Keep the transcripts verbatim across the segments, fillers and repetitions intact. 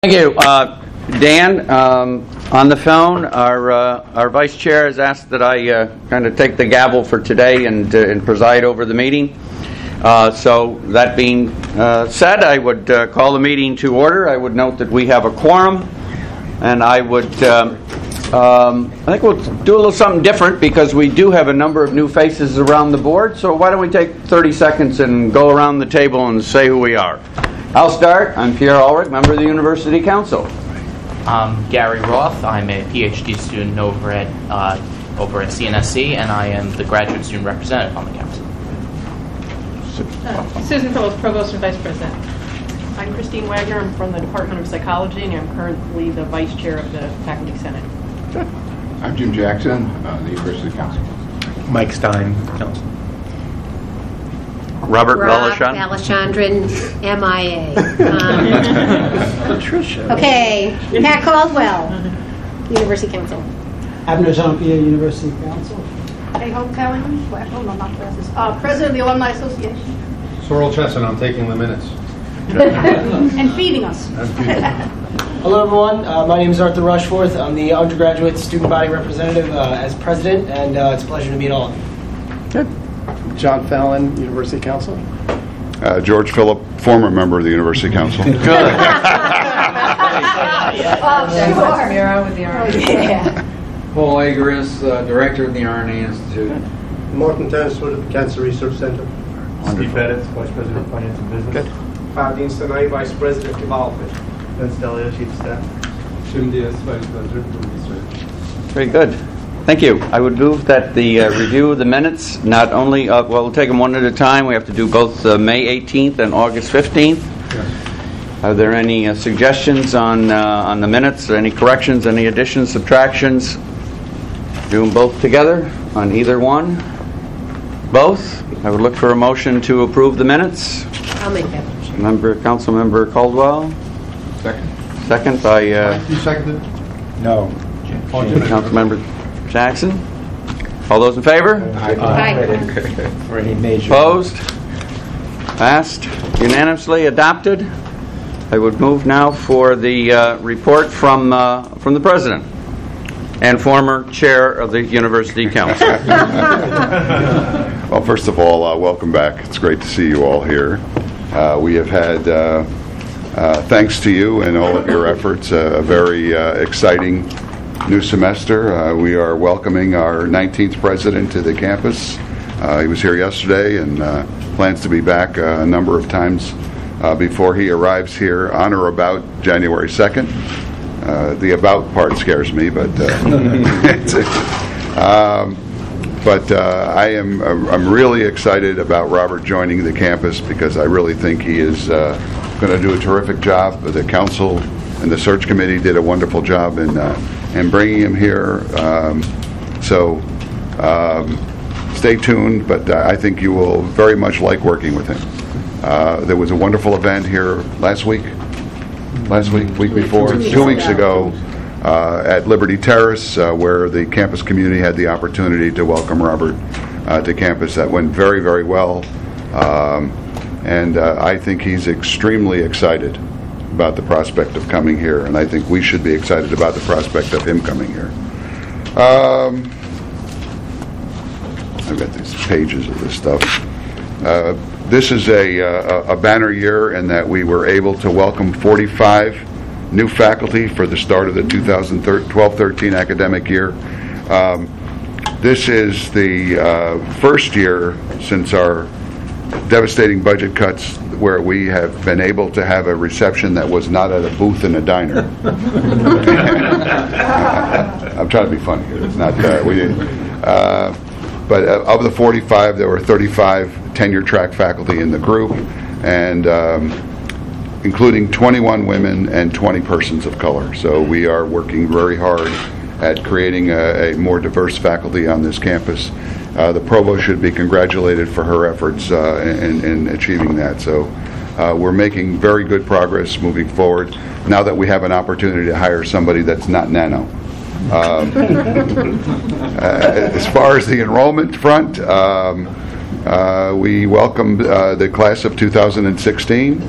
Thank you. Uh, Dan, um, on the phone, our uh, our vice chair has asked that I uh, kind of take the gavel for today and, uh, and preside over the meeting. Uh, so that being uh, said, I would uh, call the meeting to order. I would note that we have a quorum, and I would um, um, I think we'll do a little something different because we do have a number of new faces around the board. So why don't we take thirty seconds and go around the table and say who we are. I'll start. I'm Pierre Ulrich, member of the University Council. I'm Gary Roth. I'm a PhD student over at uh, over at C N S C, and I am the graduate student representative on the council. Uh, Susan Phillips, Provost and Vice President. I'm Christine Wagner. I'm from the Department of Psychology, and I'm currently the Vice Chair of the Faculty Senate. Good. I'm Jim Jackson, uh, the University Council. Mike Stein, Council. Robert Rob Balachandran. Balachandran, M I A. Um, Patricia. okay, Pat Caldwell, University Council. Abner Jean-Pierre, University Council. Hey, Hope Kelly, well, oh no, not president. Uh, President of the Alumni Association. Sorrel Chesson, I'm taking the minutes. And feeding us. Hello, everyone. Uh, my name is Arthur Rushforth. I'm the undergraduate student body representative uh, as president, and uh, it's a pleasure to meet all of you. Good. John Fallon, University Council. Uh, George Phillip, former member of the University Council. Oh, sure. Mira with the R N A. Yeah. Paul Agaris, uh, director of the R N A Institute. Martin Tansford at the Cancer Research Center. Steve Bettis, Vice President of Finance and Business. Good. Fadin Sanai, Vice President of Development. Vince Delia, Chief of Staff. Jim Diaz, Vice President of Research. Very good. Thank you. I would move that the uh, review of the minutes, not only, uh, well, we'll take them one at a time. We have to do both uh, May eighteenth and August fifteenth. Yes. Are there any uh, suggestions on uh, on the minutes, or any corrections, any additions, subtractions? Do them both together on either one? Both? I would look for a motion to approve the minutes. I'll make that motion. Member, Council Member Caldwell. Second. Second by uh, You seconded? No. Council Member Jackson. All those in favor? Aye. For any major. Opposed? Passed. Unanimously adopted. I would move now for the uh, report from uh, from the President and former Chair of the University Council. Well, first of all, uh, welcome back. It's great to see you all here. Uh, we have had, uh, uh, thanks to you and all of your efforts, uh, a very uh, exciting new semester. Uh, we are welcoming our nineteenth president to the campus. Uh, he was here yesterday and uh, plans to be back uh, a number of times uh, before he arrives here on or about January second. Uh, the about part scares me, but uh, um, but uh, I am I'm really excited about Robert joining the campus because I really think he is uh, going to do a terrific job. The council and the search committee did a wonderful job in uh, in bringing him here. Um, so um, stay tuned, but uh, I think you will very much like working with him. Uh, there was a wonderful event here last week, last week, week before, two weeks ago uh, at Liberty Terrace, uh, where the campus community had the opportunity to welcome Robert uh, to campus. That went very, very well, um, and uh, I think he's extremely excited about the prospect of coming here, and I think we should be excited about the prospect of him coming here. Um, I've got these pages of this stuff. Uh, this is a, a, a banner year in that we were able to welcome forty-five new faculty for the start of the two thousand twelve thirteen academic year. Um, this is the uh, first year since our devastating budget cuts where we have been able to have a reception that was not at a booth in a diner. I'm trying to be funny here. It's not uh, we didn't. Uh, but uh, of the forty-five, there were thirty-five tenure track faculty in the group, and um, including twenty-one women and twenty persons of color. So we are working very hard at creating a, a more diverse faculty on this campus. Uh, the provost should be congratulated for her efforts uh, in, in achieving that. So uh, we're making very good progress moving forward now that we have an opportunity to hire somebody that's not nano. Um, uh, as far as the enrollment front, um, uh, we welcomed uh, the class of two thousand sixteen.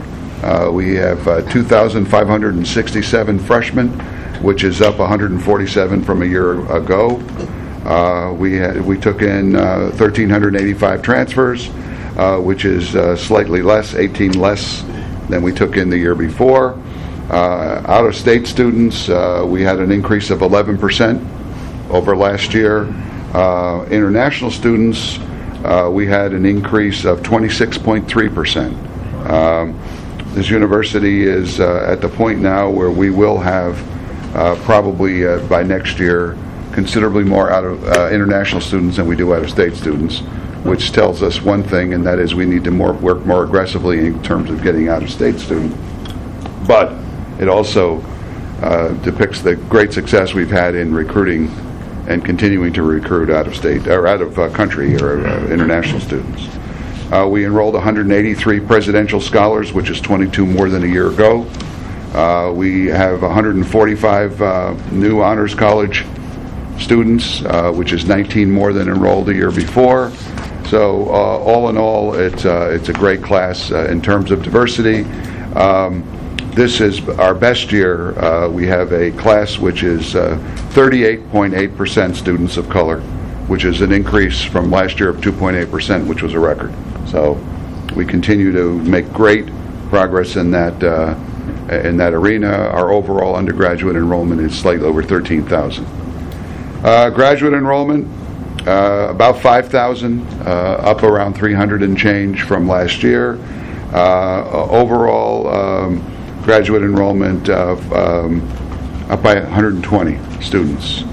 Uh, we have uh, two thousand five hundred sixty-seven freshmen, which is up one hundred forty-seven from a year ago. Uh, we had, we took in uh, one thousand three hundred eighty-five transfers, uh, which is uh, slightly less, eighteen less than we took in the year before. Uh, out-of-state students, uh, we had an increase of eleven percent over last year. Uh, international students, uh, we had an increase of twenty-six point three percent. Um, this university is uh, at the point now where we will have uh, probably uh, by next year considerably more out of uh, international students than we do out-of-state students, which tells us one thing, and that is we need to more work more aggressively in terms of getting out-of-state students. But it also uh, depicts the great success we've had in recruiting and continuing to recruit out-of-state or out-of-country or uh, international students. Uh, we enrolled one hundred eighty-three presidential scholars, which is twenty-two more than a year ago. Uh, we have one hundred forty-five uh, new honors college students, uh, which is nineteen more than enrolled the year before. So uh, all in all, it's uh, it's a great class uh, in terms of diversity. Um, this is our best year. Uh, we have a class which is uh, thirty-eight point eight percent students of color, which is an increase from last year of two point eight percent, which was a record. So we continue to make great progress in that uh, in that arena. Our overall undergraduate enrollment is slightly over thirteen thousand. Uh, graduate enrollment, uh, about five thousand, uh, up around three hundred and change from last year. Uh, overall um, graduate enrollment uh, um, up by one hundred twenty students.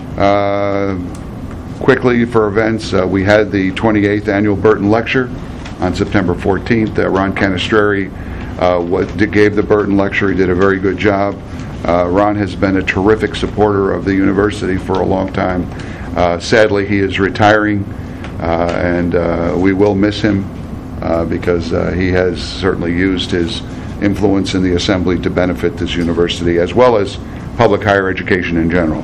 Uh, quickly for events, uh, we had the twenty-eighth annual Burton Lecture on September fourteenth. Uh, Ron Canestrari uh, what, did, gave the Burton Lecture. He did a very good job. Uh, Ron has been a terrific supporter of the university for a long time. Uh, sadly, he is retiring, uh, and uh, we will miss him uh, because uh, he has certainly used his influence in the assembly to benefit this university as well as public higher education in general.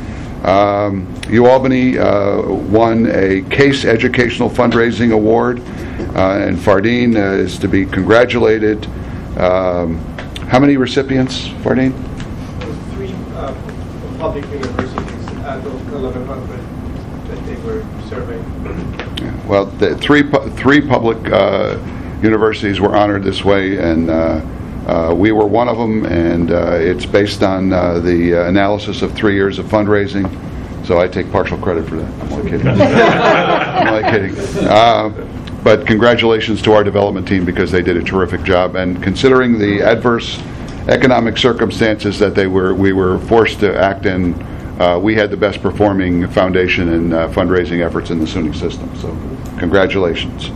Um, UAlbany uh, won a CASE Educational Fundraising Award, uh, and Fardeen uh, is to be congratulated. Um, how many recipients, Fardeen? Three uh, public universities out of eleven hundred that they were surveying. Yeah, well, the three pu- three public uh, universities were honored this way, and uh, uh, we were one of them, and uh, it's based on uh, the uh, analysis of three years of fundraising, so I take partial credit for that. I'm only kidding. I'm only kidding. Uh, but congratulations to our development team because they did a terrific job, and considering the adverse economic circumstances that they were we were forced to act in, uh, we had the best performing foundation and uh, fundraising efforts in the SUNY system, so congratulations.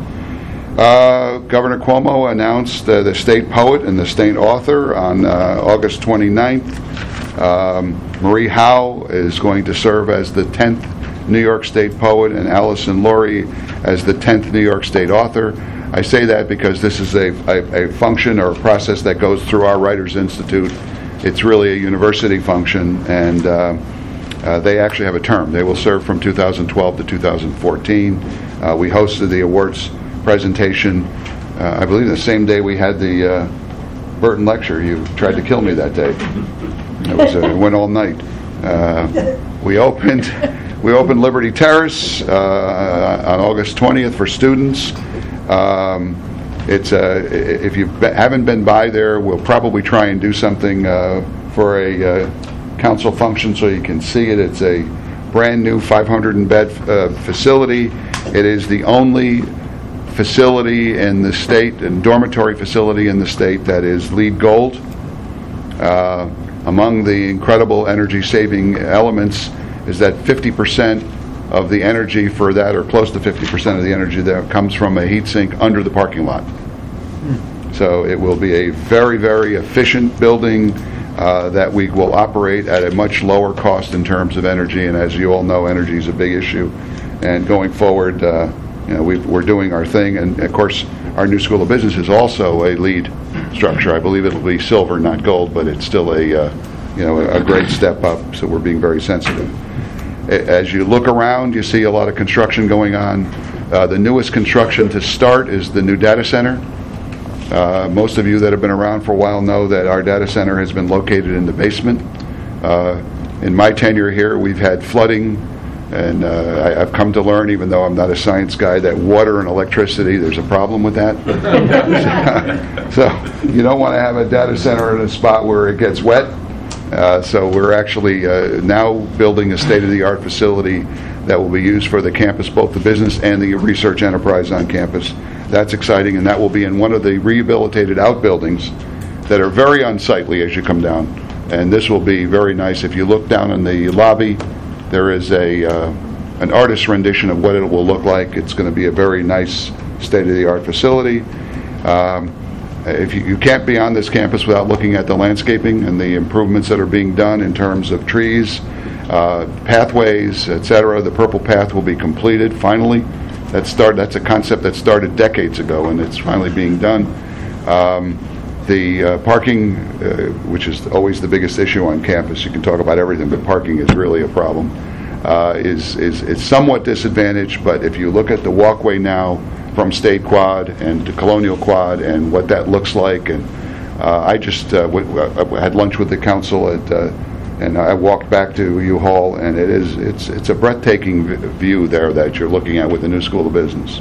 Uh, Governor Cuomo announced uh, the state poet and the state author on uh, August twenty-ninth. Um, Marie Howe is going to serve as the tenth New York State poet, and Allison Laurie as the tenth New York State author. I say that because this is a, a, a function or a process that goes through our Writers Institute. It's really a university function, and uh, uh, they actually have a term. They will serve from two thousand twelve to two thousand fourteen. Uh, we hosted the awards presentation, uh, I believe the same day we had the uh, Burton Lecture. You tried to kill me that day. It was uh, it went all night. Uh, we opened we opened Liberty Terrace uh, on August twentieth for students. Um, it's uh, if you haven't been by there, we'll probably try and do something uh, for a uh, council function so you can see it. It's a brand new five hundred bed uh, facility. It is the only facility in the state, and dormitory facility in the state, that is LEED Gold. Uh, among the incredible energy saving elements is that fifty percent of the energy for that, or close to fifty percent of the energy that comes from a heat sink under the parking lot. Hmm. So it will be a very, very efficient building uh, that we will operate at a much lower cost in terms of energy, and as you all know, energy is a big issue. And going forward, uh, you know, we've, we're doing our thing, and of course, our new School of Business is also a LEED structure. I believe it'll be silver, not gold, but it's still a, uh, you know, a great step up. So we're being very sensitive. As you look around, you see a lot of construction going on. Uh, the newest construction to start is the new data center. Uh, most of you that have been around for a while know that our data center has been located in the basement. Uh, in my tenure here, we've had flooding, and uh, I, I've come to learn, even though I'm not a science guy, that water and electricity, there's a problem with that. So you don't want to have a data center in a spot where it gets wet. Uh, so we're actually uh, now building a state-of-the-art facility that will be used for the campus, both the business and the research enterprise on campus. That's exciting, and that will be in one of the rehabilitated outbuildings that are very unsightly as you come down. And this will be very nice. If you look down in the lobby, there is a uh, an artist's rendition of what it will look like. It's going to be a very nice state-of-the-art facility. Um, if you, you can't be on this campus without looking at the landscaping and the improvements that are being done in terms of trees, uh, pathways, et cetera. The Purple Path will be completed finally. That start, that's a concept that started decades ago, and it's finally being done. Um, the uh, parking, uh, which is always the biggest issue on campus, you can talk about everything, but parking is really a problem, uh, is, is, is somewhat disadvantaged, but if you look at the walkway now from State Quad and to Colonial Quad and what that looks like, and uh, I just uh, w- w- had lunch with the council at uh, and I walked back to U-Haul, and it is it's it's a breathtaking v- view there that you're looking at with the new School of Business.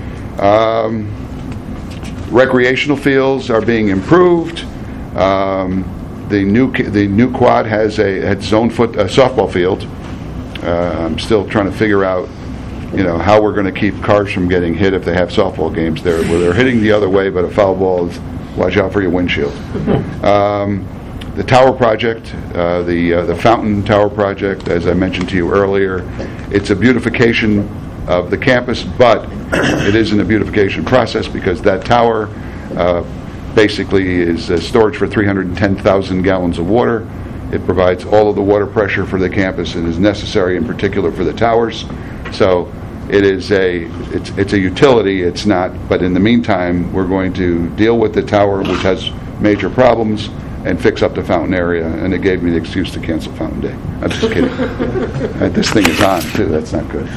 Um, recreational fields are being improved. Um, the new the new quad has a had zone foot a softball field. Uh, I'm still trying to figure out, you know, how we're going to keep cars from getting hit if they have softball games there, where they're hitting the other way, but a foul ball is, watch out for your windshield. Um, The tower project, uh, the uh, the Fountain Tower project, as I mentioned to you earlier, it's a beautification of the campus, but it isn't a beautification process because that tower uh, basically is uh, storage for three hundred ten thousand gallons of water. It provides all of the water pressure for the campus and is necessary in particular for the towers. So it is a it's it's a utility. It's not. But in the meantime, we're going to deal with the tower, which has major problems, and fix up the fountain area, and it gave me the excuse to cancel Fountain Day. I'm just kidding. uh, this thing is on, too. That's not good.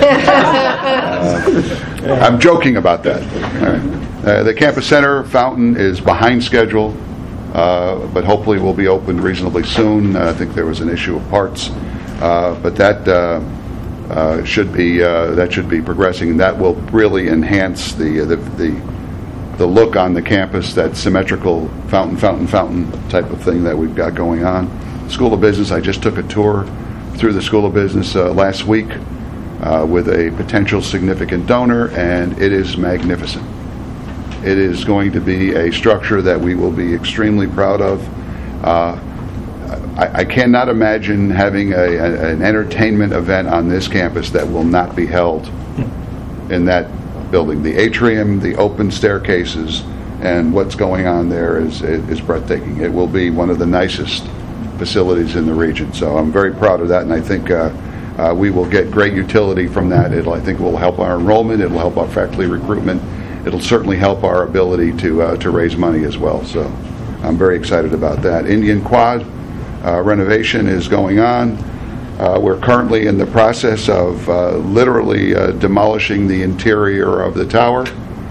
Uh, I'm joking about that. All right. Uh, the campus center fountain is behind schedule, uh, but hopefully will be opened reasonably soon. Uh, I think there was an issue of parts, uh, but that uh, uh, should be uh, that should be progressing, and that will really enhance the the, the the look on the campus, that symmetrical fountain, fountain, fountain type of thing that we've got going on. School of Business, I just took a tour through the School of Business uh, last week uh, with a potential significant donor, and it is magnificent. It is going to be a structure that we will be extremely proud of. Uh, I, I cannot imagine having a, a, an entertainment event on this campus that will not be held in that building. The atrium, the open staircases, and what's going on there is, is breathtaking. It will be one of the nicest facilities in the region. So I'm very proud of that, and I think uh, uh, we will get great utility from that. It'll, I think, will help our enrollment. It'll help our faculty recruitment. It'll certainly help our ability to uh, to raise money as well. So I'm very excited about that. Indian Quad uh, renovation is going on. Uh, we're currently in the process of uh, literally uh, demolishing the interior of the tower.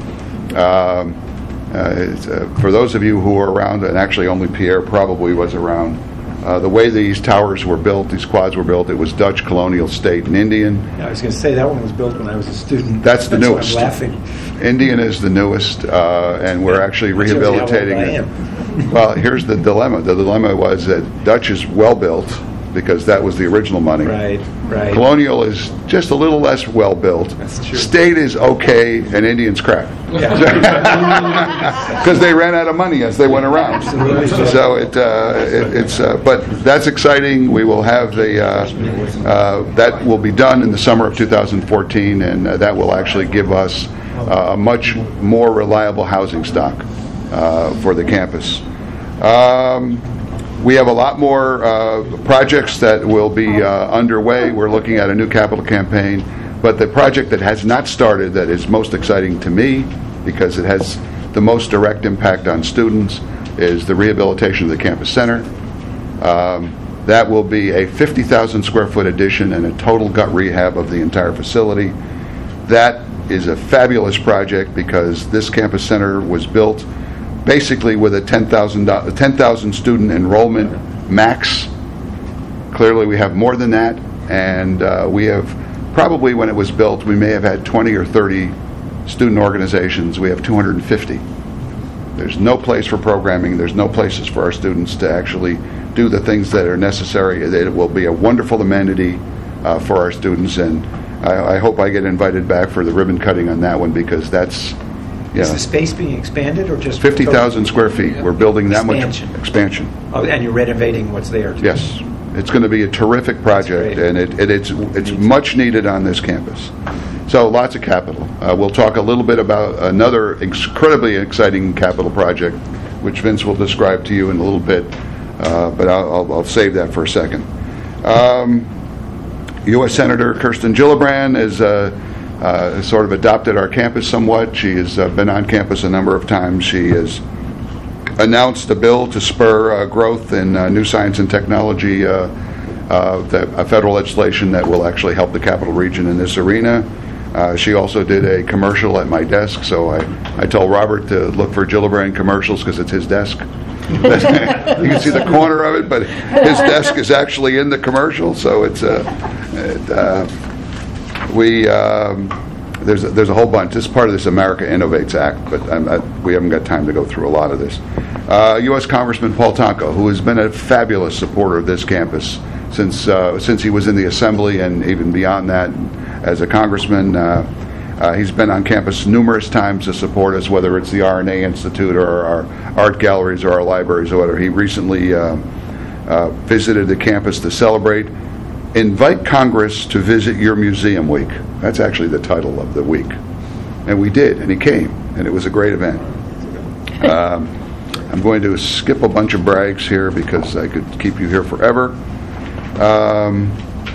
Um, uh, it's, uh, for those of you who are around, and actually only Pierre probably was around, uh, the way these towers were built, these quads were built, it was Dutch, Colonial, State, and Indian. Yeah, I was going to say that one was built when I was a student. That's the That's newest. Why I'm laughing. Indian is the newest, uh, and we're actually rehabilitating it. Well, here's the dilemma. The dilemma was that Dutch is well built, because that was the original money. Right, right. Colonial is just a little less well built. That's true. State is okay, and Indian's crap. Yeah. Because they ran out of money as they went around. Absolutely. So it, uh, it it's, uh, but that's exciting. We will have the uh, uh, that will be done in the summer of two thousand fourteen, and uh, that will actually give us uh, a much more reliable housing stock uh, for the campus. Um, We have a lot more uh, projects that will be uh, underway. We're looking at a new capital campaign. But the project that has not started that is most exciting to me, because it has the most direct impact on students, is the rehabilitation of the campus center. Um, that will be a fifty thousand square foot addition and a total gut rehab of the entire facility. That is a fabulous project because this campus center was built basically with a ten thousand student enrollment max. Clearly we have more than that, and uh, we have probably, when it was built, we may have had twenty or thirty student organizations. We have two hundred fifty. There's no place for programming. There's no places for our students to actually do the things that are necessary. It will be a wonderful amenity uh, for our students, and I, I hope I get invited back for the ribbon cutting on that one, because that's, you Is know, the space being expanded or just fifty thousand square feet. We're building that Expansion. much expansion. Oh, and you're renovating what's there? Too. Yes, it's going to be a terrific project, and it, it, it's it's much needed on this campus. So lots of capital. Uh, we'll talk a little bit about another incredibly exciting capital project, which Vince will describe to you in a little bit, uh, but I'll, I'll, I'll save that for a second. Um, U S Senator Kirsten Gillibrand has uh, uh, sort of adopted our campus somewhat. She has uh, been on campus a number of times. She has announced a bill to spur uh, growth in uh, new science and technology, uh, uh, that, uh, federal legislation that will actually help the Capital Region in this arena. Uh, she also did a commercial at my desk, so I, I told Robert to look for Gillibrand commercials because it's his desk. You can see the corner of it, but his desk is actually in the commercial, so it's uh, it, uh, we um, there's a, there's a whole bunch. This is part of this America Innovates Act, but I'm, I, we haven't got time to go through a lot of this. Uh, U S Congressman Paul Tonko, who has been a fabulous supporter of this campus since uh, since he was in the Assembly and even beyond that as a congressman. Uh, uh, he's been on campus numerous times to support us, whether it's the R and A Institute or our art galleries or our libraries or whatever. He recently uh, uh, visited the campus to celebrate Invite Congress to Visit Your Museum Week. That's actually the title of the week. And we did, and he came, and it was a great event. Um, I'm going to skip a bunch of brags here because I could keep you here forever. Um,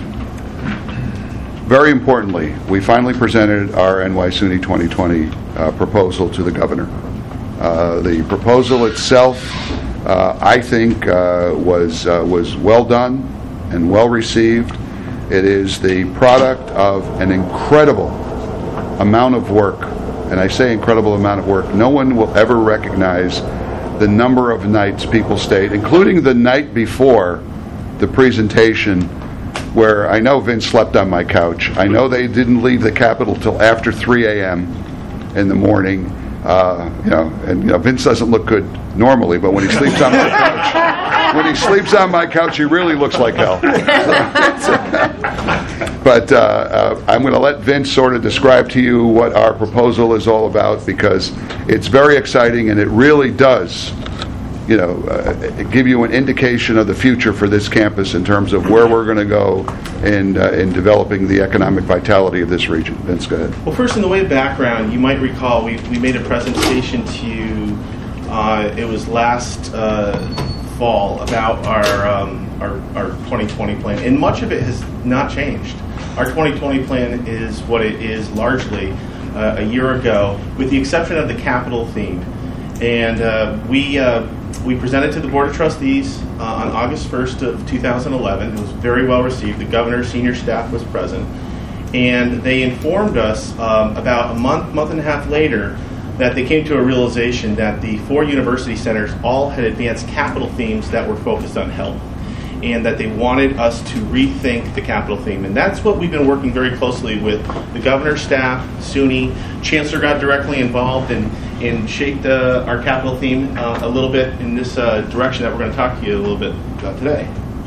very importantly, we finally presented our N Y SUNY twenty twenty uh, proposal to the governor. Uh, the proposal itself, uh, I think, uh, was uh, was well done and well received. It is the product of an incredible amount of work, and I say incredible amount of work. No one will ever recognize the number of nights people stayed, including the night before the presentation, where I know Vince slept on my couch. I know they didn't leave the Capitol till after three a.m. in the morning. Uh, you know, and you know, Vince doesn't look good normally, but when he sleeps on my couch, when he sleeps on my couch, he really looks like hell. But uh, uh, I'm going to let Vince sort of describe to you what our proposal is all about, because it's very exciting and it really does, you know, uh, give you an indication of the future for this campus in terms of where we're going to go in uh, in developing the economic vitality of this region. Vince, go ahead. Well, first, in the way of background, you might recall we, we made a presentation to you, uh, it was last uh, fall, about our, um, our our twenty twenty plan, and much of it has not changed. Our twenty twenty plan is what it is largely uh, a year ago, with the exception of the capital theme. And uh, we uh, we presented to the Board of Trustees uh, on August first of two thousand eleven. It was very well received. The governor, senior staff was present. And they informed us um, about a month, month and a half later that they came to a realization that the four university centers all had advanced capital themes that were focused on health, and that they wanted us to rethink the capital theme. And that's what we've been working very closely with the governor's staff, SUNY. Chancellor got directly involved and, and shaped uh, our capital theme uh, a little bit in this uh, direction that we're going to talk to you a little bit about today.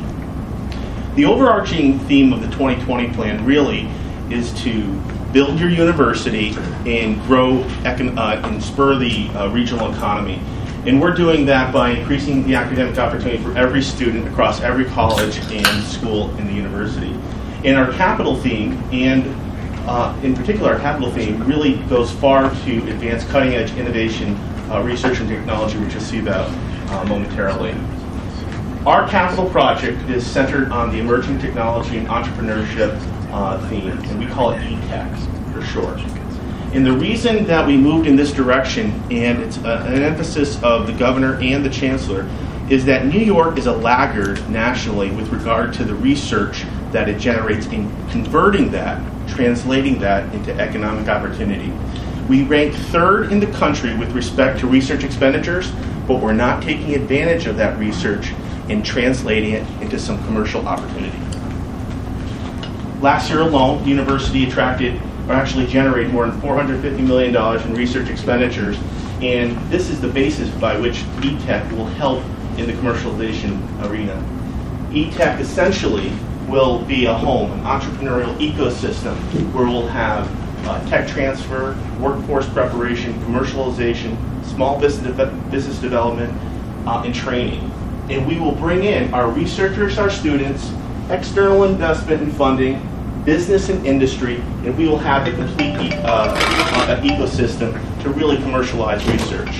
The overarching theme of the twenty twenty plan really is to build your university and grow econ- uh, and spur the uh, regional economy. And we're doing that by increasing the academic opportunity for every student across every college and school in the university. And our capital theme, and uh, in particular our capital theme, really goes far to advance cutting-edge innovation, uh, research and technology, which you'll see about uh, momentarily. Our capital project is centered on the emerging technology and entrepreneurship uh, theme, and we call it E TEC for short. And the reason that we moved in this direction, and it's a, an emphasis of the governor and the chancellor, is that New York is a laggard nationally with regard to the research that it generates in converting that, translating that into economic opportunity. We rank third in the country with respect to research expenditures, but we're not taking advantage of that research and translating it into some commercial opportunity. Last year alone, the university attracted, or actually generated, more than four hundred fifty million dollars in research expenditures, and this is the basis by which E TEC will help in the commercialization arena. E TEC essentially will be a home, an entrepreneurial ecosystem where we'll have uh, tech transfer, workforce preparation, commercialization, small business, de- business development, uh, and training. And we will bring in our researchers, our students, external investment and funding, business and industry, and we will have a complete e- uh, uh, ecosystem to really commercialize research.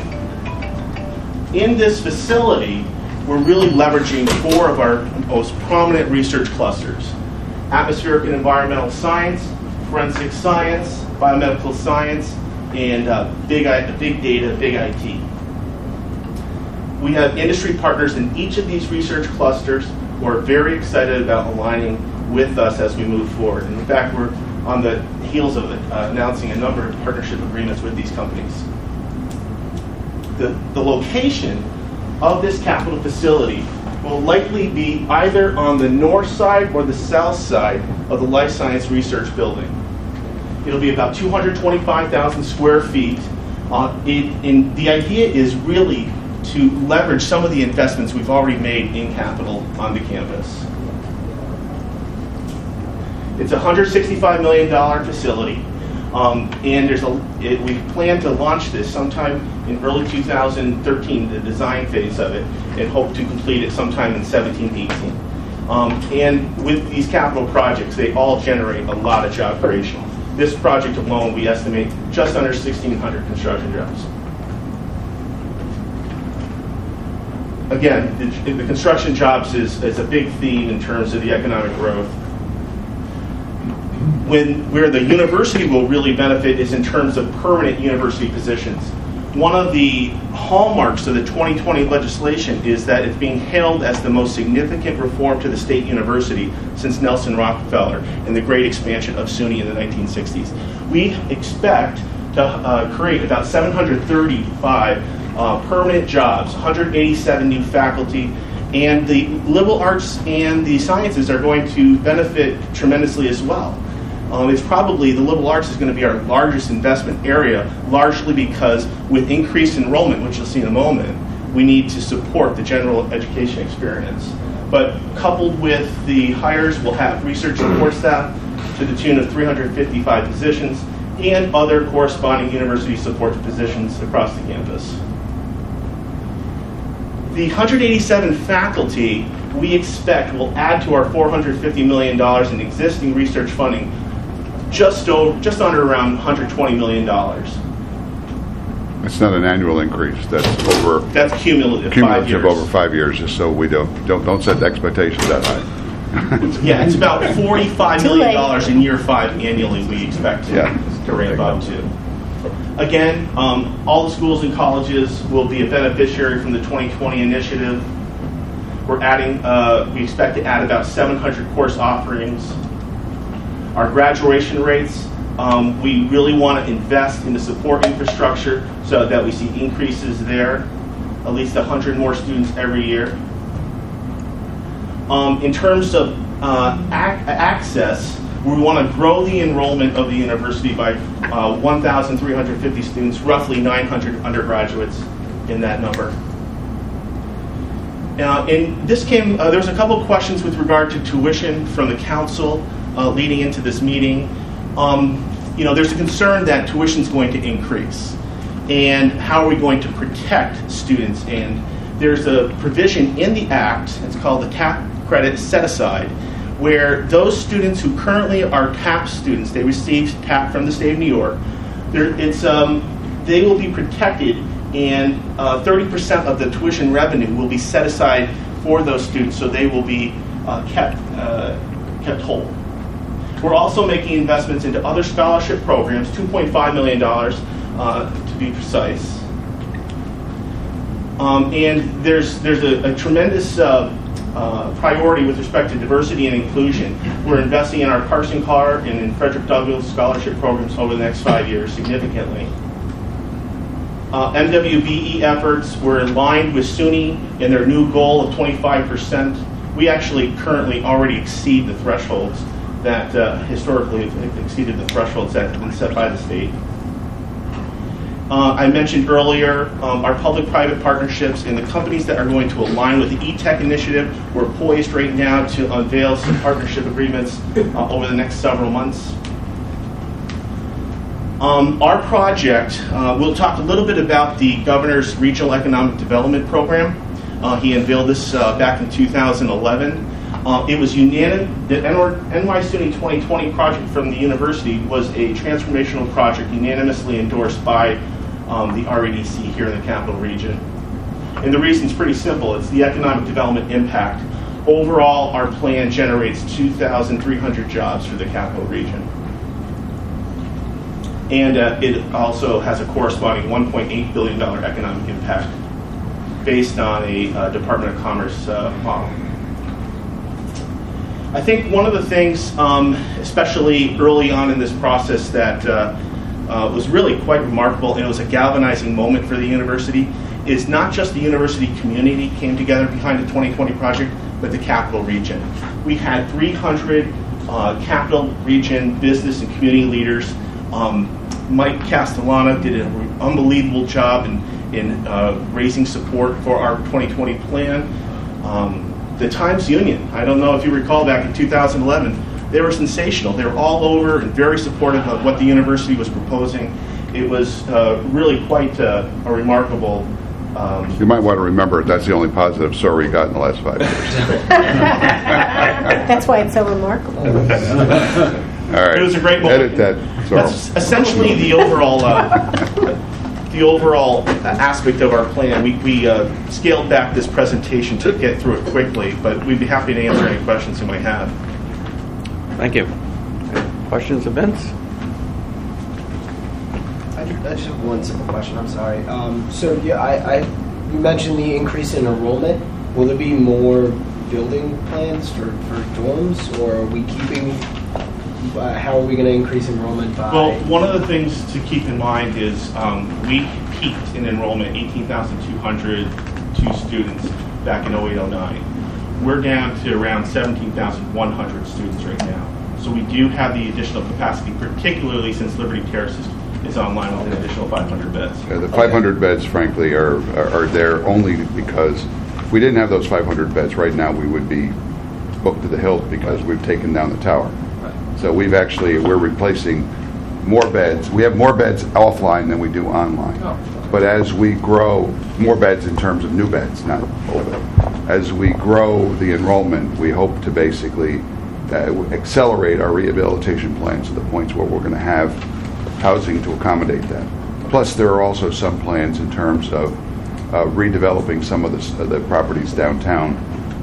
In this facility, we're really leveraging four of our most prominent research clusters: atmospheric and environmental science, forensic science, biomedical science, and uh, big, I- big data, big I T. We have industry partners in each of these research clusters who are very excited about aligning with us as we move forward. And in fact, we're on the heels of uh, announcing a number of partnership agreements with these companies. The, the location of this capital facility will likely be either on the north side or the south side of the Life Science Research Building. It'll be about two hundred twenty-five thousand square feet. Uh, it, and the idea is really to leverage some of the investments we've already made in capital on the campus. It's a one hundred sixty-five million dollars facility, um, and there's a, it, we plan to launch this sometime in early two thousand thirteen, the design phase of it, and hope to complete it sometime in seventeen eighteen. Um, and with these capital projects, they all generate a lot of job creation. This project alone, we estimate just under sixteen hundred construction jobs. Again, the, the construction jobs is, is a big theme in terms of the economic growth. When, where the university will really benefit is in terms of permanent university positions. One of the hallmarks of the twenty twenty legislation is that it's being hailed as the most significant reform to the state university since Nelson Rockefeller and the great expansion of SUNY in the nineteen sixties. We expect to uh, create about seven hundred thirty-five uh, permanent jobs, one hundred eighty-seven new faculty, and the liberal arts and the sciences are going to benefit tremendously as well. Um, it's probably, the liberal arts is going to be our largest investment area, largely because with increased enrollment, which you'll see in a moment, we need to support the general education experience. But coupled with the hires, we'll have research support staff to the tune of three hundred fifty-five positions and other corresponding university support positions across the campus. The one hundred eighty-seven faculty we expect will add to our four hundred fifty million dollars in existing research funding, just over, just under around one hundred twenty million dollars. It's not an annual increase. That's over. That's cumulative. Cumulative five years. over five years, just so we don't don't don't set the expectations that high. Yeah, it's about forty-five million dollars in year five annually. We expect to, yeah. to ramp up to. Again, um, all the schools and colleges will be a beneficiary from the twenty twenty initiative. We're adding. Uh, we expect to add about seven hundred course offerings. Our graduation rates, um, we really want to invest in the support infrastructure so that we see increases there, at least one hundred more students every year. Um, in terms of uh, ac- access, we want to grow the enrollment of the university by uh, one thousand three hundred fifty students, roughly nine hundred undergraduates in that number. Uh, and this came, uh, there was a couple of questions with regard to tuition from the council uh, leading into this meeting. Um, you know, there's a concern that tuition is going to increase. And how are we going to protect students? And there's a provision in the Act, it's called the TAP Credit Set Aside, where those students who currently are TAP students, they receive TAP from the state of New York, it's, um, they will be protected, and uh, thirty percent of the tuition revenue will be set aside for those students, so they will be uh, kept, uh, kept whole. We're also making investments into other scholarship programs, two point five million dollars uh, to be precise. Um, and there's there's a, a tremendous uh, uh, priority with respect to diversity and inclusion. We're investing in our Carson Carr and in Frederick Douglass scholarship programs over the next five years significantly. Uh, M W B E efforts were aligned with SUNY in their new goal of twenty-five percent. We actually currently already exceed the thresholds that uh, historically have exceeded the thresholds that have been set by the state. Uh, I mentioned earlier um, our public-private partnerships and the companies that are going to align with the E-Tech initiative. We're poised right now to unveil some partnership agreements uh, over the next several months. Um, our project, uh, we'll talk a little bit about the Governor's Regional Economic Development Program. Uh, he unveiled this uh, back in two thousand eleven. Uh, it was unanimous. The N Y SUNY twenty twenty project from the university was a transformational project unanimously endorsed by um, the R E D C here in the Capital Region. And the reason's pretty simple. It's the economic development impact. Overall, our plan generates two thousand three hundred jobs for the Capital Region. And uh, it also has a corresponding one point eight billion dollars economic impact based on a uh, Department of Commerce uh, model. I think one of the things, um, especially early on in this process, that uh, uh, was really quite remarkable, and it was a galvanizing moment for the university, is not just the university community came together behind the twenty twenty project, but the Capital Region. We had three hundred uh, Capital Region business and community leaders. Um, Mike Castellana did an unbelievable job in, in uh, raising support for our twenty twenty plan. Um, the Times Union, I don't know if you recall back in two thousand eleven, they were sensational. They were all over and very supportive of what the university was proposing. It was uh, really quite uh, a remarkable. Um, you might want to remember that's the only positive story we got in the last five years. That's why it's so remarkable. All right. It was a great moment. Edit that. Sorry. That's essentially the overall uh, the overall aspect of our plan. We, we uh, scaled back this presentation to get through it quickly, but we'd be happy to answer any questions you might have. Thank you. Questions of Vince? I just have one simple question. I'm sorry. Um, so yeah, I, I you mentioned the increase in enrollment. Will there be more building plans for, for dorms, or are we keeping? Uh, how are we going to increase enrollment by? Well, one of the things to keep in mind is um, we peaked in enrollment eighteen thousand two hundred two students back in oh eight oh nine. We're down to around seventeen thousand one hundred students right now. So we do have the additional capacity, particularly since Liberty Terraces is online with an additional five hundred beds. Yeah, the five hundred beds, frankly, are, are are there only because if we didn't have those five hundred beds right now, we would be booked to the hilt because we've taken down the tower. So we've actually, we're replacing more beds. We have more beds offline than we do online. But as we grow, more beds in terms of new beds, not old beds. As we grow the enrollment, we hope to basically uh, accelerate our rehabilitation plans to the points where we're going to have housing to accommodate that. Plus, there are also some plans in terms of uh, redeveloping some of the, uh, the properties downtown,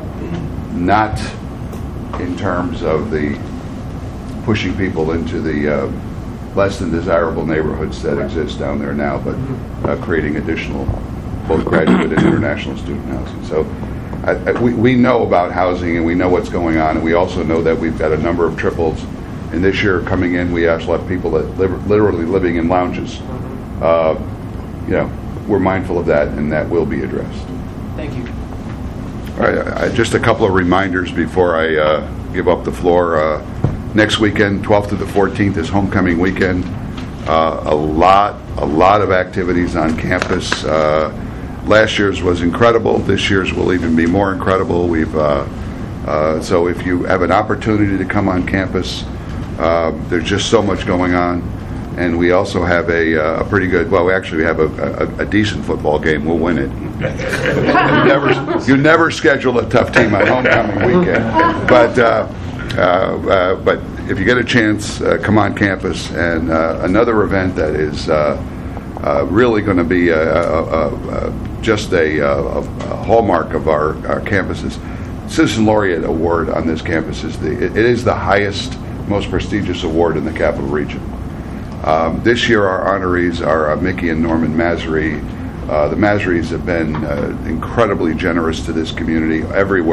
not in terms of the pushing people into the uh, less than desirable neighborhoods that exist down there now, but uh, creating additional both graduate and international student housing. So I, I, we, we know about housing and we know what's going on, and we also know that we've got a number of triples. And this year coming in, we actually have people that live, literally living in lounges. Uh, you know, we're mindful of that, and that will be addressed. Thank you. All right, I, just a couple of reminders before I uh, give up the floor. Uh, Next weekend, twelfth to the fourteenth, is homecoming weekend. Uh, a lot, a lot of activities on campus. Uh, last year's was incredible. This year's will even be more incredible. We've uh, uh, so if you have an opportunity to come on campus, uh, there's just so much going on, and we also have a, uh, a pretty good. Well, we actually have a, a, a decent football game. We'll win it. you never, you never schedule a tough team on homecoming weekend, but. Uh, Uh, uh, but if you get a chance, uh, come on campus. And uh, another event that is uh, uh, really going to be a, a, a, a, just a, a, a hallmark of our, our campuses. Citizen Laureate Award on this campus is the it, it is the highest, most prestigious award in the Capital Region. Um, this year, our honorees are uh, Mickey and Norman Masry. Uh, the Masrys have been uh, incredibly generous to this community everywhere.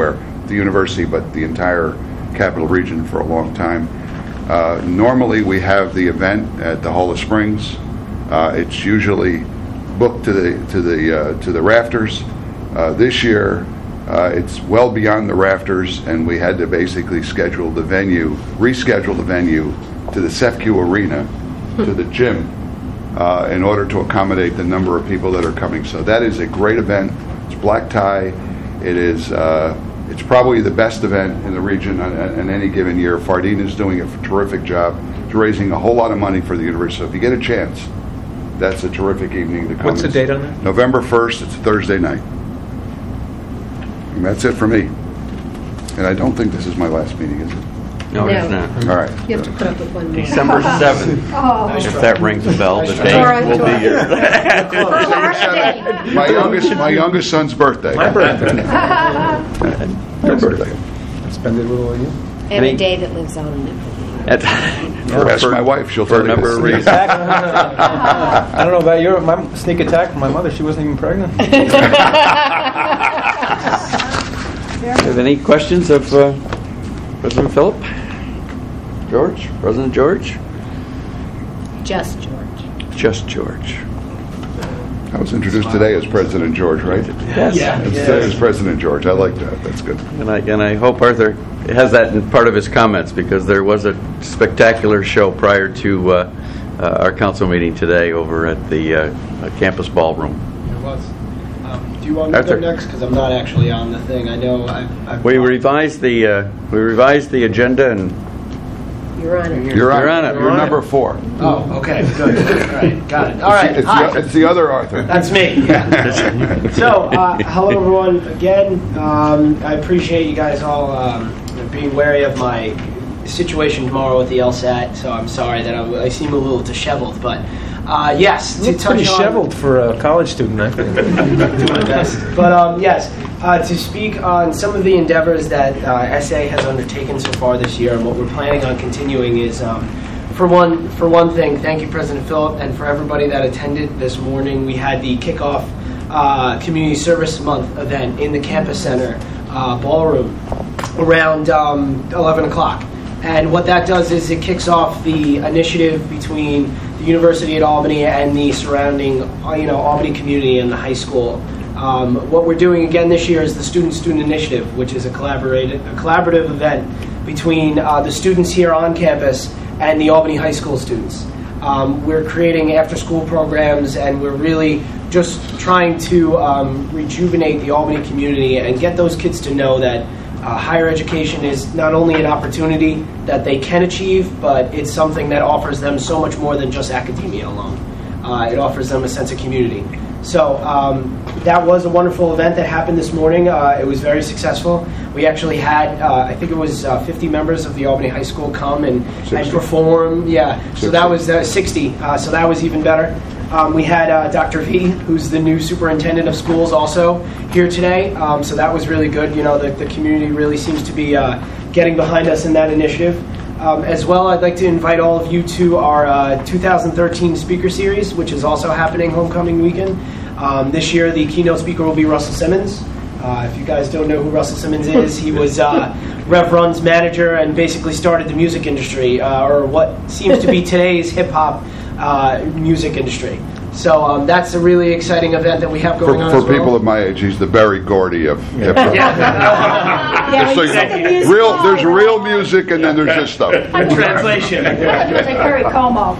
the university, but the entire capital region for a long time. Uh, normally, we have the event at the Hall of Springs. Uh, it's usually booked to the to the uh, to the rafters. Uh, this year, uh, it's well beyond the rafters, and we had to basically schedule the venue, reschedule the venue to the Sefcu Arena, to the gym, uh, in order to accommodate the number of people that are coming. So that is a great event. It's black tie. It is. Uh, it's probably the best event in the region on, on any given year. Fardeen is doing a terrific job. It's raising a whole lot of money for the university. So if you get a chance, that's a terrific evening to come. What's the date on that? November first. It's a Thursday night. And that's it for me. And I don't think this is my last meeting, is it? No, No. it's not. All right. You have to put up with one more. December seventh. Oh. If that rings a bell, the Or date on will tour. be here. My youngest, my youngest son's birthday. My birthday. Your birthday. Spend it a little on you. Every Any- day that lives on and everything. For- Ask for- my wife; she'll for tell a you number this. of reasons. I don't know about your my sneak attack from my mother. She wasn't even pregnant. Have any questions of uh, President Philip? George? President George? Just George. Just George. I was introduced today as President George, right? Yes. Yeah. Today as President George. I like that. That's good. And I, and I hope Arthur has that in part of his comments, because there was a spectacular show prior to uh, uh, our council meeting today over at the uh, campus ballroom. It was. Um, do you want me to Arthur. go next? Because I'm not actually on the thing. I know I've... I've We revised the uh, we revised the agenda, and You're on it. You're on, You're on it. You're number four. Oh, okay, good. All right, got it. All right, It's hi. the, it's the other Arthur. That's me. Yeah. So, uh, hello everyone again. Um, I appreciate you guys all um, being wary of my situation tomorrow with the LSAT. So I'm sorry that I, I seem a little disheveled, but uh, yes, You to look touch pretty on. disheveled for a college student, I think. Do my best. But um, yes, uh, to speak on some of the endeavors that uh, S A has undertaken so far this year, and what we're planning on continuing is, um, for one, for one thing, thank you, President Philip, and for everybody that attended this morning. We had the kickoff uh, Community Service Month event in the Campus Center uh, ballroom around um, eleven o'clock. And what that does is it kicks off the initiative between the University at Albany and the surrounding, uh, you know, Albany community and the high school. Um, what we're doing again this year is the Student Student Initiative, which is a collaborative, a collaborative event between uh, the students here on campus and the Albany High School students. Um, we're creating after-school programs, and we're really just trying to um, rejuvenate the Albany community and get those kids to know that Uh, higher education is not only an opportunity that they can achieve, but it's something that offers them so much more than just academia alone. Uh, it offers them a sense of community. So um, that was a wonderful event that happened this morning. Uh, it was very successful. We actually had, uh, I think it was uh, fifty members of the Albany High School come and, and perform. Yeah, so that was uh, sixty, uh, so that was even better. Um, we had uh, Doctor V, who's the new superintendent of schools, also here today. Um, so that was really good. You know, the, the community really seems to be uh, getting behind us in that initiative. Um, as well, I'd like to invite all of you to our uh, two thousand thirteen speaker series, which is also happening homecoming weekend. Um, this year, the keynote speaker will be Russell Simmons. Uh, if you guys don't know who Russell Simmons is, he was uh, Rev Run's manager and basically started the music industry, uh, or what seems to be today's hip-hop uh, music industry. So um, that's a really exciting event that we have For, going on for as well. people of my age, he's the Berry Gordy of hip hop. Yeah. Just so you know. Real, there's real music, and then there's just stuff. Translation. They carry Como.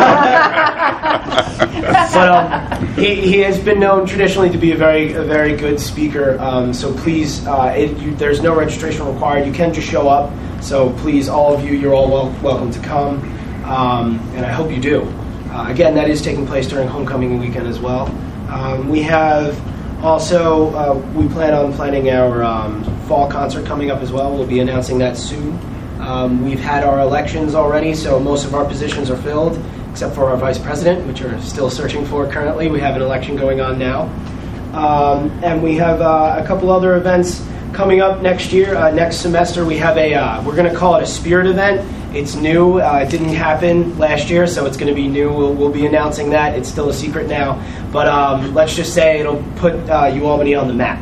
But um, he, he has been known traditionally to be a very a very good speaker. Um, so please, uh, it, you, there's no registration required. You can just show up. So please, all of you, you're all wel- welcome to come, um, and I hope you do. Uh, again, that is taking place during homecoming weekend as well. Um, we have also uh, we plan on planning our um, fall concert coming up as well. We'll be announcing that soon. Um, we've had our elections already, so most of our positions are filled, except for our vice president, which we're still searching for currently. We have an election going on now. Um, and we have uh, a couple other events coming up next year. Uh, next semester, we have a, uh, we're going to call it a Spirit event. It's new. Uh, it didn't happen last year, so it's going to be new. We'll, we'll be announcing that. It's still a secret now. But um, let's just say it'll put uh, UAlbany on the map.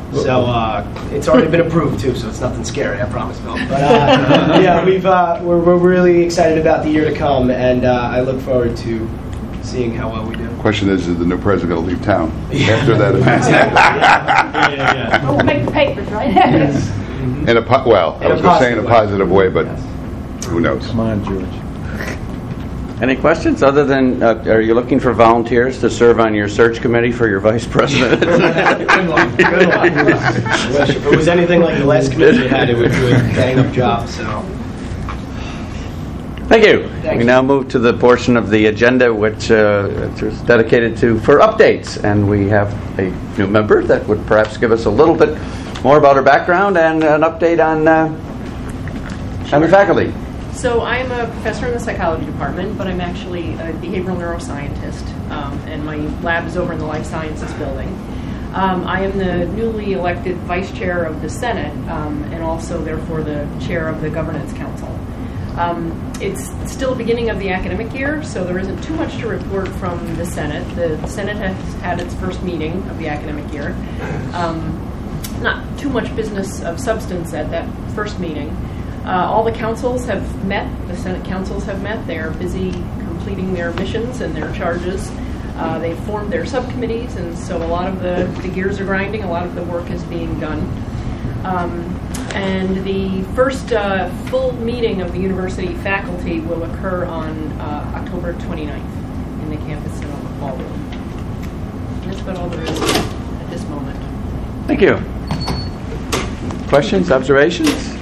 So uh, it's already been approved too, so it's nothing scary, I promise, Bill. But uh, yeah, we've uh, we're, we're really excited about the year to come, and uh, I look forward to seeing how well we do. Question is, is the new president going to leave town after that event? yeah, yeah, yeah. Oh, we'll make the papers, right? Yes. In a po- well, In I was a going to say in a positive positive way, but who knows? Come on, George. Any questions other than, uh, are you looking for volunteers to serve on your search committee for your vice president? Good one, good one. I wish if it was anything like the last committee we had, it would do a bang up job. So. Thank you. Thank we you. now move to the portion of the agenda which uh, is dedicated to for updates, and we have a new member that would perhaps give us a little bit more about her background and an update on uh, on the faculty. So I'm a professor in the psychology department, but I'm actually a behavioral neuroscientist, um, and my lab is over in the life sciences building. Um, I am the newly elected vice chair of the Senate, um, and also therefore the chair of the Governance Council. Um, it's still the beginning of the academic year, so there isn't too much to report from the Senate. The Senate has had its first meeting of the academic year. Um, not too much business of substance at that first meeting. Uh, all the councils have met. The Senate councils have met. They are busy completing their missions and their charges. Uh, they've formed their subcommittees, and so a lot of the, the gears are grinding. A lot of the work is being done. Um, and the first uh, full meeting of the university faculty will occur on uh, October twenty-ninth in the campus cinema ballroom. And that's about all there is at this moment. Thank you. Questions, observations?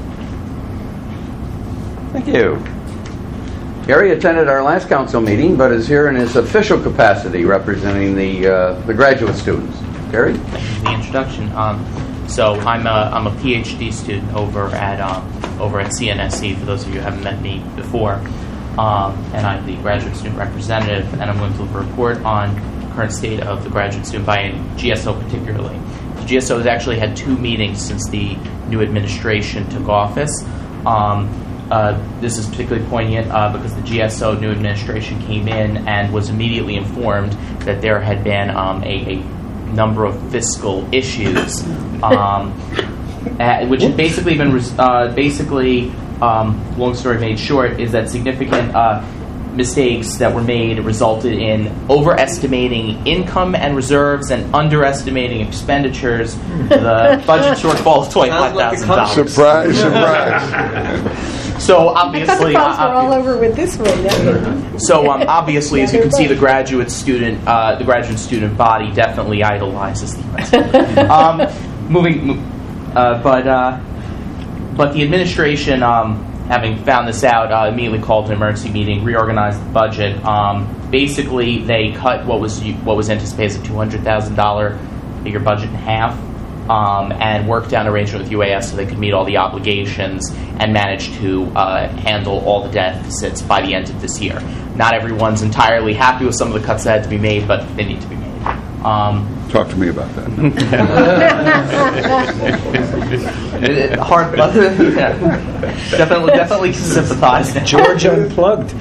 Thank you. Gary attended our last council meeting, but is here in his official capacity representing the uh, the graduate students. Gary? Thank you for the introduction. Um, so I'm a, I'm a PhD student over at um, over at C N S C, for those of you who haven't met me before. Um, and I'm the graduate student representative, and I'm going to report on the current state of the graduate student body, and G S O particularly. The G S O has actually had two meetings since the new administration took office. Um, Uh, this is particularly poignant uh, because the G S O new administration came in and was immediately informed that there had been um, a, a number of fiscal issues, um, uh, which had basically been res- uh, basically, um, long story made short, is that significant uh, mistakes that were made resulted in overestimating income and reserves and underestimating expenditures. The budget shortfall of twenty-five thousand dollars. Surprise, surprise. So obviously, I thought the uh, we're all over with this one. Then. so um, obviously, as you can see, the graduate student, uh, the graduate student body definitely idolizes the president. um, moving, uh, but uh, but the administration, um, having found this out, uh, immediately called an emergency meeting, reorganized the budget. Um, basically, they cut what was what was anticipated as a two hundred thousand dollar bigger budget in half. Um, and worked out an arrangement with U A S so they could meet all the obligations and manage to uh, handle all the deficits by the end of this year. Not everyone's entirely happy with some of the cuts that had to be made, but they need to be made. Um, Talk to me about that. hard, but yeah. definitely, definitely sympathize. George Unplugged.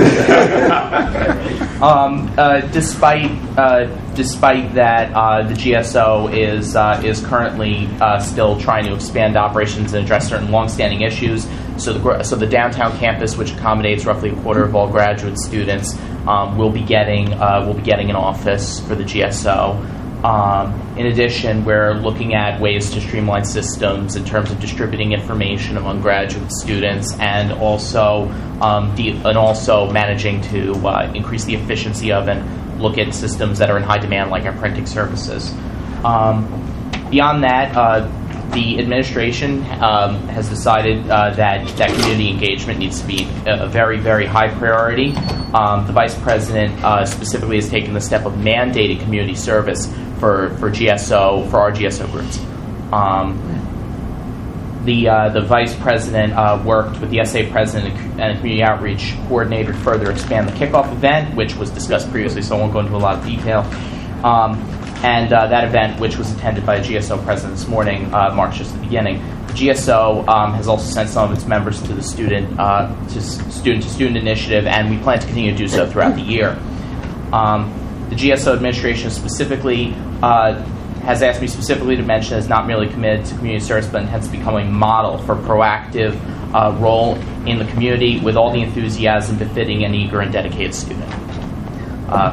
um, uh, despite uh, despite that, uh, the G S O is uh, is currently uh, still trying to expand operations and address certain longstanding issues. So the so the downtown campus, which accommodates roughly a quarter of all graduate students, um, will be getting uh, will be getting an office for the G S O. Um, in addition, we're looking at ways to streamline systems in terms of distributing information among graduate students, and also um, de- and also managing to uh, increase the efficiency of and look at systems that are in high demand, like our printing services. Um, beyond that, uh, the administration um, has decided uh, that that community engagement needs to be a, a very, very high priority. Um, the vice president uh, specifically has taken the step of mandating community service for, for G S O, for our G S O groups. Um, the uh, the vice president uh, worked with the S A president and the community outreach coordinator to further expand the kickoff event, which was discussed previously, so I won't go into a lot of detail. Um, and uh, that event, which was attended by the G S O president this morning, uh, marks just the beginning. The G S O um, has also sent some of its members to the student uh, to student to student initiative, and we plan to continue to do so throughout the year. Um, the G S O administration specifically uh, has asked me specifically to mention is not merely committed to community service, but intends to become a model for proactive uh, role in the community with all the enthusiasm befitting an eager and dedicated student. Uh,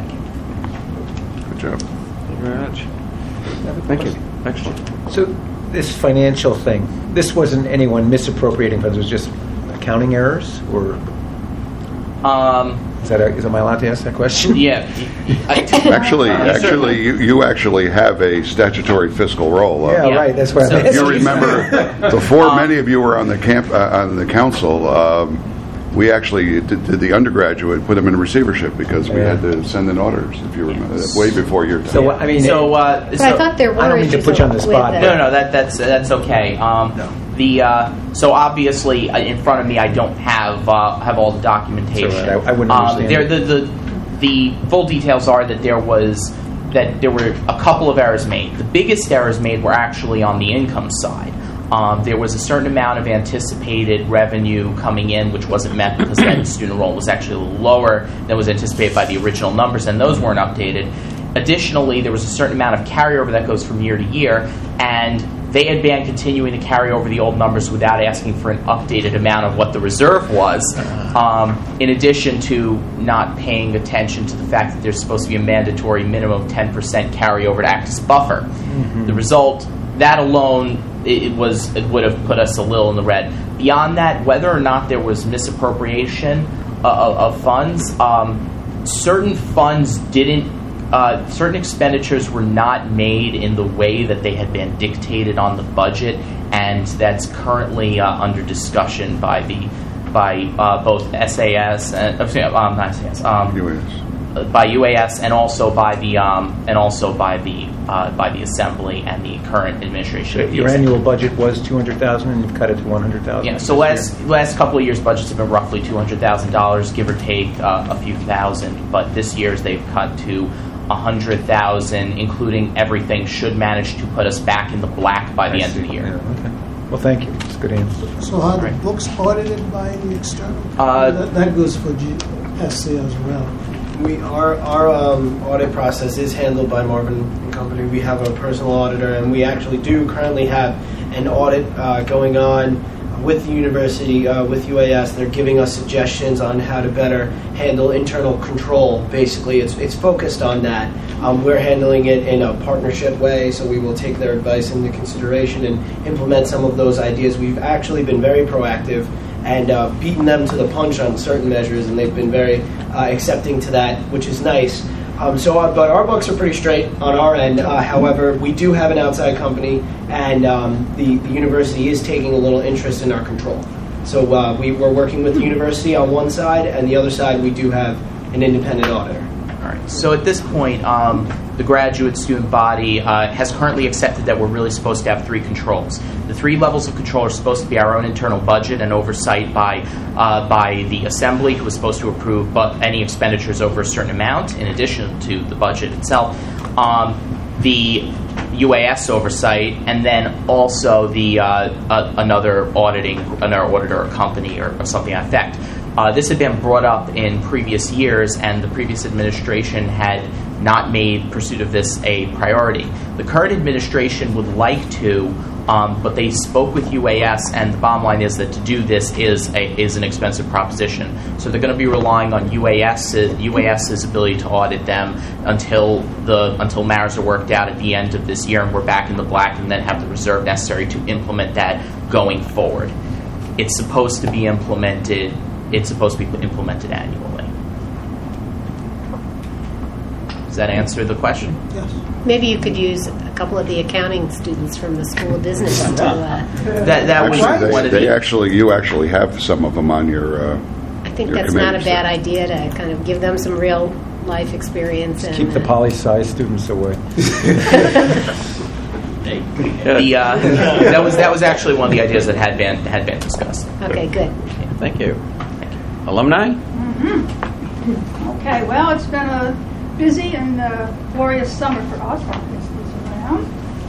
Good job. Thank you very much. Thank you. Excellent. So this financial thing, this wasn't anyone misappropriating funds, it was just accounting errors, or um, is that a, is am I allowed to ask that question? Yeah. Actually, actually, you, you actually have a statutory fiscal role. Uh, Yeah, yeah, right. That's why I'm so asking. You remember before um, many of you were on the camp uh, on the council. Um, we actually did, did the undergraduate, put them in receivership because we yeah. had to send in auditors. If you remember that, way before your time. So I mean, so, uh, but so I thought there were. I don't mean to put you on the spot. No, no, that that's that's okay. Um, no. The uh, so obviously uh, in front of me, I don't have uh, have all the documentation. So, right. I, I wouldn't um, understand. There, the, the the full details are that there was that there were a couple of errors made. The biggest errors made were actually on the income side. Um, there was a certain amount of anticipated revenue coming in, which wasn't met because then student enrollment was actually a little lower than was anticipated by the original numbers, and those weren't updated. Additionally, there was a certain amount of carryover that goes from year to year, and they had been continuing to carry over the old numbers without asking for an updated amount of what the reserve was, um, in addition to not paying attention to the fact that there's supposed to be a mandatory minimum of ten percent carryover to act as buffer. Mm-hmm. The result, that alone, it was it would have put us a little in the red. Beyond that, whether or not there was misappropriation uh, of, of funds, um, certain funds didn't, uh, certain expenditures were not made in the way that they had been dictated on the budget, and that's currently uh, under discussion by the by uh, both S A S and um, not S A S, um, U A S. By U A S and also by the um, and also by the uh, by the Assembly and the current administration. So of the your Assembly. annual budget was two hundred thousand, and you've cut it to one hundred thousand. Yeah. So last year. last couple of years, budgets have been roughly two hundred thousand dollars, give or take uh, a few thousand. But this year's they've cut to a hundred thousand, including everything. Should manage to put us back in the black by the I end see. of the year. Yeah, okay. Well, thank you. It's a good answer. So are the Right. books audited by the external? Uh, that, that goes for G- S C as well. We our our um, audit process is handled by Marvin and Company. We have a personal auditor, and we actually do currently have an audit uh, going on with the university, uh, with U A S. They're giving us suggestions on how to better handle internal control. Basically, it's it's focused on that. Um, we're handling it in a partnership way, so we will take their advice into consideration and implement some of those ideas. We've actually been very proactive and uh, beaten them to the punch on certain measures, and they've been very uh, accepting to that, which is nice. Um, so, our, but our books are pretty straight on our end. Uh, however, we do have an outside company, and um, the, the university is taking a little interest in our control. So uh, we, we're working with the university on one side, and the other side we do have an independent auditor. All right. So at this point, um, the graduate student body uh, has currently accepted that we're really supposed to have three controls. The three levels of control are supposed to be our own internal budget and oversight by uh, by the Assembly, who is supposed to approve but any expenditures over a certain amount, in addition to the budget itself. Um, the U A S oversight, and then also the uh, uh, another auditing, another auditor or company or, or something like that. Uh, this had been brought up in previous years, and the previous administration had not made pursuit of this a priority. The current administration would like to, um, but they spoke with U A S, and the bottom line is that to do this is a, is an expensive proposition. So they're going to be relying on U A S U A S's ability to audit them until the until matters are worked out at the end of this year, and we're back in the black, and then have the reserve necessary to implement that going forward. It's supposed to be implemented. It's supposed to be implemented annually. Does that answer the question? Yes. Maybe you could use a couple of the accounting students from the School of Business to. Uh, that that was actually, one they, of the. they actually, you actually have some of them on your. Uh, I think your that's not a committee, bad so. idea to kind of give them some real life experience. Just and keep the uh, poli-sci students away. the uh, that was that was actually one of the ideas that had been had been discussed. Okay, good. Thank you. Alumni? Mm-hmm. Okay, well, it's been a busy and uh, glorious summer for us. Around.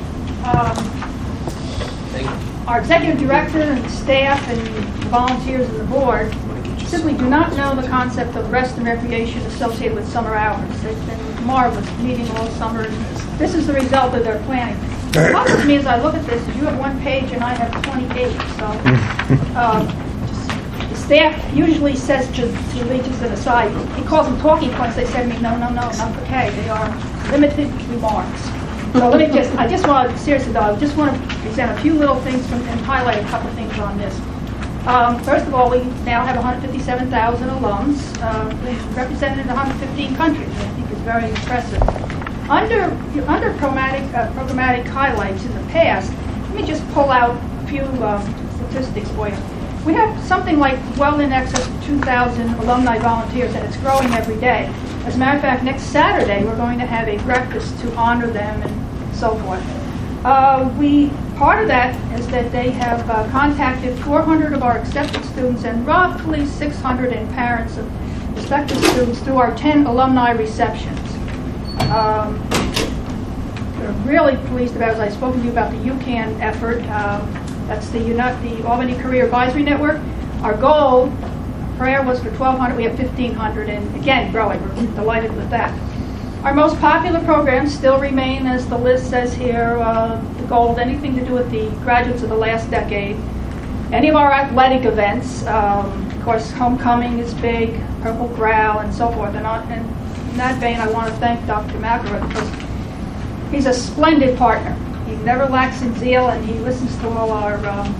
Um, our executive director and staff and volunteers of the board simply do not know the concept of rest and recreation associated with summer hours. They've been marvelous, meeting all summer, this is the result of their planning. It puzzles me as I look at this, is you have one page and I have twenty-eight, so um, just, the staff usually says to, to lead just an aside, he calls them talking points, they say to me, no, no, no, not okay, they are limited remarks. So let me just, I just want to, seriously though, I just want to present a few little things from, and highlight a couple of things on this. Um, first of all, we now have one hundred fifty-seven thousand alums, uh, represented in one hundred fifteen countries, I think is very impressive. Under, under programmatic, uh, programmatic highlights in the past, let me just pull out a few um, statistics for you. We have something like well in excess of two thousand alumni volunteers, and it's growing every day. As a matter of fact, next Saturday we're going to have a breakfast to honor them and so forth. Uh, we part of that is that they have uh, contacted four hundred of our accepted students and roughly six hundred in parents of prospective students through our ten alumni receptions. Um, we're really pleased about, as I've spoken to you about the U CAN effort. Um, that's the, Uni- the Albany Career Advisory Network. Our goal, prayer was for twelve hundred. We have fifteen hundred, and again, growing. We're delighted with that. Our most popular programs still remain, as the list says here, uh, the gold, anything to do with the graduates of the last decade. Any of our athletic events, um, of course, homecoming is big, Purple Growl, and so forth. And, on, and in that vein, I want to thank Doctor McElroy because he's a splendid partner. He never lacks in zeal, and he listens to all our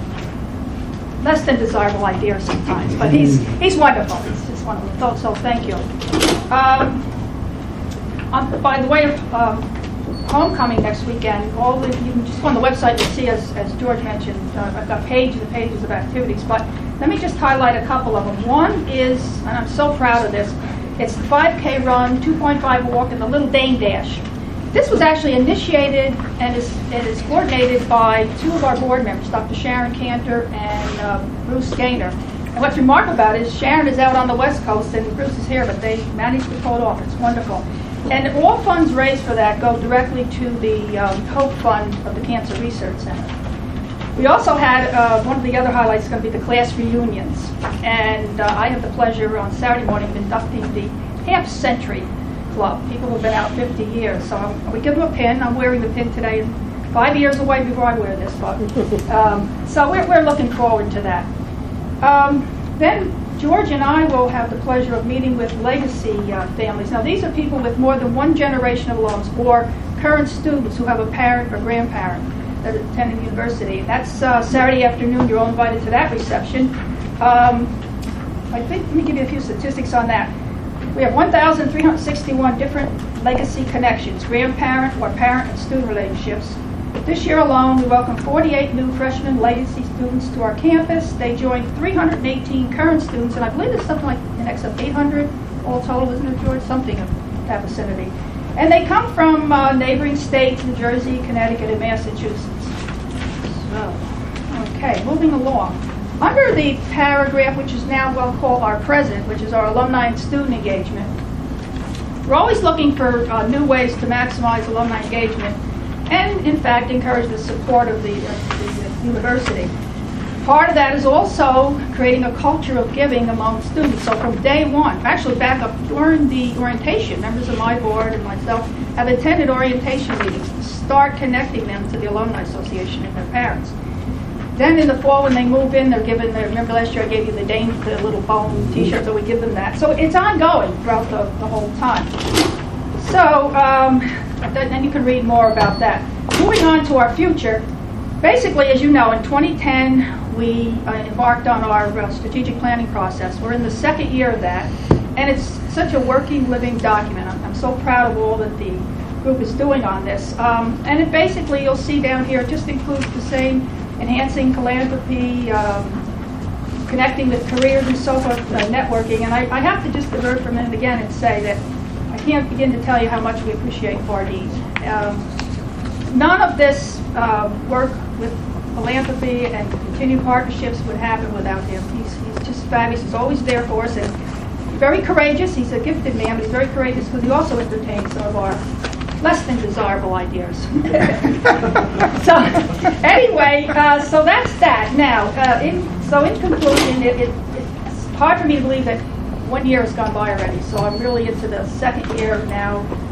um, less than desirable ideas sometimes. But he's he's wonderful. He's just wonderful. So, so thank you. Um, on, by the way of um, homecoming next weekend, all the, you can just go on the website and see, as, as George mentioned, uh, I've got pages and pages of activities. But let me just highlight a couple of them. One is, and I'm so proud of this, it's the five K run, two point five walk, and the Little Dane Dash. This was actually initiated and is, and is coordinated by two of our board members, Doctor Sharon Cantor and uh, Bruce Gaynor. And what's remarkable about it is Sharon is out on the West Coast and Bruce is here, but they managed to pull it off. It's wonderful. And all funds raised for that go directly to the um, Hope Fund of the Cancer Research Center. We also had, uh, one of the other highlights is going to be the class reunions. And uh, I have the pleasure on Saturday morning of inducting the half century club, people who have been out fifty years. So I'm, we give them a pin. I'm wearing the pin today, five years away before I wear this book. Um, so we're, we're looking forward to that. Um, then George and I will have the pleasure of meeting with legacy uh, families. Now these are people with more than one generation of alums or current students who have a parent or grandparent that attended the university. That's uh, Saturday afternoon. You're all invited to that reception. Um, I think, let me give you a few statistics on that. We have one thousand three hundred sixty-one different legacy connections, grandparent or parent and student relationships. This year alone, we welcomed forty-eight new freshman legacy students to our campus. They joined three hundred eighteen current students, and I believe it's something like in excess of eight hundred all total, isn't it, George? Something of that vicinity. And they come from uh, neighboring states, New Jersey, Connecticut, and Massachusetts. So, okay, moving along. Under the paragraph, which is now well called our present, which is our alumni and student engagement, we're always looking for uh, new ways to maximize alumni engagement and, in fact, encourage the support of the, uh, the uh, university. Part of that is also creating a culture of giving among students. So from day one, actually back up during the orientation, members of my board and myself have attended orientation meetings to start connecting them to the Alumni Association and their parents. Then in the fall, when they move in, they're given their, remember last year I gave you the Dane, the little bone t-shirt, so we give them that. So it's ongoing throughout the, the whole time. So, um, and you can read more about that. Moving on to our future, basically, as you know, in twenty ten, we uh, embarked on our uh, strategic planning process. We're in the second year of that, and it's such a working, living document. I'm, I'm so proud of all that the group is doing on this. Um, and it basically, you'll see down here, it just includes the same enhancing philanthropy, um, connecting with careers and so forth, uh, networking. And I, I have to just divert for a minute again and say that I can't begin to tell you how much we appreciate Fardeen. Um, none of this uh, work with philanthropy and continued partnerships would happen without him. He's, he's just fabulous. He's always there for us and very courageous. He's a gifted man, but he's very courageous because he also entertains some of our less than desirable ideas. So anyway, uh, so that's that. Now, uh, in, so in conclusion, it, it, it's hard for me to believe that one year has gone by already. So I'm really into the second year now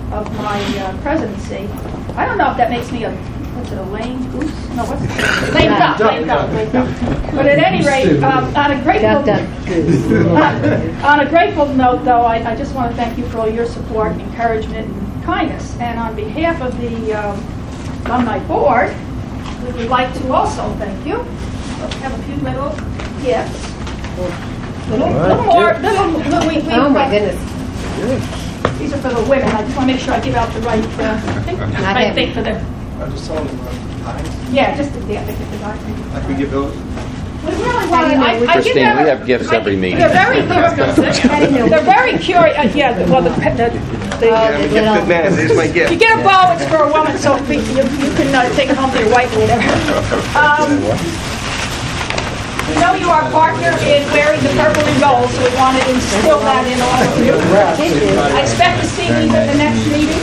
of my uh, presidency. I don't know if that makes me a, what's it, a lame goose? No, what's it? Lame duck, lame duck, lame duck. But at any rate, um, on a grateful uh, on a grateful note, though, I, I just want to thank you for all your support, encouragement, and kindness. And on behalf of the um, alumni board, we would like to also thank you. So we have a few little gifts. Little, little more, little, little, we, we, Oh, my goodness. These are for the women. I just want to make sure I give out the right, uh, right thing for them. I'm just telling them about the Yeah, just the, yeah, the, the guy. I can give those. We really want to, I, I give Christine, them, we have gifts every meeting. They're very, they're very curious. Uh, yeah, the- well, the, the, the I'm a gifted man. There's my gift. you get a bow, it's for a woman, so you, you can uh, take it home to your wife or whatever. Um, we know you are a partner in wearing the purple and gold, so we want to instill that in all of you. I expect to see you at the next meeting.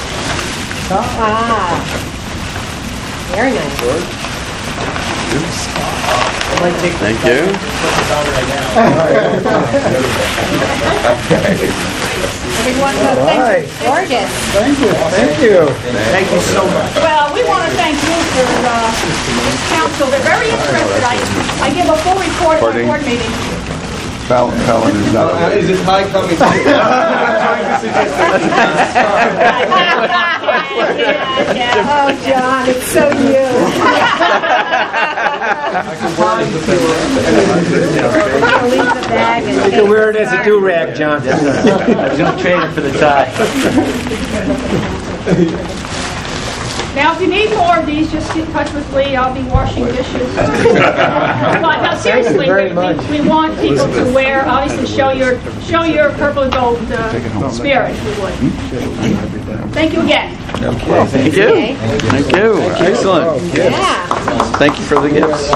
Ah, very nice. Thank you. Everyone, uh, thank you. Gorgeous. Thank you. Thank you. Thank you so much. Well, we want to thank you for uh, this council. They're very interested. I, I give a full report at my Reporting. board meeting. Fallon, Fallon is not Uh, is it high coming? Oh, John, it's so you. I'll leave the bag and You can wear it as a do-rag, John. I was going to trade it for the tie. Now, if you need more of these, just get in touch with Lee. I'll be washing dishes. But no, seriously, Thank you very we, much. we, we want people to wear, obviously, show your show your purple and gold uh, spirit, if you would. Thank you again. Okay, thank you. Okay. Thank you. Excellent. Yeah. Thank you for the gifts.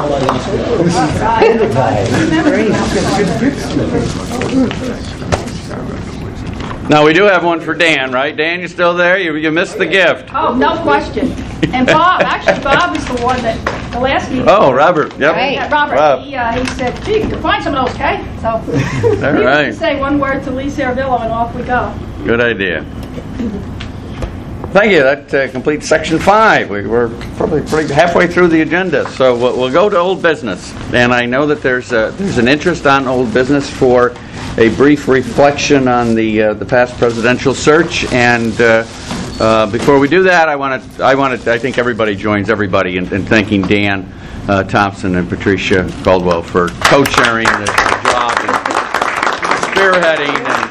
Now, we do have one for Dan, right? Dan, you still there? You, you missed the gift. Oh, no question. And Bob, actually, Bob is the one that the last meeting. Oh, Robert. Yep. Right. Yeah, Robert, Rob. he, uh, he said, gee, you can find some of those, okay? So, All we right. just say one word to Lee Servillo and off we go. Good idea. Thank you. That uh, completes section five. We, we're probably pretty halfway through the agenda, so we'll, we'll go to old business. And I know that there's a, there's an interest on old business for a brief reflection on the uh, the past presidential search. And uh, uh, before we do that, I want to I want to I think everybody joins everybody in, in thanking Dan uh, Thompson and Patricia Caldwell for co-chairing the, the job and spearheading. And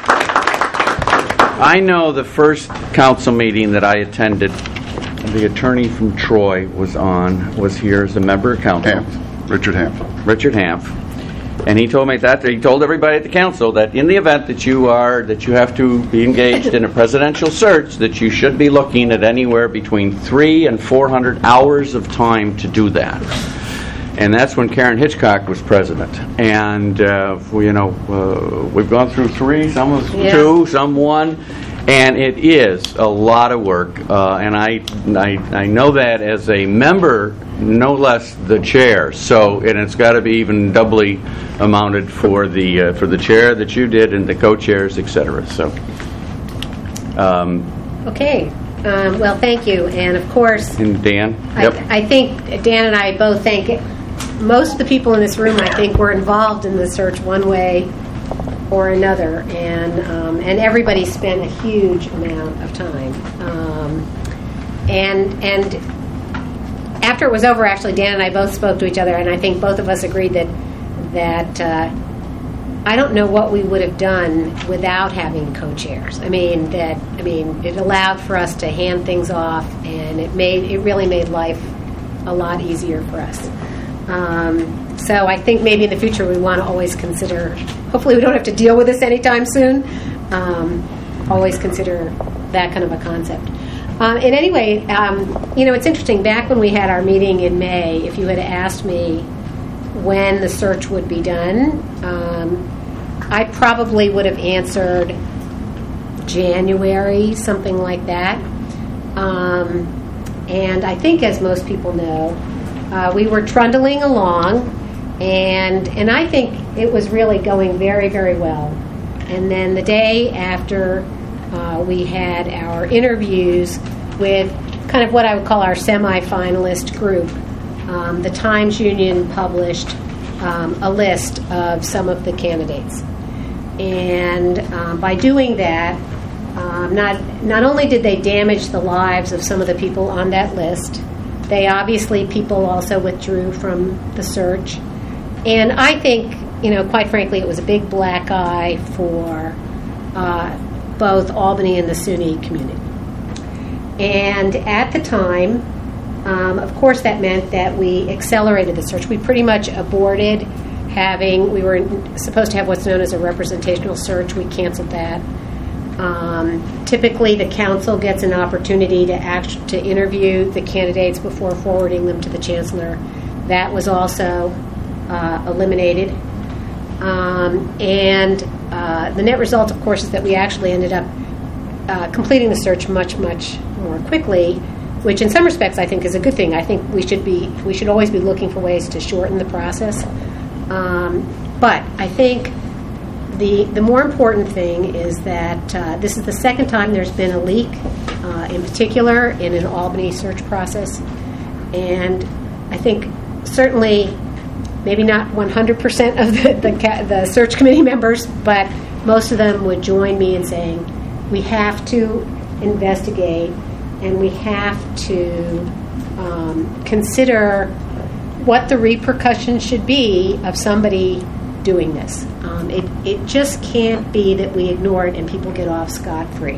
I know the first council meeting that I attended, the attorney from Troy was on, was here as a member of council. Hanf, Richard Hanf. Richard Hanf. And he told me that, he told everybody at the council that in the event that you are, that you have to be engaged in a presidential search, that you should be looking at anywhere between three and four hundred hours of time to do that. And that's when Karen Hitchcock was president. And, uh, we, you know, uh, we've gone through three, some of Yeah. two, some one. And it is a lot of work. Uh, and I, I I know that as a member, no less the chair. So, and it's got to be even doubly amounted for the uh, for the chair that you did and the co-chairs, et cetera. So, um, Okay. Um, well, thank you. And of course, and Dan? Yep. I, I think Dan and I both think most of the people in this room, I think, were involved in the search one way or another, and um, and everybody spent a huge amount of time. Um, and and after it was over, actually, Dan and I both spoke to each other, and I think both of us agreed that that uh, I don't know what we would have done without having co-chairs. I mean that I mean it allowed for us to hand things off, and it made it really made life a lot easier for us. Um, so I think maybe in the future we want to always consider. Hopefully we don't have to deal with this anytime soon. Um, always consider that kind of a concept. Um, and anyway, um, you know, it's interesting. Back when we had our meeting in May, if you had asked me when the search would be done, um, I probably would have answered January, something like that. Um, and I think, as most people know, uh, we were trundling along, and and I think it was really going very, very well. And then the day after uh, we had our interviews with kind of what I would call our semi-finalist group. Um, the Times Union published um, a list of some of the candidates. And um, by doing that, um, not, not only did they damage the lives of some of the people on that list, they obviously, people also withdrew from the search. And I think, you know, quite frankly, it was a big black eye for uh, both Albany and the SUNY community. And at the time, um, of course, that meant that we accelerated the search. We pretty much aborted having, we were supposed to have what's known as a representational search. We canceled that. Um, typically, the council gets an opportunity to act, to interview the candidates before forwarding them to the chancellor. That was also uh, eliminated. Um, and uh, the net result, of course, is that we actually ended up uh, completing the search much, much more quickly, which in some respects I think is a good thing. I think we should be, we should always be looking for ways to shorten the process. Um, but I think the the more important thing is that uh, this is the second time there's been a leak, uh, in particular in an Albany search process. And I think certainly, maybe not one hundred percent of the, the, the search committee members, but most of them would join me in saying we have to investigate and we have to um, consider what the repercussions should be of somebody doing this. Um, it, it just can't be that we ignore it and people get off scot-free.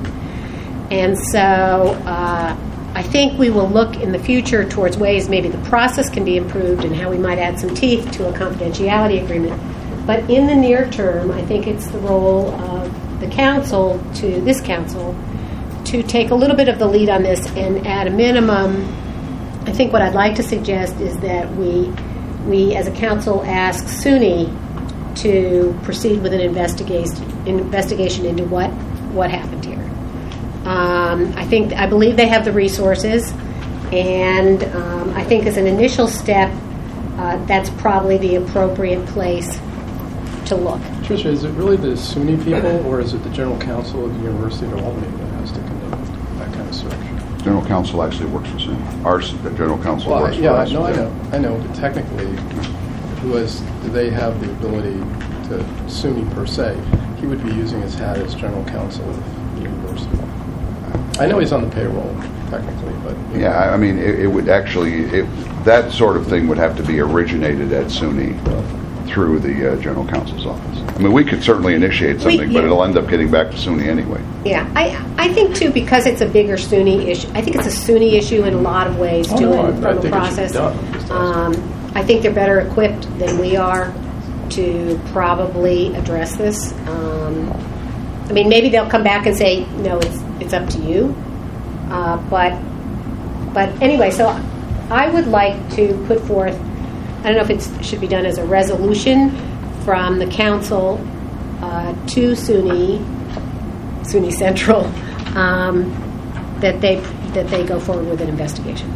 And so uh, I think we will look in the future towards ways maybe the process can be improved and how we might add some teeth to a confidentiality agreement. But in the near term, I think it's the role of the council, to this council, to take a little bit of the lead on this, and at a minimum, I think what I'd like to suggest is that we, we as a council ask SUNY to proceed with an investigation, investigation into what, what happened here. Um, I think, I believe they have the resources, and um, I think as an initial step, uh, that's probably the appropriate place to look. Tricia, is it really the SUNY people, or is it the General Counsel of the University of Albany that has to conduct that kind of search? General Counsel actually works for SUNY. Our the General Counsel well, works yeah, for us. Yeah, no, I know, I know, but technically, was do they have the ability to SUNY per se? He would be using his hat as General Counsel of the university. I know he's on the payroll technically, but yeah, I mean, it, it would actually it, that sort of thing would have to be originated at SUNY through the uh, General Counsel's office. I mean, we could certainly initiate something, we, yeah. but it'll end up getting back to SUNY anyway. Yeah, I I think too, because it's a bigger SUNY issue. I think it's a SUNY issue in a lot of ways oh, too, no, in, I, from I the process. Um, I think they're better equipped than we are to probably address this. Um, I mean, maybe they'll come back and say, no, it's it's up to you. Uh, but but anyway, so I would like to put forth, I don't know if it should be done as a resolution from the council uh, to SUNY, SUNY Central, um, that they that they go forward with an investigation.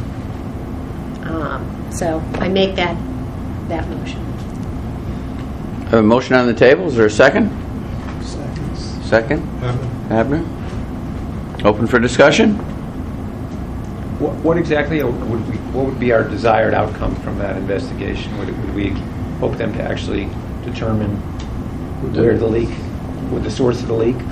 Um, so I make that that motion. A motion on the table. Is there a second? Second. Second. Abner. Abner. Open for discussion. What, what exactly would we, what would be our desired outcome from that investigation? Would, it, would we hope them to actually determine where the leak, what the source of the leak?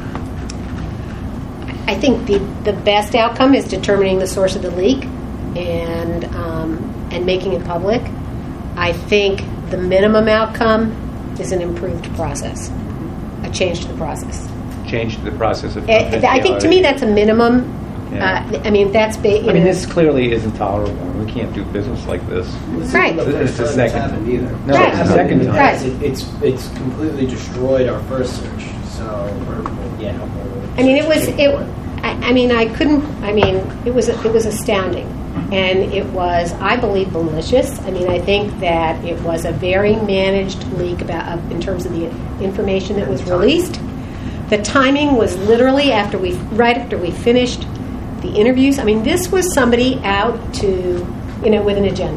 I think the the best outcome is determining the source of the leak and um, and making it public. I think the minimum outcome is an improved process, a change to the process. Change to the process of It, I think to me that's a minimum. Yeah. Uh, I mean, that's ba- I mean, know, this clearly isn't tolerable. We can't do business like this. Right. This It's the is second. happened either. No, Right. it's the second time. Right. It, it's it's completely destroyed our first search. So we're, yeah. We're I mean, it was it. I, I mean, I couldn't. I mean, it was it was astounding, and it was, I believe, malicious. I mean, I think that it was a very managed leak about uh, in terms of the information that was released. The timing was literally after we right after we finished the interviews. I mean, this was somebody out to, you know, with an agenda.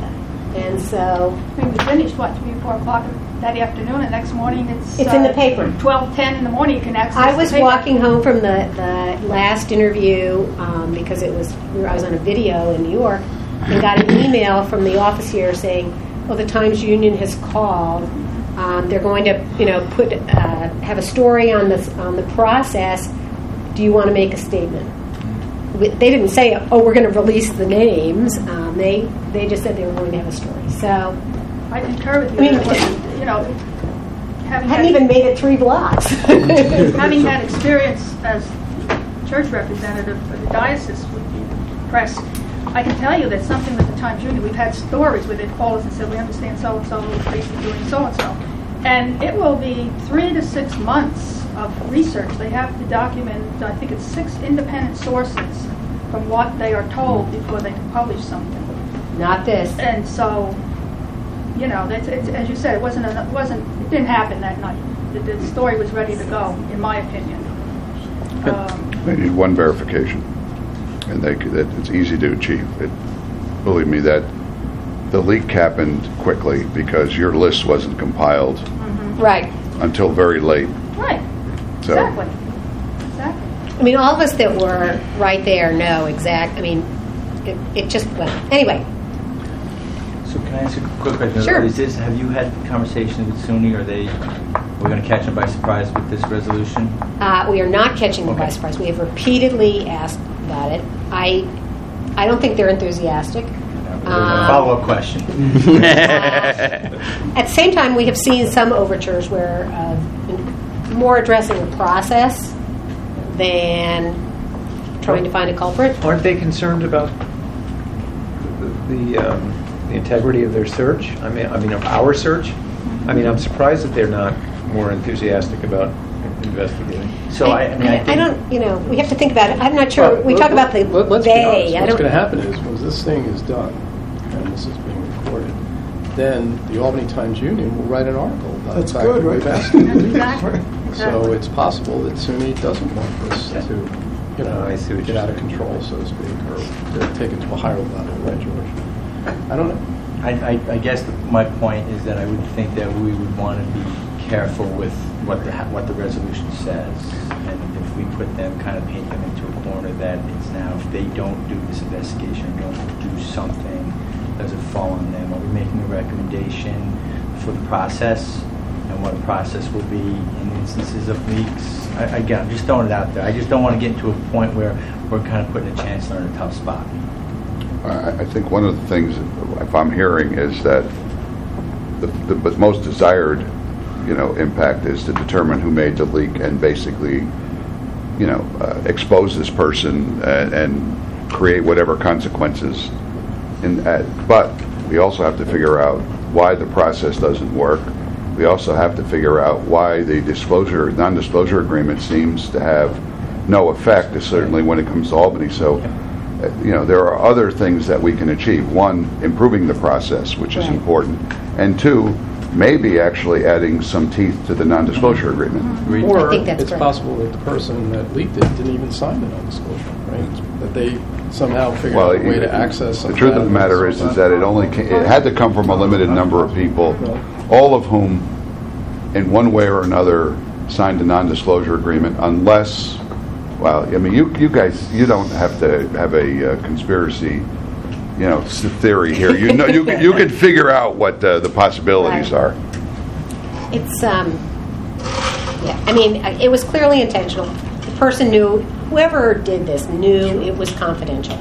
And so I mean, we finished, what, three, four o'clock that afternoon, and next morning it's... It's in the paper. twelve ten in the morning, you can access I the was paper. walking home from the, the last interview um, because it was I was on a video in New York and got an email from the office here saying, "Well, the Times Union has called. Um, they're going to, you know, put uh, have a story on this on the process. Do you want to make a statement?" They didn't say, "Oh, we're going to release the names." Um, they they just said they were going to have a story. So I concur with you. I mean, It wasn't, you know, having hadn't had- even made it three blocks. Having had experience as church representative for the diocese with the press, I can tell you that something with the Times Union, we've had stories where they've called us and said, we understand so-and-so is basically doing so-and-so. And it will be three to six months of research. They have to document, I think it's six independent sources from what they are told before they can publish something. Not this. And so, you know, it's, it's, as you said, it wasn't, a, it wasn't, it didn't happen that night. The, the story was ready to go, in my opinion. Um, They need one verification, and they could- that it's easy to achieve. It, believe me, that the leak happened quickly because your list wasn't compiled Right. until very late. right. So, Exactly. Exactly. I mean, all of us that were right there know exact. I mean, it, it just well. Anyway, So can I ask a quick question? Sure. Is this, have you had conversations with SUNY? Are they, we're going to catch them by surprise with this resolution? uh, we are not catching them by Okay. surprise. We have repeatedly asked about it. I, I don't think they're enthusiastic. Um, Follow-up question. At the same time, we have seen some overtures where uh, more addressing the process than trying to find a culprit. Aren't they concerned about the, the, um, the integrity of their search? I mean, I mean, of our search? I mean, I'm surprised that they're not more enthusiastic about investigating. So I, I mean, I, I think, don't, you know, we have to think about it. I'm not sure. Well, we let- talk about the let- let's be they. honest. I What's don't. going to happen is, once this thing is done, and this is being recorded, then the Albany Times Union will write an article about That's the fact good, that we've right? asked them to do Exactly. this. So it's possible that SUNY doesn't want this to, you know, I see what get you're out of saying. control, so to speak, or to take it to a higher level, right, George? I don't know. I, I, I guess the, my point is that I would think that we would want to be careful with what the what the resolution says, and if we put them, kind of paint them into a corner that it's now, if they don't do this investigation or don't do something, does it fall on them? Are we making a recommendation for the process and what a process will be in instances of leaks? I, again, I'm just throwing it out there. I just don't want to get into a point where we're kind of putting a chancellor in a tough spot. I I think one of the things, if I'm hearing, is that the, the but most desired, you know, impact is to determine who made the leak and basically, you know, uh, expose this person and, and create whatever consequences. In, uh, but we also have to figure out why the process doesn't work. We also have to figure out why the disclosure, non-disclosure agreement seems to have no effect, certainly when it comes to Albany. So, uh, you know, there are other things that we can achieve. One, improving the process, which is Right. important. And two, maybe actually adding some teeth to the non-disclosure agreement. Or I think that's it's correct. possible that the person that leaked it didn't even sign the non-disclosure, right? That they somehow figured Well, out a way it- to access some the truth of the data matter and is, so is that it only ca- it had to come from a limited number of people, all of whom, in one way or another, signed a non-disclosure agreement, unless, well, I mean, you you guys, you don't have to have a uh, conspiracy, you know, s- theory here. You know, you can- you could figure out what uh, the possibilities Right. are. It's um, yeah. I mean, uh, it was clearly intentional. The person knew, whoever did this knew it was confidential,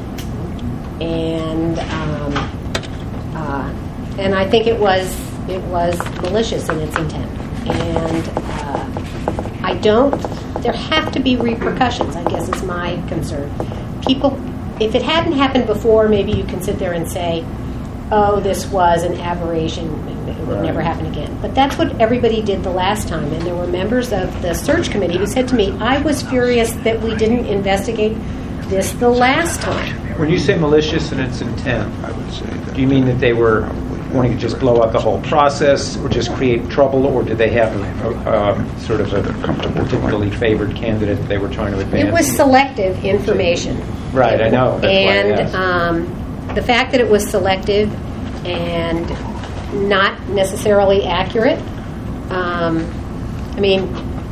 and um, uh, and I think it was it was malicious in its intent. And uh, I don't. There have to be repercussions, I guess, is my concern. People, if it hadn't happened before, maybe you can sit there and say, oh, this was an aberration, it would Right. never happen again. But that's what everybody did the last time. And there were members of the search committee who said to me, I was furious that we didn't investigate this the last time. When you say malicious in its intent, I would say that. do you mean that they were wanting to just blow out the whole process, or just create trouble, or did they have a, a, sort of a particularly favored candidate that they were trying to advance? It was selective information. Right, I know. That's why I And asked. um, the fact that it was selective and not necessarily accurate. Um, I mean,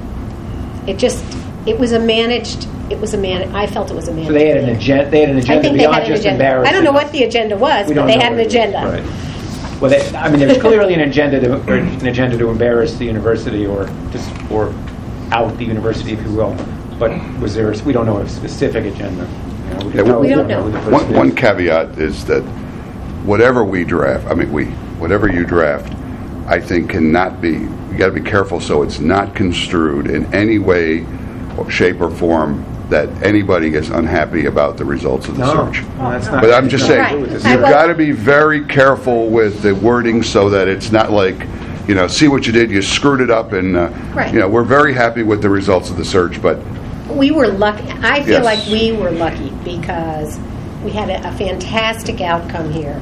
it just, it was a managed, it was a man, I felt it was a managed. So they had an thing. agenda, they had an I agenda think they beyond had an just agenda. embarrassing. I don't know what the agenda was, We but don't they know had an what it is. agenda. Right. Well, they, I mean, there's clearly an agenda to, or an agenda to embarrass the university or just, or out the university, if you will. But was there, we don't know a specific agenda. You know, we, Yeah, don't we know don't know. who the person One, is. one caveat is that whatever we draft, I mean, we, whatever you draft, I think cannot be, you got to be careful so it's not construed in any way, or shape, or form that anybody is unhappy about the results of the No, search. no, that's not. But I'm just saying, Right. you've I will- got to be very careful with the wording so that it's not like, you know, see what you did, you screwed it up, and, uh, Right. you know, we're very happy with the results of the search, but We were lucky. I feel Yes. like we were lucky because we had a, a fantastic outcome here.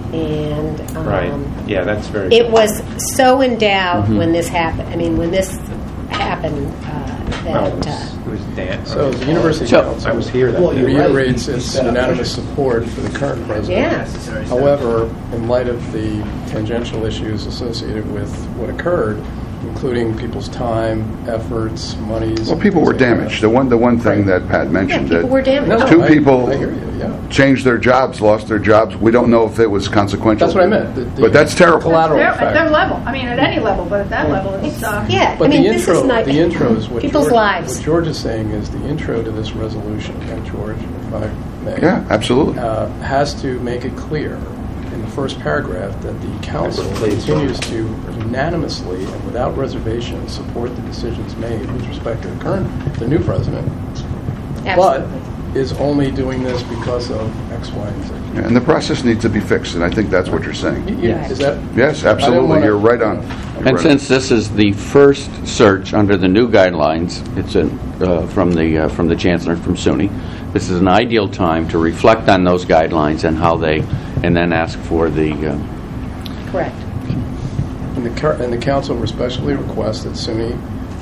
And um, Right. Yeah, that's very. it was so in doubt Mm-hmm. when this happened. I mean, when this happened, uh, Well, it that. was, Uh, it was Dan. So the University So- Council I was here that Well, day. you're right. reiterates its unanimous support for the current president. Yeah. However, in light of the tangential issues associated with what occurred, including people's time, efforts, monies. well, people were things like that. damaged. The one, the one thing that Pat mentioned Yeah, people were that damaged. No, no, two I- people I hear you, yeah. changed their jobs, lost their jobs. We don't know if it was consequential. That's what I meant. The- the But that's terrible. Collateral They're- effect. At their level, I mean, at any level, but at that level, it's, uh, yeah, But I mean, the this intro, is not the intro is what people's George, lives. What George is saying is the intro to this resolution, and George, if I may, Yeah, absolutely. uh, has to make it clear in the first paragraph that the council continues to unanimously and without reservation support the decisions made with respect to the current, the new president, Absolutely. but is only doing this because of X, Y, and Z. Yeah, and the process needs to be fixed, and I think that's what you're saying. Y- y- Is that? Yes, I don't absolutely. wanna- You're right on. You're And right since this is the first search under the new guidelines, it's in, uh, from the uh, from the chancellor, from SUNY, this is an ideal time to reflect on those guidelines and how they, and then ask for the. Uh, Correct. And the, cur- and the council respectfully requests that SUNY,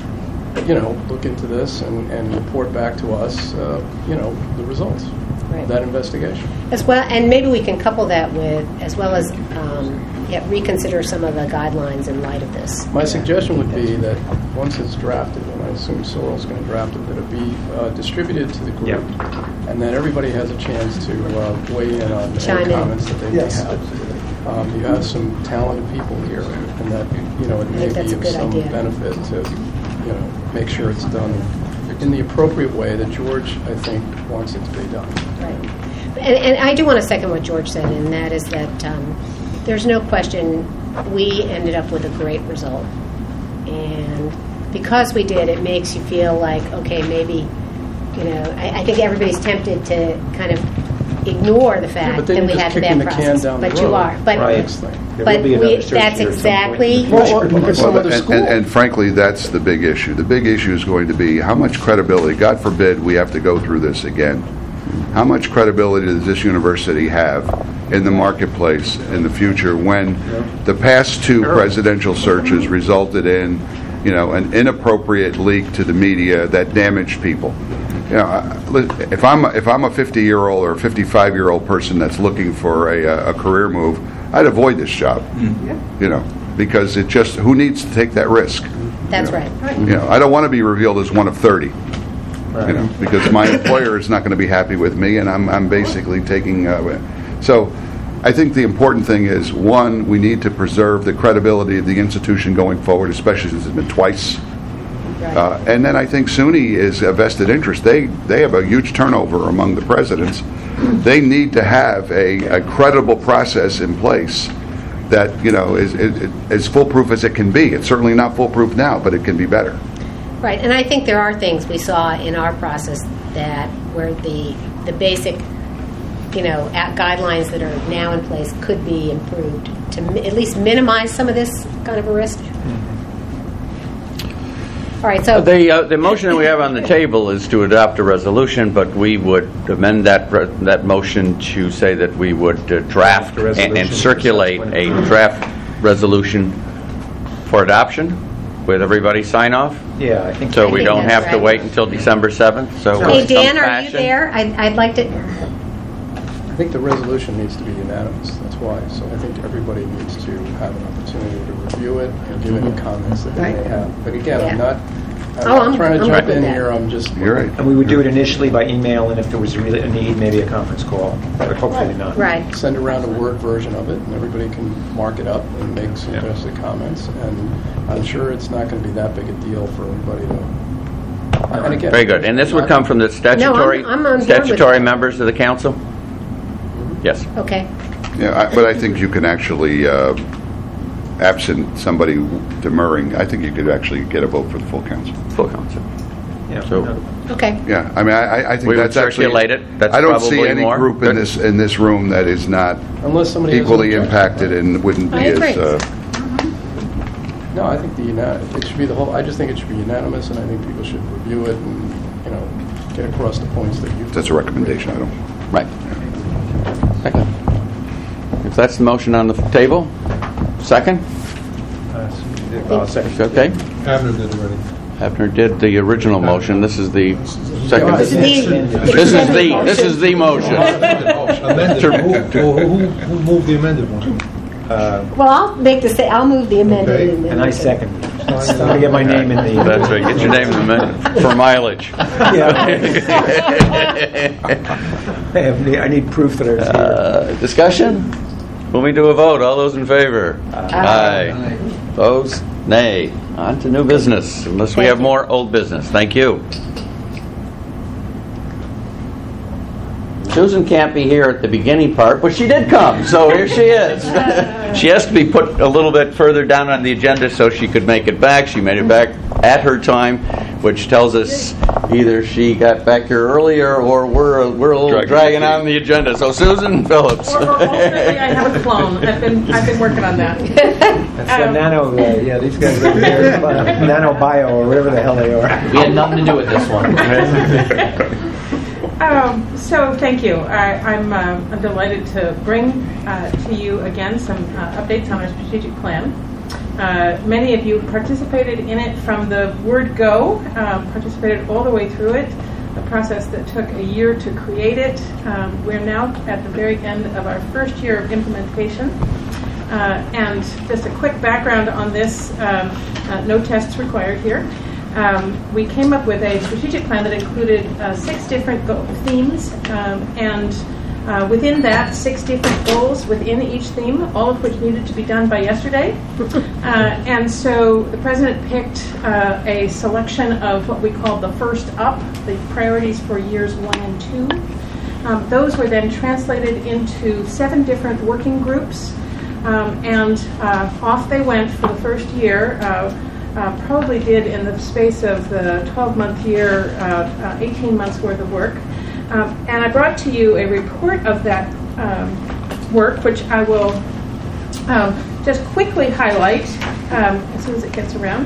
you know, look into this and, and report back to us, uh, you know, the results Right. of that investigation. As well, and maybe we can couple that with, as well as um, yeah, reconsider some of the guidelines in light of this. My suggestion would be that once it's drafted, and I assume Sorrell's going to draft it, that it be uh, distributed to the group, Yep. and that everybody has a chance to uh, weigh in on Chime any in. comments that they Yes. may have. Um, you have some talented people here, and that, you know, it I may think that's be a of good some idea. benefit to, you know, make sure it's done in the appropriate way that George, I think, wants it to be done. Right. And, and I do want to second what George said, and that is that um, there's no question we ended up with a great result. And because we did, it makes you feel like, okay, maybe, you know, I, I think everybody's tempted to kind of ignore the Yeah, fact but then that you're we just had the kicking bad the can process. down the But you road. are. But, Right. Next thing. There but will be we, another search that's here at some point exactly. in the future. Well, or- or some Well, other and, school. and, and frankly, that's the big issue. The big issue is going to be how much credibility, God forbid we have to go through this again, how much credibility does this university have in the marketplace in the future when the past two presidential searches resulted in, you know, an inappropriate leak to the media that damaged people? You know, I- if I'm if I'm a fifty-year-old or fifty-five-year-old person that's looking for a, a career move, I'd avoid this job. You know, because it just who needs to take that risk? That's right. You know, I don't want to be revealed as one of thirty. You know, because my employer is not going to be happy with me, and I'm I'm basically taking. Uh, so, I think the important thing is one, we need to preserve the credibility of the institution going forward, especially since it's been twice. Uh, and then I think SUNY is a vested interest. They they have a huge turnover among the presidents. They need to have a, a credible process in place that, you know, is, is as foolproof as it can be. It's certainly not foolproof now, but it can be better. Right, and I think there are things we saw in our process that where the the basic, you know, at guidelines that are now in place could be improved to mi- at least minimize some of this kind of a risk. All right, so The, uh, the motion that we have on the table is to adopt a resolution, but we would amend that, re- that motion to say that we would uh, draft a resolution and and for circulate a subsequent- draft resolution for adoption with everybody sign off. Yeah, I think. So I we think don't that's have to right. wait until December seventh. So hey in some Dan, are you fashion- there? I'd, I'd like to. think the resolution needs to be unanimous, that's why. So I think everybody needs to have an opportunity to review it and give any comments that they may Right. have. But again, Yeah. I'm not, I'm Oh, not I'm- trying to I'm jump good in with that. here, I'm just... You're right. And we would do it initially by email, and if there was really a need, maybe a conference call, but hopefully not. Right. Send around a Word version of it, and everybody can mark it up and make suggested comments. And I'm sure it's not going to be that big a deal for everybody to... And again, Very good. And this would come from the statutory, No, I'm- I'm on board with statutory that. members of the council? Yes. Okay. Yeah, I- but I think you can actually, uh, absent somebody demurring, I think you could actually get a vote for the full council. Full council. Yeah. So Okay. Yeah, I mean, I, I think We would that's actually... circulate it. That's I don't see probably any more. group in Good. this, in this room that is not Unless somebody has equally an objection. impacted and wouldn't be I as... agree. uh, No, I think the unan- it should be the whole, I just think it should be unanimous, and I think people should review it and, you know, get across the points that you... That's a recommendation, I don't... Right. Second. If that's the motion on the table, second? Uh, second. Okay. Abner did already. Abner did the original motion. This is the second. This is the- This is the, this is the motion. Amended. Who, who, who moved the amended one? Uh, Well, I'll make the, sa- I'll move the amended. Okay. and then And I we can- second. I'm going to get my name in the... That's right. Get your name in the minute for mileage. I have need- I need proof that I was here. Uh, discussion? Moving to a vote. All those in favor? Aye. Opposed? Nay. On to new business, unless we Thank have you. more old business. Thank you. Susan can't be here at the beginning part, but she did come, so here she is. She has to be put a little bit further down on the agenda so she could make it back. She made it back at her time, which tells us either she got back here earlier or we're a, we're a little Dragging dragging the feet. on the agenda. So Susan Phillips. Or, or ultimately, I have a clone. I've been I've been working on that. That's the Um, nano, uh, yeah, these guys are here, nano bio or whatever the hell they are. We had nothing to do with this one. Um, so thank you. I, I'm, uh, I'm delighted to bring uh, to you again some uh, updates on our strategic plan. Uh, many of you participated in it from the word go, um, participated all the way through it, a process that took a year to create it. Um, we're now at the very end of our first year of implementation. Uh, and just a quick background on this, um, uh, no tests required here. Um, we came up with a strategic plan that included uh, six different go- themes, um, and uh, within that, six different goals within each theme, all of which needed to be done by yesterday. Uh, and so the president picked uh, a selection of what we called the first up, the priorities for years one and two. Um, those were then translated into seven different working groups, um, and uh, off they went for the first year. Uh, Uh, probably did in the space of the twelve-month year, uh, uh, eighteen months worth of work. Um, and I brought to you a report of that um, work, which I will um, just quickly highlight um, as soon as it gets around.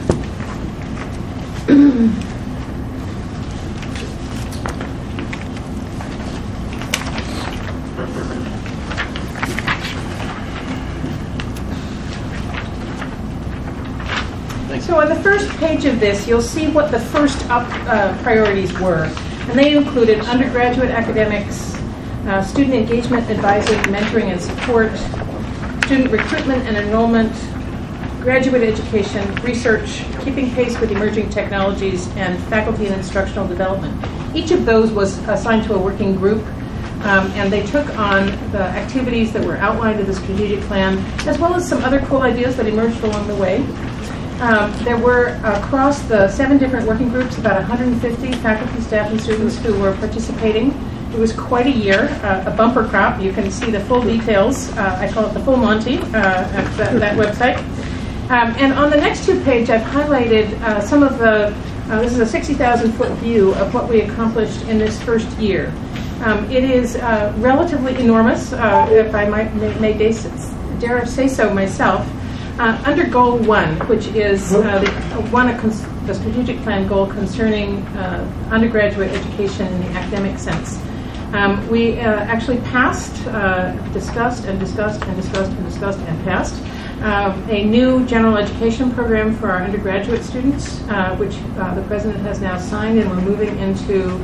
So on the first page of this, you'll see what the first up uh, priorities were. And they included undergraduate academics, uh, student engagement, advising, mentoring, and support, student recruitment and enrollment, graduate education, research, keeping pace with emerging technologies, and faculty and instructional development. Each of those was assigned to a working group, um, and they took on the activities that were outlined in the strategic plan, as well as some other cool ideas that emerged along the way. Um, there were, across the seven different working groups, about one hundred fifty faculty, staff, and students who were participating. It was quite a year, uh, a bumper crop. You can see the full details. Uh, I call it the full Monty uh, at that, that website. Um, and on the next two pages, I've highlighted uh, some of the, uh, this is a sixty thousand foot view of what we accomplished in this first year. Um, it is uh, relatively enormous, uh, if I might may, may dare say so myself. Uh, under Goal One, which is uh, the one a cons- the strategic plan goal concerning uh, undergraduate education in the academic sense, um, we uh, actually passed, uh, discussed and discussed and discussed and discussed and passed um, a new general education program for our undergraduate students, uh, which uh, the president has now signed, and we're moving into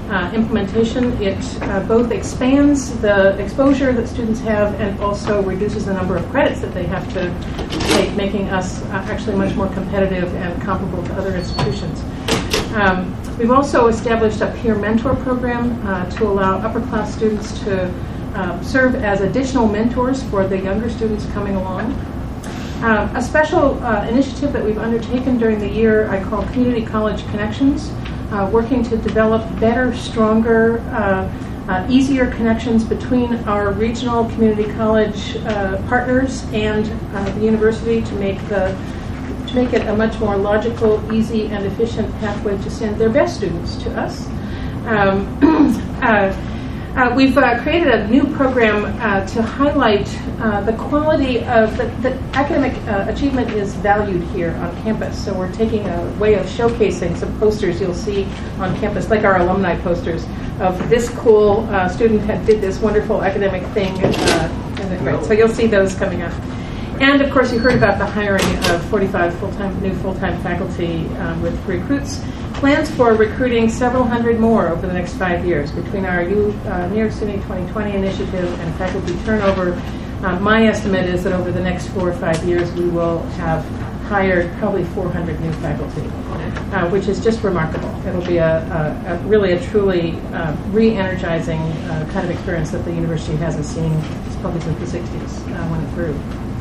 uh, implementation. It uh, both expands the exposure that students have and also reduces the number of credits that they have to take, making us uh, actually much more competitive and comparable to other institutions. Um, we've also established a peer mentor program uh, to allow upper class students to uh, serve as additional mentors for the younger students coming along. Uh, a special uh, initiative that we've undertaken during the year I call Community College Connections, uh, working to develop better, stronger, uh, uh, easier connections between our regional community college uh, partners and uh, the university to make the to make it a much more logical, easy, and efficient pathway to send their best students to us. Um, uh, Uh, we've uh, created a new program uh, to highlight uh, the quality of the, the academic uh, achievement is valued here on campus. So we're taking a way of showcasing some posters you'll see on campus, like our alumni posters of this cool uh, student that did this wonderful academic thing. Uh, and right, so you'll see those coming up. And of course, you heard about the hiring of forty-five full-time, new full-time faculty um, with recruits. Plans for recruiting several hundred more over the next five years between our U, uh, New York City twenty twenty initiative and faculty turnover. Uh, my estimate is that over the next four or five years, we will have hired probably four hundred new faculty, uh, which is just remarkable. It'll be a, a, a really a truly uh, re-energizing uh, kind of experience that the university hasn't seen probably since the sixties uh, when it grew.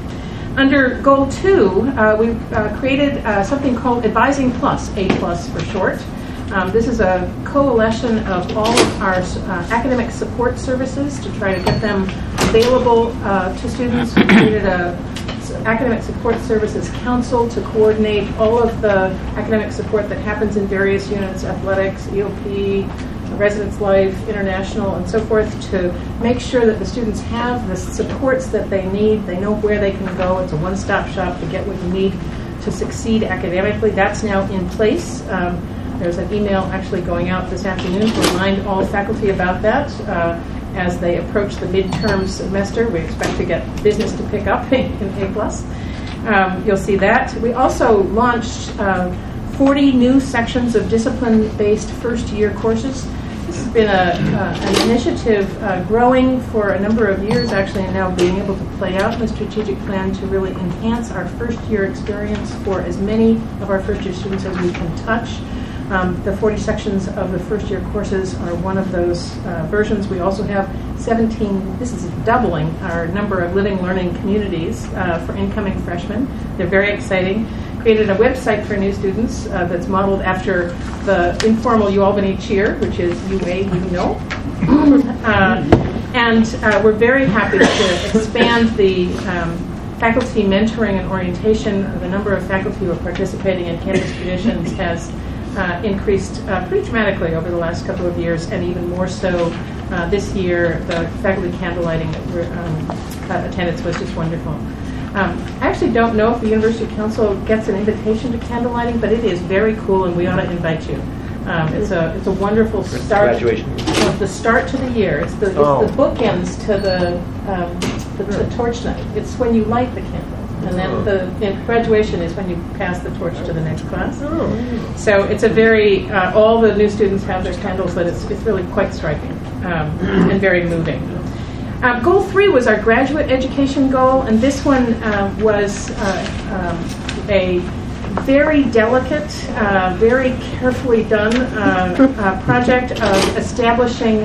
Under Goal two, uh, we've uh, created uh, something called Advising Plus, A plus for short. Um, this is a coalition of all of our uh, academic support services to try to get them available uh, to students. We created a Academic Support Services Council to coordinate all of the academic support that happens in various units, athletics, E O P, residence life, international, and so forth, to make sure that the students have the supports that they need. They know where they can go. It's a one-stop shop to get what you need to succeed academically. That's now in place. Um, there's an email actually going out this afternoon to remind all faculty about that. Uh, as they approach the midterm semester, we expect to get business to pick up in A plus. Um, you'll see that. We also launched uh, forty new sections of discipline-based first-year courses. This has been a, uh, an initiative uh, growing for a number of years, actually, and now being able to play out in the strategic plan to really enhance our first-year experience for as many of our first-year students as we can touch. Um, the forty sections of the first-year courses are one of those uh, versions. We also have seventeen, this is doubling our number of living learning communities uh, for incoming freshmen. They're very exciting. Created a website for new students uh, that's modeled after the informal UAlbany cheer, which is U A, you know. uh, and uh, we're very happy to expand the um, faculty mentoring and orientation. The number of faculty who are participating in campus traditions has uh, increased uh, pretty dramatically over the last couple of years, and even more so uh, this year. The faculty candlelighting um, uh, attendance was just wonderful. Um, I actually don't know if the University Council gets an invitation to candlelighting, but it is very cool, and we ought to invite you. Um, it's a it's a wonderful start. Graduation. Of the start to the year. It's the, it's Oh. the bookends to the um, the, the torch night. It's when you light the candle, and then the and graduation is when you pass the torch to the next class. So it's a very uh, all the new students have their candles lit. It's it's really quite striking um, and very moving. Um, goal three was our graduate education goal, and this one uh, was uh, um, a very delicate, uh, very carefully done uh, uh, project of establishing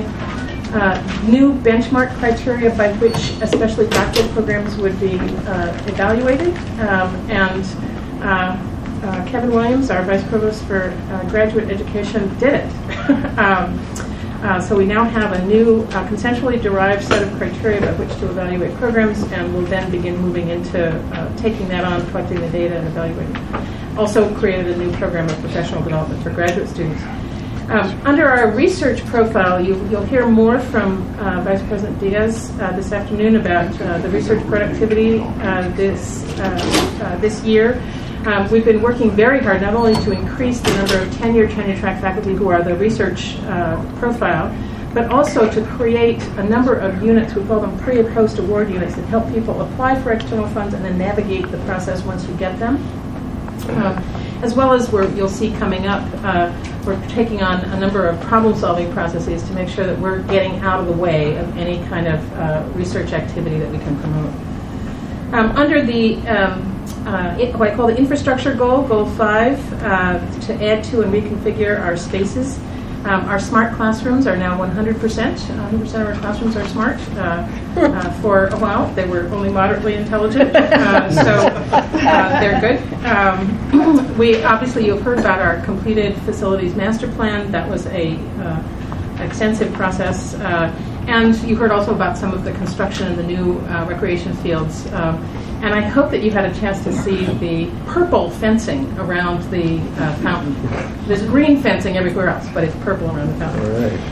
uh, new benchmark criteria by which especially doctoral programs would be uh, evaluated. Um, and uh, uh, Kevin Williams, our Vice Provost for uh, Graduate Education, did it. um, Uh, so we now have a new uh, consensually derived set of criteria by which to evaluate programs, and we'll then begin moving into uh, taking that on, collecting the data, and evaluating. Also created a new program of professional development for graduate students. Um, under our research profile, you, you'll hear more from uh, Vice President Diaz uh, this afternoon about uh, the research productivity uh, this, uh, uh, this year. Um, we've been working very hard not only to increase the number of tenure tenure track faculty who are the research uh, profile, but also to create a number of units, we call them pre and post award units, that help people apply for external funds and then navigate the process once you get them. Um, as well as we're, you'll see coming up, uh, we're taking on a number of problem-solving processes to make sure that we're getting out of the way of any kind of uh, research activity that we can promote. Um, under the um, uh, it, what I call the infrastructure goal, goal five, uh, to add to and reconfigure our spaces. Um, our smart classrooms are now one hundred percent. one hundred percent of our classrooms are smart. Uh, uh, for a while, they were only moderately intelligent, uh, so uh, they're good. Um, we obviously, you've heard about our completed facilities master plan. That was a uh, extensive process, uh, and you heard also about some of the construction of the new uh, recreation fields. Um, And I hope that you had a chance to see the purple fencing around the uh, fountain. There's green fencing everywhere else, but it's purple around the fountain. All right.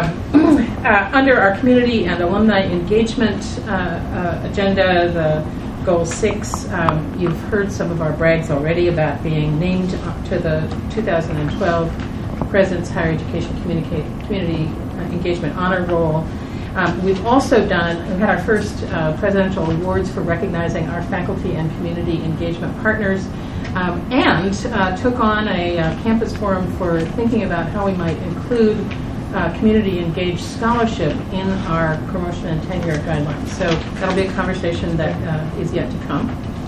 Um, uh, under our community and alumni engagement uh, uh, agenda, the goal six, um, you've heard some of our brags already about being named to the two thousand twelve President's Higher Education Communica- Community Engagement Honor Roll. Um, we've also done, we've had our first uh, presidential awards for recognizing our faculty and community engagement partners, um, and uh, took on a uh, campus forum for thinking about how we might include uh, community engaged scholarship in our promotion and tenure guidelines. So that'll be a conversation that uh, is yet to come.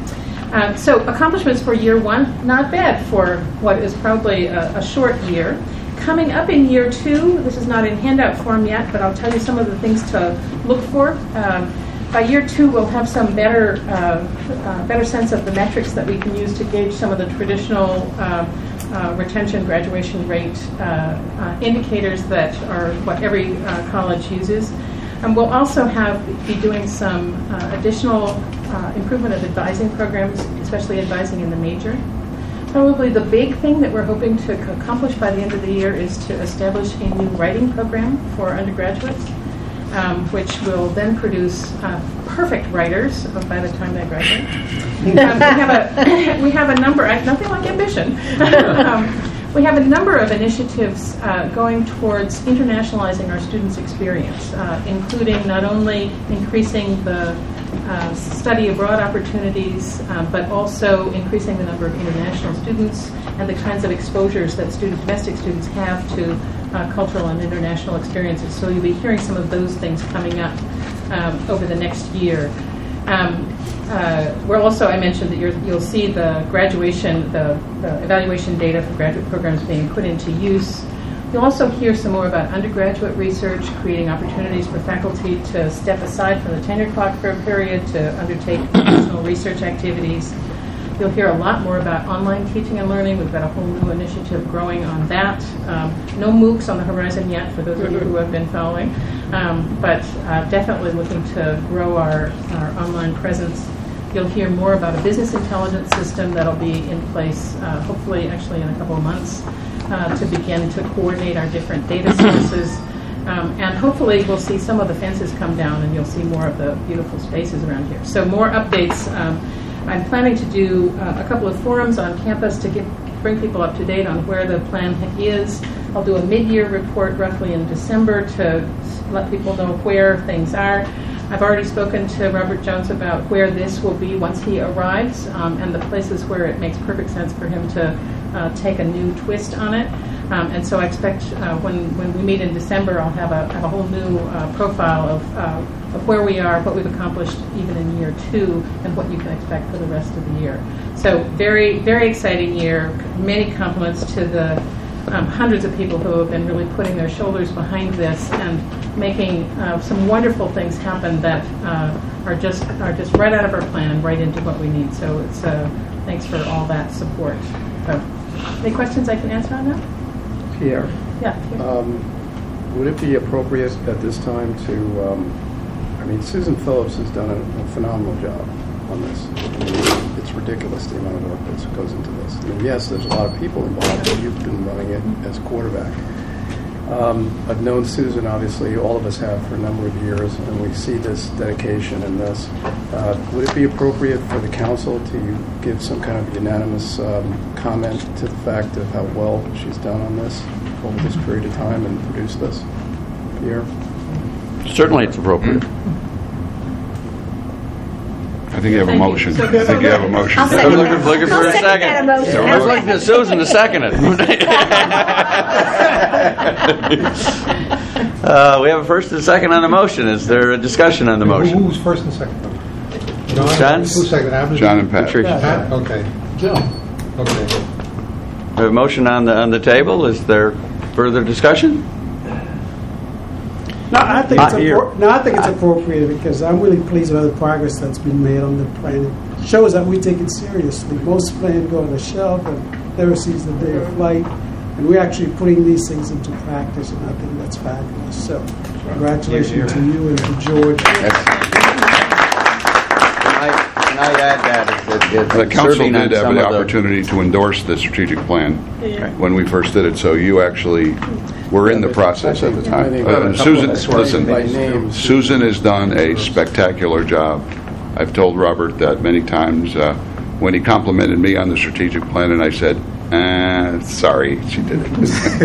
Uh, so accomplishments for year one, not bad for what is probably a, a short year. Coming up in year two, this is not in handout form yet, but I'll tell you some of the things to look for. Um, by year two, we'll have some better, uh, uh, better sense of the metrics that we can use to gauge some of the traditional uh, uh, retention, graduation rate uh, uh, indicators that are what every uh, college uses. And we'll also have be doing some uh, additional uh, improvement of advising programs, especially advising in the major. Probably the big thing that we're hoping to accomplish by the end of the year is to establish a new writing program for undergraduates, um, which will then produce uh, perfect writers by the time they graduate. um, we have a we have a number, nothing like ambition. um, we have a number of initiatives uh, going towards internationalizing our students' experience, uh, including not only increasing the Uh, study abroad opportunities, uh, but also increasing the number of international students and the kinds of exposures that student, domestic students have to uh, cultural and international experiences. So you'll be hearing some of those things coming up um, over the next year. Um, uh, we're also, I mentioned that you're, you'll see the graduation, the, the evaluation data for graduate programs being put into use. You'll also hear some more about undergraduate research, creating opportunities for faculty to step aside from the tenure clock for a period to undertake additional research activities. You'll hear a lot more about online teaching and learning. We've got a whole new initiative growing on that. Um, no MOOCs on the horizon yet, for those of you who have been following, um, but uh, definitely looking to grow our, our online presence. You'll hear more about a business intelligence system that'll be in place, uh, hopefully actually in a couple of months, uh, to begin to coordinate our different data sources. Um, and hopefully we'll see some of the fences come down and you'll see more of the beautiful spaces around here. So more updates. Um, I'm planning to do uh, a couple of forums on campus to get, bring people up to date on where the plan is. I'll do a mid-year report roughly in December to let people know where things are. I've already spoken to Robert Jones about where this will be once he arrives, um, and the places where it makes perfect sense for him to uh, take a new twist on it. Um, and so I expect uh, when, when we meet in December, I'll have a, have a whole new uh, profile of, uh, of where we are, what we've accomplished even in year two, and what you can expect for the rest of the year. So very, very exciting year. Many compliments to the um, hundreds of people who have been really putting their shoulders behind this and making uh, some wonderful things happen that uh, are just are just right out of our plan and right into what we need. So it's uh, thanks for all that support. So, any questions I can answer on that? Pierre. Yeah. Pierre. Um, would it be appropriate at this time to? Um, I mean, Susan Phillips has done a, a phenomenal job on this. I mean, it's ridiculous the amount of work that goes into this. I mean, yes, there's a lot of people involved, but you've been running it as quarterback. Um, I've known Susan, obviously, all of us have for a number of years, and we see this dedication and this. Uh, would it be appropriate for the council to give some kind of unanimous um, comment to the fact of how well she's done on this over this period of time and produced this? Pierre? Certainly it's appropriate. I think you have a Thank you. motion. So- I think you have a motion. I'll second I'm looking, that. looking for I'll a second second. that motion. I was looking to Susan to second it. uh, we have a first and a second on the motion. Is there a discussion on the motion? Who was first and second? John? Who's second? I'm- John and Pat. Patricia. Pat? Okay. John. Okay. We have a motion on the on the table. Is there further discussion? No, I think Not it's here. appro- no, I think it's appropriate because I'm really pleased with the progress that's been made on the plan. It shows that we take it seriously. Most plans go on the shelf and never sees the day of flight, and we're actually putting these things into practice, and I think that's fabulous. So, congratulations to you and to George. Can I add that? It, it, The council serving on did have some the of the- opportunity to endorse the strategic plan Yeah. when we first did it, so you actually were in the process at the I time. think Uh, a couple Susan, of us were listen, by name. Susan has done a spectacular job. I've told Robert that many times uh, when he complimented me on the strategic plan, and I said, uh, sorry, she did it.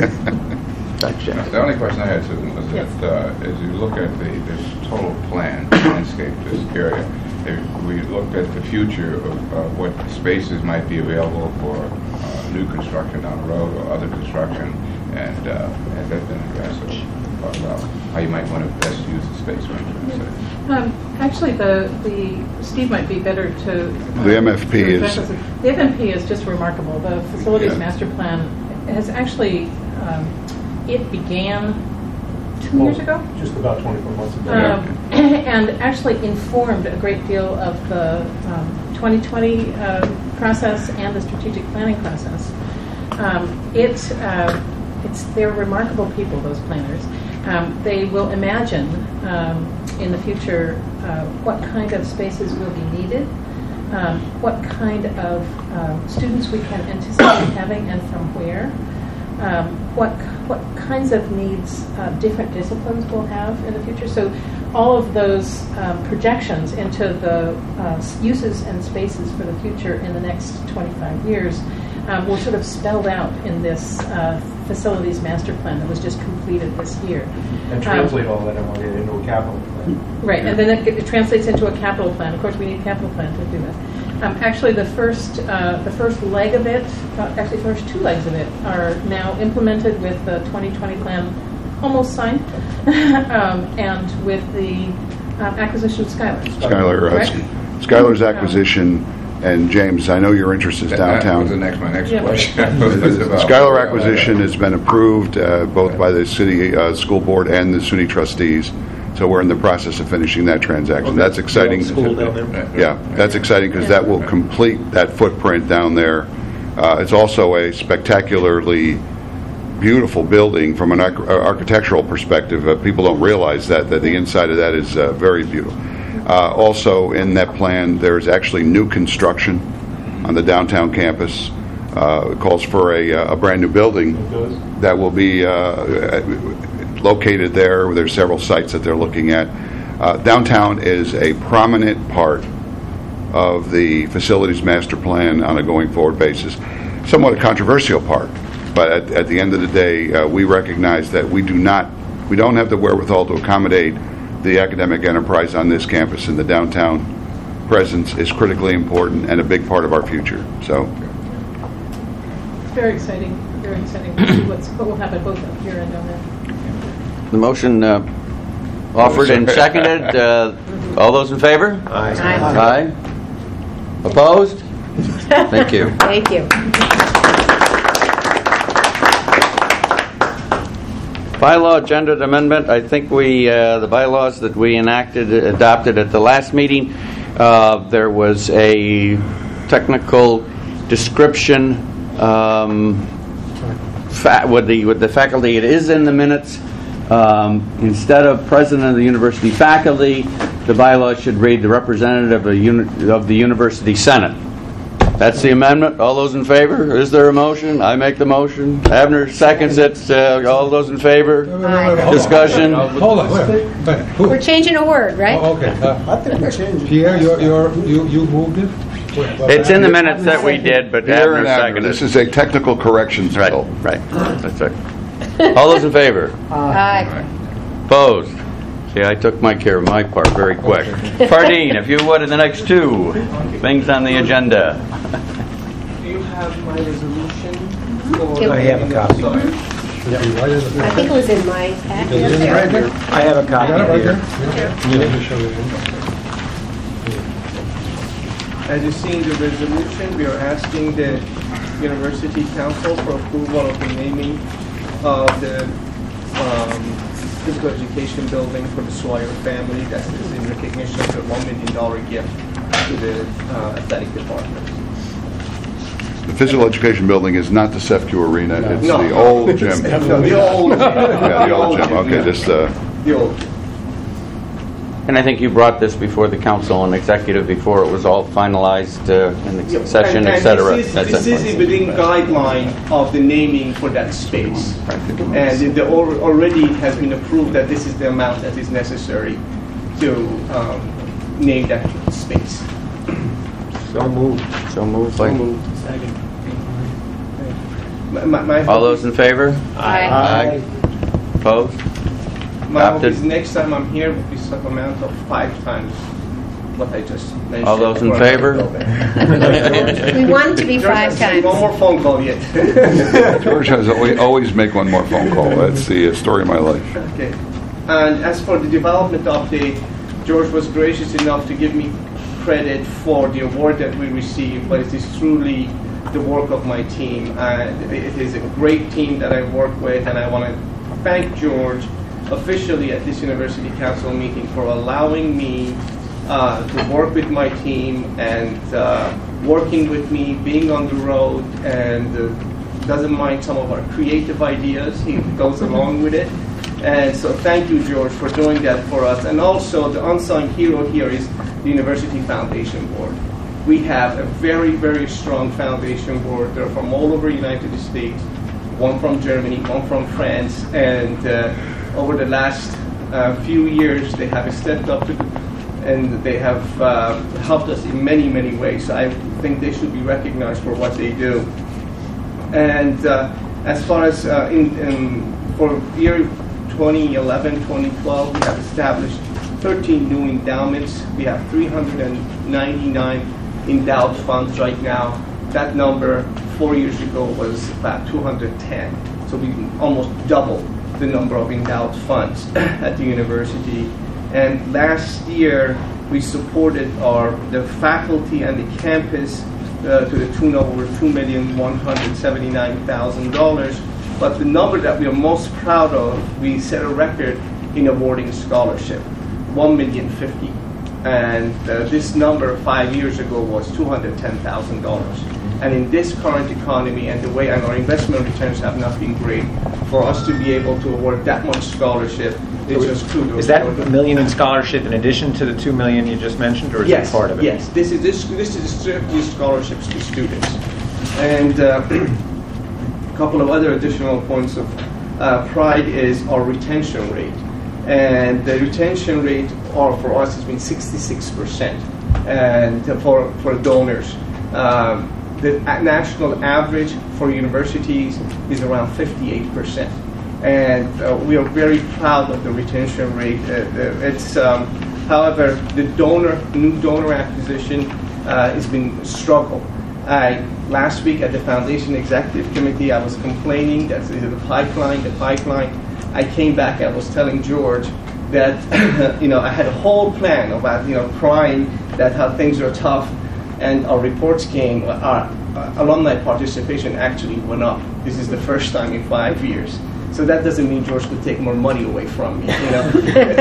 The only question I had, Susan, was Yes. that uh, as you look at the this total plan, landscape, this area, if we looked at the future of uh, what spaces might be available for uh, new construction down the road or other construction, and uh, has that been addressed? Or talk about how you might want to best use the space? What I'm trying to say. Um, Actually, the, the, Steve might be better to... uh, The M F P to is- address this. The M F P is just remarkable. The Facilities Yeah. Master Plan has actually, um, it began two years ago? Just about twenty-four months ago. Um, and actually informed a great deal of the um, twenty twenty uh, process and the strategic planning process. Um, it, uh, it's, they're remarkable people, those planners. Um, they will imagine um, in the future uh, what kind of spaces will be needed, um, what kind of uh, students we can anticipate having and from where, um, what what kinds of needs uh, different disciplines will have in the future. So all of those um, projections into the uh, uses and spaces for the future in the next twenty-five years um, were sort of spelled out in this uh, facilities master plan that was just completed this year. And translate all that into a capital plan. Right, and then it, it translates into a capital plan. Of course, we need a capital plan to do that. Um, actually, the first uh, the first leg of it, uh, actually, the first two legs of it, are now implemented with the twenty twenty plan almost signed, um, and with the um, acquisition of Skylar. Skylar, uh, Correct? Skylar's acquisition, and James, I know your interest is That- downtown. That was the next, my next Yeah. question. Was about- Skylar acquisition has been approved uh, both by the city uh, school board and the SUNY trustees. So we're in the process of finishing that transaction. That's exciting. School down there. Yeah, that's exciting because that will complete that footprint down there. Uh, it's also a spectacularly beautiful building from an arch- uh, architectural perspective. Uh, people don't realize that that the inside of that is uh, very beautiful. Uh, also, in that plan, there's actually new construction on the downtown campus. Uh, it calls for a, uh, a brand new building that will be uh, located there. There's several sites that they're looking at. Uh, downtown is a prominent part of the facilities master plan on a going forward basis. Somewhat a controversial part, but at, at the end of the day, uh, we recognize that we do not, we don't have the wherewithal to accommodate the academic enterprise on this campus, and the downtown presence is critically important and a big part of our future. So, It's very exciting, very exciting to see what's, what will happen both up here and down there. The motion uh, offered and seconded. Uh, all those in favor? Aye. Aye. Opposed? Thank you. Thank you. Bylaw agenda amendment. I think we, uh, the bylaws that we enacted, adopted at the last meeting, uh, there was a technical description um, fa- with the with the faculty. It is in the minutes. Um, instead of president of the university faculty, the bylaw should read the representative of, uni- of the university senate. That's the amendment. All those in favor? Is there a motion? I make the motion. Abner seconds it. Uh, all those in favor? Aye. Discussion? Hold on, wait, wait. Who- We're changing a word, right? Oh, okay. Uh, I think we changed it. Pierre, you're, you're, you, you moved it? It's in the minutes that we did, but Pierre Abner and Abner, seconded this it. is a technical corrections Right, bill. right. That's right. All those in favor? Aye. Opposed? Okay, I took my care of my part very quick. Fardeen, if you would, in the next two things on the agenda. Do you have my resolution? Yeah. I have a copy. I think it was in my packet. I have a copy here. As you see in the resolution, we are asking the University Council for approval of the naming of the um, physical education building for the Swire family. That is in recognition of the one million dollars gift to the uh, athletic department. The physical education building is not the Sefcu Arena. It's No. the old gym. No, the old gym. Yeah, the old gym. Okay, just uh, The old gym. And I think you brought this before the council and executive before it was all finalized uh, in the Yeah, session, and- et and cetera. This is, That's this it. is within guideline of the naming for that space. And it al- already has been approved that this is the amount that is necessary to um, name that space. So moved. So moved. by- Second. My, my, my All those in favor? Aye. Aye. Opposed? My hope Adopted. is next time I'm here will be some amount of five times what I just mentioned. All those in before I favor? go there. We want it to be George five has to make times. One more phone call yet. George has always, always make one more phone call. That's the uh, story of my life. Okay. And as for the development update, George was gracious enough to give me credit for the award that we received, but it is truly the work of my team. And it is a great team that I work with, and I want to thank George officially at this University Council meeting for allowing me uh, to work with my team and uh, working with me, being on the road, and uh, doesn't mind some of our creative ideas. He goes along with it. And so thank you, George, for doing that for us. And also the unsung hero here is the University Foundation Board. We have a very, very strong foundation board. They're from all over the United States, one from Germany, one from France, and uh, over the last uh, few years, they have stepped up to the, and they have uh, helped us in many, many ways. So I think they should be recognized for what they do. And uh, as far as uh, in, in for year twenty eleven, twenty twelve, we have established thirteen new endowments. We have three hundred ninety-nine endowed funds right now. That number four years ago was about two hundred ten. So we almost doubled the number of endowed funds at the university. And last year, we supported our the faculty and the campus uh, to the tune of over two million one hundred seventy-nine thousand dollars. But the number that we are most proud of, we set a record in awarding scholarship, one million fifty. And uh, this number five years ago was two hundred ten thousand dollars. And in this current economy and the way and our investment returns have not been great, for us to be able to award that much scholarship, it's just kudos. Is that a million in scholarship in addition to the two million you just mentioned, or is yes, it part of it? Yes, this is this this is strictly scholarships to students, and uh, a couple of other additional points of uh, pride is our retention rate, and the retention rate, or for us, has been sixty-six percent, and for for donors. Um, the national average for universities is around fifty-eight percent. And uh, we are very proud of the retention rate. Uh, uh, it's, um, however, the donor, new donor acquisition uh, has been a struggle. I, last week at the Foundation Executive Committee, I was complaining that the pipeline, the pipeline. I came back, I was telling George that, you know, I had a whole plan about, you know, crying that how things are tough, and our reports came, our uh, alumni participation actually went up. This is the first time in five years. So that doesn't mean George could take more money away from me, you know.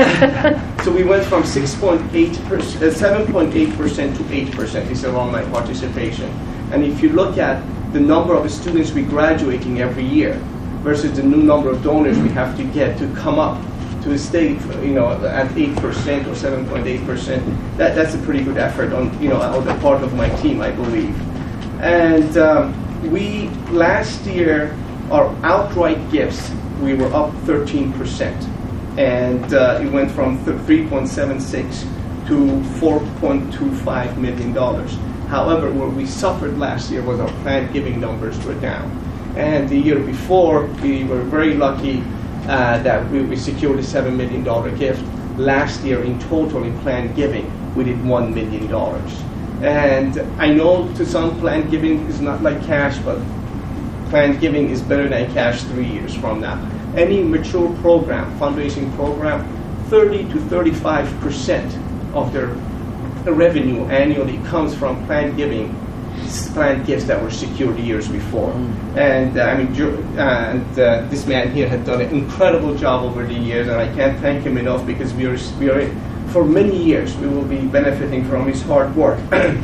So we went from six point eight percent, uh, seven point eight percent to eight percent is alumni participation. And if you look at the number of students we graduating every year versus the new number of donors we have to get to come up to a state, you know, at eight percent or seven point eight percent, that, that's a pretty good effort on, you know, on the part of my team, I believe. And um, we, last year, our outright gifts, we were up thirteen percent. And uh, it went from three point seven six to four point two five million dollars. However, where we suffered last year was our planned giving numbers were down. And the year before, we were very lucky uh, that we, we secured a seven million dollars gift. last year in total in planned giving, we did one million dollars. And I know to some planned giving is not like cash, but planned giving is better than cash three years from now. Any mature program, fundraising program, thirty to thirty-five percent of their revenue annually comes from planned giving, planned gifts that were secured years before. And uh, I mean, and uh, this man here had done an incredible job over the years, and I can't thank him enough because we are, we are for many years we will be benefiting from his hard work.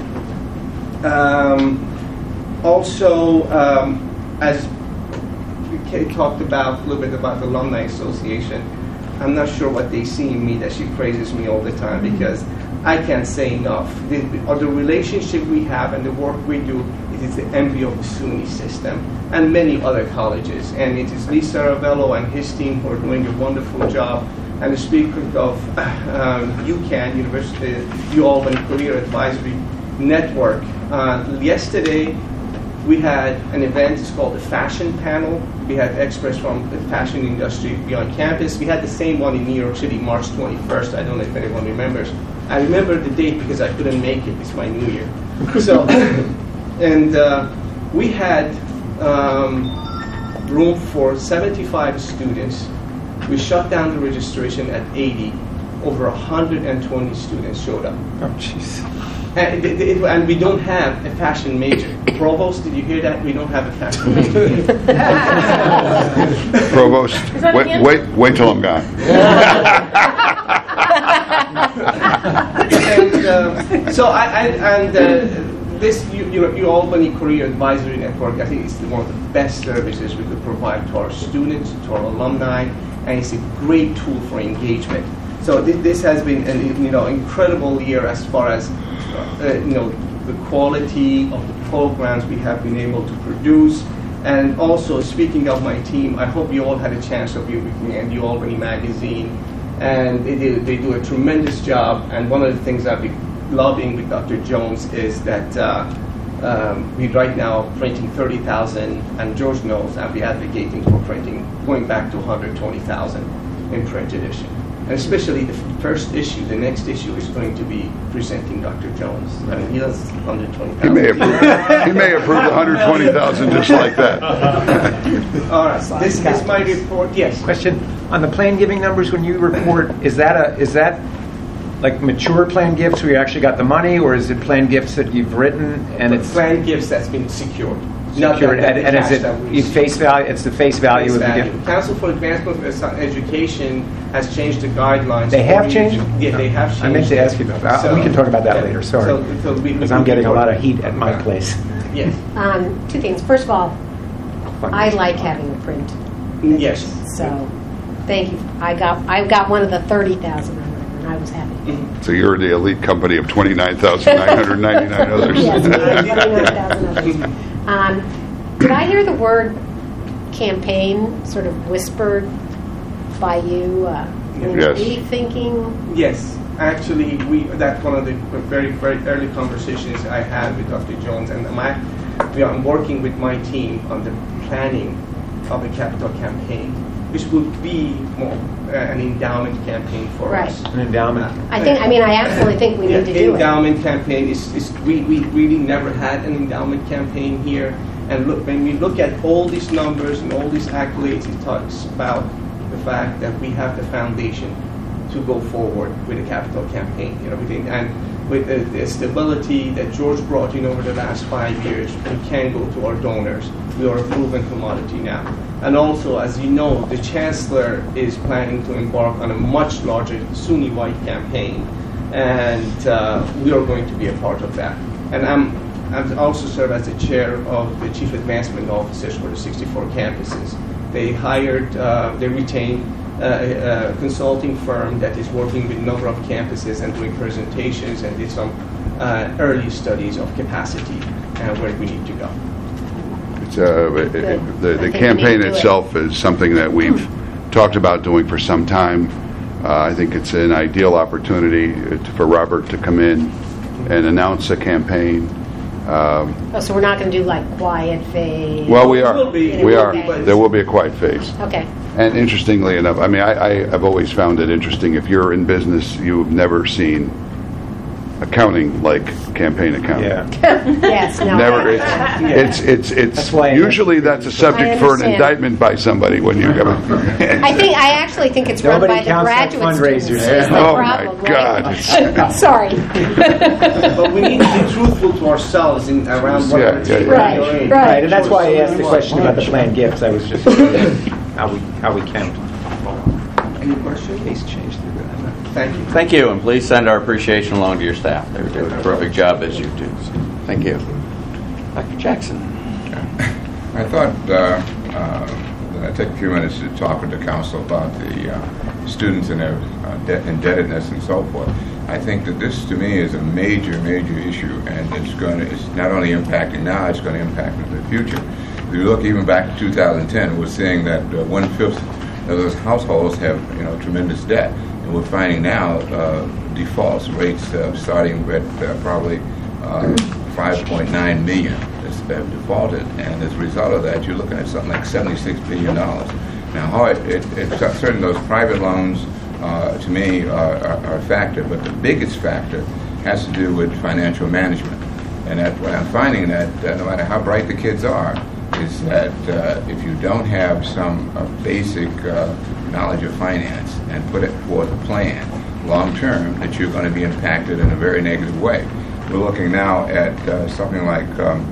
um, also, um, as we talked about a little bit about the Alumni Association, I'm not sure what they see in me that she praises me all the time, because I can't say enough. The, the relationship we have and the work we do, it is the envy of the SUNY system and many other colleges. And it is Lee Saravello and his team who are doing a wonderful job. And the speaker of um, UCAN, University U Albany Career Advisory Network. Uh, yesterday, we had an event, it's called the Fashion Panel. We had experts from the fashion industry beyond campus. We had the same one in New York City, March twenty-first. I don't know if anyone remembers. I remember the date because I couldn't make it. It's my New Year. So, and uh, we had um, room for seventy-five students. We shut down the registration at eighty. Over one hundred twenty students showed up. Oh, jeez. And, it, it, and we don't have a fashion major. Provost, did you hear that? We don't have a fashion major. Provost, wait, wait, wait till I'm gone. and uh, so I, I and uh, this U, U, U Albany Career Advisory Network, I think, is one of the best services we could provide to our students, to our alumni, and it's a great tool for engagement. So th- this has been an you know incredible year as far as uh, you know the quality of the programs we have been able to produce. And also, speaking of my team, I hope you all had a chance to be with me and U Albany Magazine. And they do, they do a tremendous job. And one of the things I've been lobbying with Doctor Jones is that uh, um, we right now printing thirty thousand, and George knows I'll be advocating for printing, going back to one hundred twenty thousand in print edition. And especially the f- first issue, the next issue is going to be presenting Doctor Jones. I mean, he does one hundred twenty thousand. He may approve, he may approve one hundred twenty thousand just like that. All right, this is my report. Yes. Question on the plan giving numbers. When you report, is that a is that like mature plan gifts where you actually got the money, or is it plan gifts that you've written and it's plan gifts that's been secured? Secured, and, and is it you face value? It's the face value face of the value. gift. Council for Advancement of Education has changed the guidelines. They have for changed? Yeah, they have changed. I meant to ask you about that. So, we can talk about that later. Sorry, so, so we, because we, I'm we getting a talk- lot of heat at my place. Yes. Um, two things. First of all, I like having a print. Yes. So, thank you. I got I got one of the thirty thousand, and I was happy. So you're the elite company of twenty-nine thousand nine hundred ninety-nine others. Yes, twenty-nine thousand others. Um, did I hear the word campaign sort of whispered by you? Uh, Yes. Are you thinking? Yes. Actually, we that's one of the very, very early conversations I had with Doctor Jones, and my, you know, I'm working with my team on the planning of the capital campaign, which would be more uh, an endowment campaign for Right. us. An endowment. I think. I mean, I absolutely think we Yeah, need to do it. endowment campaign is, is we, we really never had an endowment campaign here. And look, when we look at all these numbers and all these accolades, it talks about the fact that we have the foundation to go forward with a capital campaign. You know, within, and with the, the stability that George brought in over the last five years, we can go to our donors. We are a proven commodity now. And also, as you know, the Chancellor is planning to embark on a much larger SUNY-wide campaign, and uh, we are going to be a part of that. And I'm, I'm also serve as the chair of the Chief Advancement Officers for the sixty-four campuses. They hired, uh, they retained uh, a, a consulting firm that is working with a number of campuses and doing presentations and did some uh, early studies of capacity and where we need to go. It's, uh, it, it, the the campaign itself is something that we've talked about doing for some time. Uh, I think it's an ideal opportunity for Robert to come in and announce a campaign Um, Oh, so we're not going to do like quiet phase? well, we are. Will be. We are. Okay. There will be a quiet phase. Okay. And interestingly enough, I mean, I, I, I've always found it interesting. If you're in business, you've never seen accounting like campaign accounting. Yes, no. Never. It's it's it's, it's why I usually that's a subject for an understand. indictment by somebody when you come. I think, I actually think it's run Nobody by the counts like graduate fundraisers. students. Is the Oh, problem, my God. right? Sorry. But we need to be truthful to ourselves in around what Yeah, we're yeah, taking. yeah. Right, away. right. Right, and that's why I So asked the much. question about the planned gifts. I was just wondering how we, how we count. Any questions? Case changed. Thank you. Thank you, and please send our appreciation along to your staff. They do a terrific job as you do. So, thank you. Doctor Jackson. I thought uh, uh, that I'd take a few minutes to talk with the council about the uh, students and their uh, debt indebtedness and so forth. I think that this, to me, is a major, major issue, and it's going to, it's not only impacting now, it's going to impact in the future. If you look even back to two thousand ten, we're seeing that uh, one-fifth of those households have, you know, tremendous debt. And we're finding now uh, defaults rates uh, starting at uh, probably uh, five point nine million that have defaulted, and as a result of that, you're looking at something like seventy-six billion dollars. Now, how it, it, it certain those private loans, uh, to me, are, are, are a factor, but the biggest factor has to do with financial management. And that what I'm finding that uh, no matter how bright the kids are, is that uh, if you don't have some uh, basic uh, knowledge of finance and put it forth a plan long term, that you're going to be impacted in a very negative way. We're looking now at uh, something like um,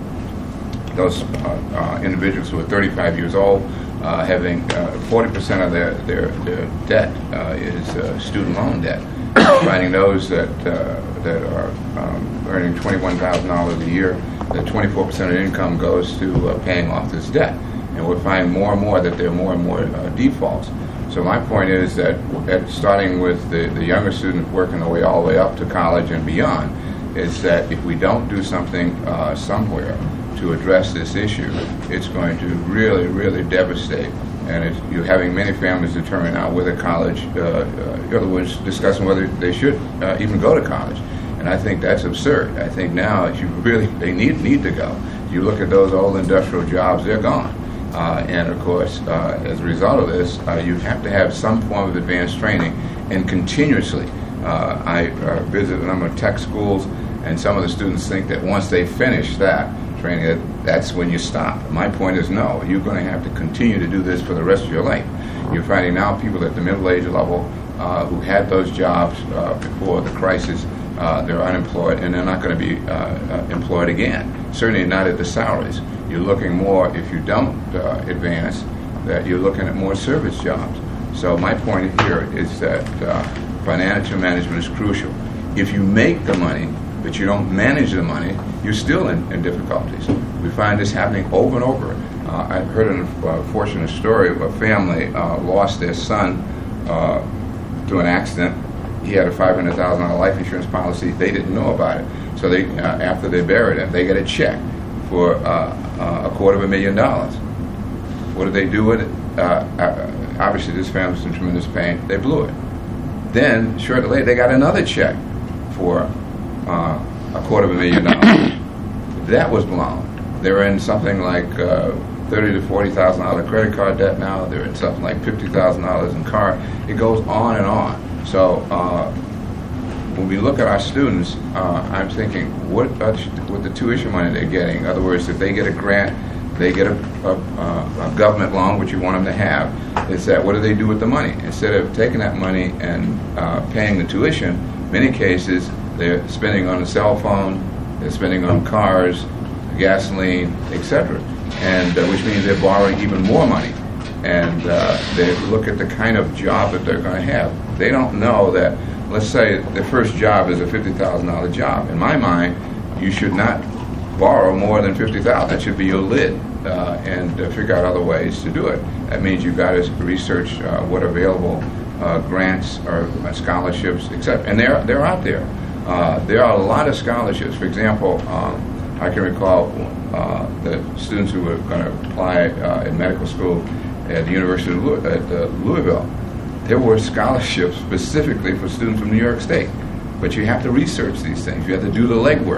those uh, uh, individuals who are thirty-five years old uh, having uh, forty percent of their, their, their debt uh, is uh, student loan debt. Finding those that uh, that are um, earning twenty-one thousand dollars a year, that twenty-four percent of their income goes to uh, paying off this debt. And we're finding more and more that there are more and more uh, defaults. So my point is that at starting with the, the younger students working their way all the way up to college and beyond, is that if we don't do something uh, somewhere to address this issue, it's going to really, really devastate. And it's, you're having many families determine now whether college, uh, uh, in other words, discussing whether they should uh, even go to college. And I think that's absurd. I think now you really, they need need to go. You look at those old industrial jobs, they're gone. Uh, and of course, uh, as a result of this, uh, you have to have some form of advanced training, and continuously. Uh, I uh, visit a number of tech schools, and some of the students think that once they finish that training, that that's when you stop. My point is no, you're going to have to continue to do this for the rest of your life. You're finding now people at the middle age level uh, who had those jobs uh, before the crisis, uh, they're unemployed, and they're not going to be uh, uh, employed again, certainly not at the salaries. You're looking more, if you don't uh, advance, that you're looking at more service jobs. So my point here is that uh, financial management is crucial. If you make the money, but you don't manage the money, you're still in, in difficulties. We find this happening over and over. Uh, I've heard an unfortunate story of a family uh, lost their son uh, to an accident. He had a five hundred thousand dollars life insurance policy. They didn't know about it. So they, uh, after they buried him, they got a check for uh, uh, a quarter of a million dollars. What did they do with it? Uh, uh, obviously, this family's in tremendous pain. They blew it. Then, shortly later, they got another check for uh, a quarter of a million dollars. That was blown. They're in something like uh, thirty to forty thousand dollar credit card debt now. They're in something like fifty thousand dollars in car. It goes on and on. So uh, when we look at our students, uh, I'm thinking, what uh, with the tuition money they're getting? In other words, if they get a grant, they get a, a, a government loan, which you want them to have. It's that, what do they do with the money? Instead of taking that money and uh, paying the tuition, many cases they're spending on a cell phone, they're spending on cars, gasoline, et cetera, and uh, which means they're borrowing even more money. And uh, they look at the kind of job that they're going to have. They don't know that, let's say the first job is a fifty thousand dollars job. In my mind, you should not borrow more than fifty thousand dollars. That should be your lid, uh, and uh, figure out other ways to do it. That means you've got to research uh, what available uh, grants or uh, scholarships, et cetera. And they're, they're out there. Uh, there are a lot of scholarships. For example, um, I can recall uh, the students who were going to apply uh, in medical school at the University of Louis- at, uh, Louisville. There were scholarships specifically for students from New York State. But you have to research these things. You have to do the legwork.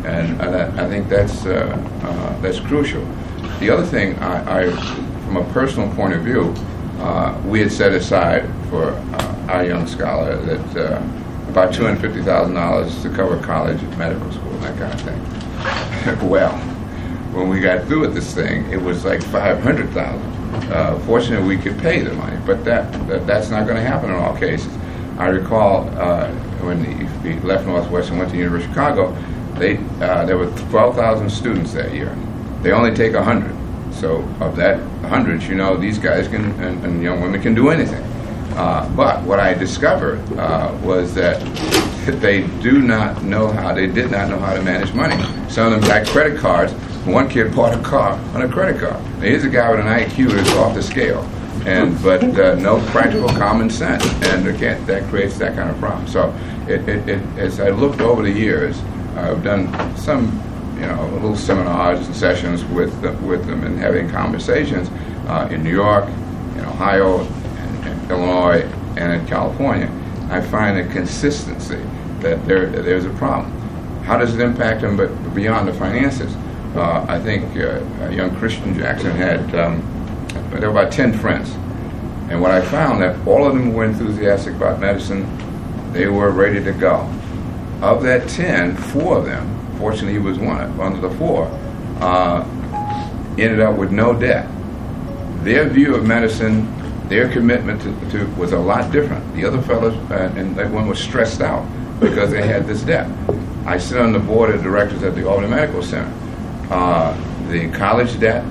And uh, I think that's uh, uh, that's crucial. The other thing, I, I, from a personal point of view, uh, we had set aside for uh, our young scholar that uh, about two hundred fifty thousand dollars to cover college, medical school, and that kind of thing. Well, when we got through with this thing, it was like five hundred thousand dollars. Uh, fortunately, we could pay the money, but that, that that's not going to happen in all cases. I recall uh, when he left Northwestern and went to the University of Chicago, they uh, there were twelve thousand students that year. They only take one hundred. So of that one hundred, you know, these guys can and, and young women can do anything. Uh, but what I discovered uh, was that they do not know how, they did not know how to manage money. Some of them got credit cards. One kid bought a car on a credit card. Now, here's a guy with an I Q that's off the scale, and but uh, no practical common sense, and again, that creates that kind of problem. So it, it, it, as I looked over the years, I've done some, you know, little seminars and sessions with the, with them and having conversations uh, in New York, in Ohio, in, in Illinois, and in California. I find a consistency that there there's a problem. How does it impact them? But beyond the finances, uh, I think uh, young Christian Jackson had um, there were about ten friends, and what I found that all of them were enthusiastic about medicine. They were ready to go. Of that ten, four of them, fortunately he was one of, one of the four, uh, ended up with no debt. Their view of medicine, their commitment to, to was a lot different. The other fellows, uh, and everyone was stressed out because they had this debt. I sit on the board of directors at the Albany Medical Center. Uh, the college debt,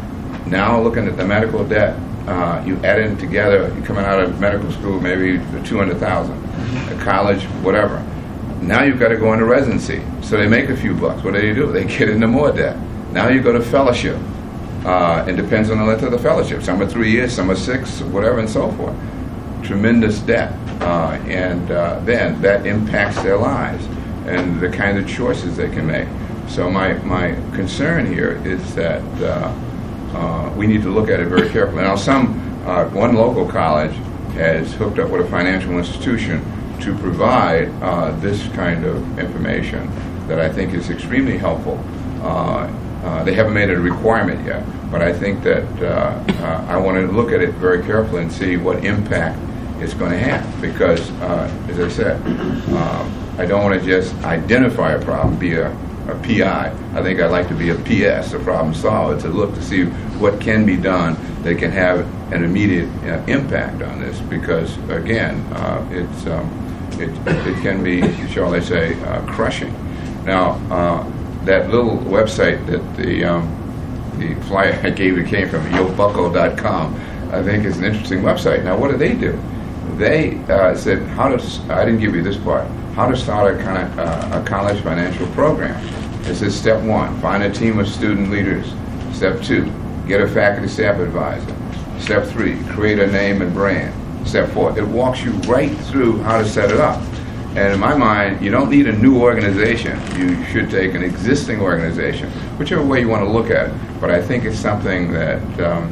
now looking at the medical debt, uh, you add it together, you're coming out of medical school maybe two hundred thousand dollars, a college, whatever. Now you've got to go into residency. So they make a few bucks. What do they do? They get into more debt. Now you go to fellowship. Uh, it depends on the length of the fellowship. Some are three years, some are six, whatever, and so forth. Tremendous debt. Uh, and uh, then that impacts their lives and the kind of choices they can make. So my, my concern here is that uh, uh, we need to look at it very carefully. Now, some uh, one local college has hooked up with a financial institution to provide uh, this kind of information that I think is extremely helpful. Uh, uh, they haven't made it a requirement yet, but I think that uh, uh, I want to look at it very carefully and see what impact it's going to have. Because, uh, as I said, uh, I don't want to just identify a problem, be a, a P I. I think I'd like to be a P S, a problem solver, to look to see what can be done that can have an immediate uh, impact on this. Because, again, uh, it's um, It, it can be, shall I say, uh, crushing. Now, uh, that little website that the um, the flyer I gave it came from, yo bucko dot com, I think is an interesting website. Now, what do they do? They uh, said, how to, I didn't give you this part, how to start a, kind of, uh, a college financial program. It says, step one, find a team of student leaders. Step two, get a faculty staff advisor. Step three, create a name and brand. Step four, it walks you right through how to set it up. And in my mind, you don't need a new organization. You should take an existing organization, whichever way you want to look at it. But I think it's something that um,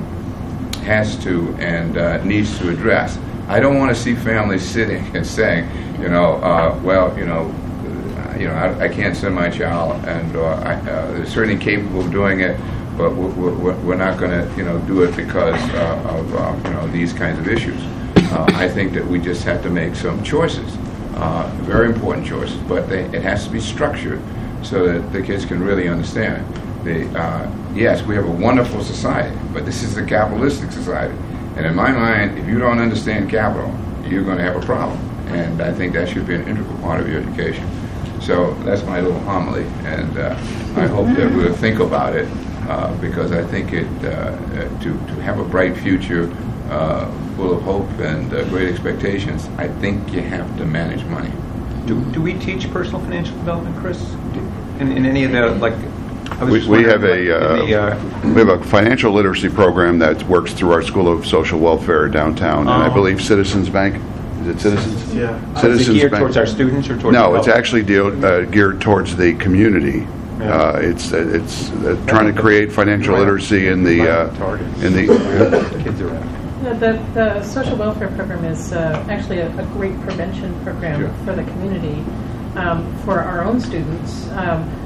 has to and uh, needs to address. I don't want to see families sitting and saying, you know, uh, well, you know, uh, you know, I, I can't send my child, and uh, I, uh, they're certainly capable of doing it, but we're, we're, we're not going to, you know, do it because uh, of uh, you know, these kinds of issues. Uh, I think that we just have to make some choices, uh, very important choices, but they, it has to be structured so that the kids can really understand it. The, uh, yes, we have a wonderful society, but this is a capitalistic society. And in my mind, if you don't understand capital, you're going to have a problem. And I think that should be an integral part of your education. So that's my little homily, and uh, I hope that we'll think about it, uh, because I think it uh, to, to have a bright future, uh, full of hope and uh, great expectations, I think you have to manage money. Do, do we teach personal financial development, Chris? In, in any of the, like, I was We, just we wondering, have a like, in the, uh, uh, we have a financial literacy program that works through our School of Social Welfare downtown, and I Oh. believe Citizens Bank. Is it Citizens? Yeah. Citizens is it geared Bank. towards our students or towards No, the it's public? actually deal, uh, geared towards the community. Yeah. Uh, it's uh, it's uh, trying to create financial Right. literacy in the uh, Target. in the. The kids are out. The, the, the social welfare program is uh, actually a, a great prevention program Sure. for the community, um, for our own students. Um,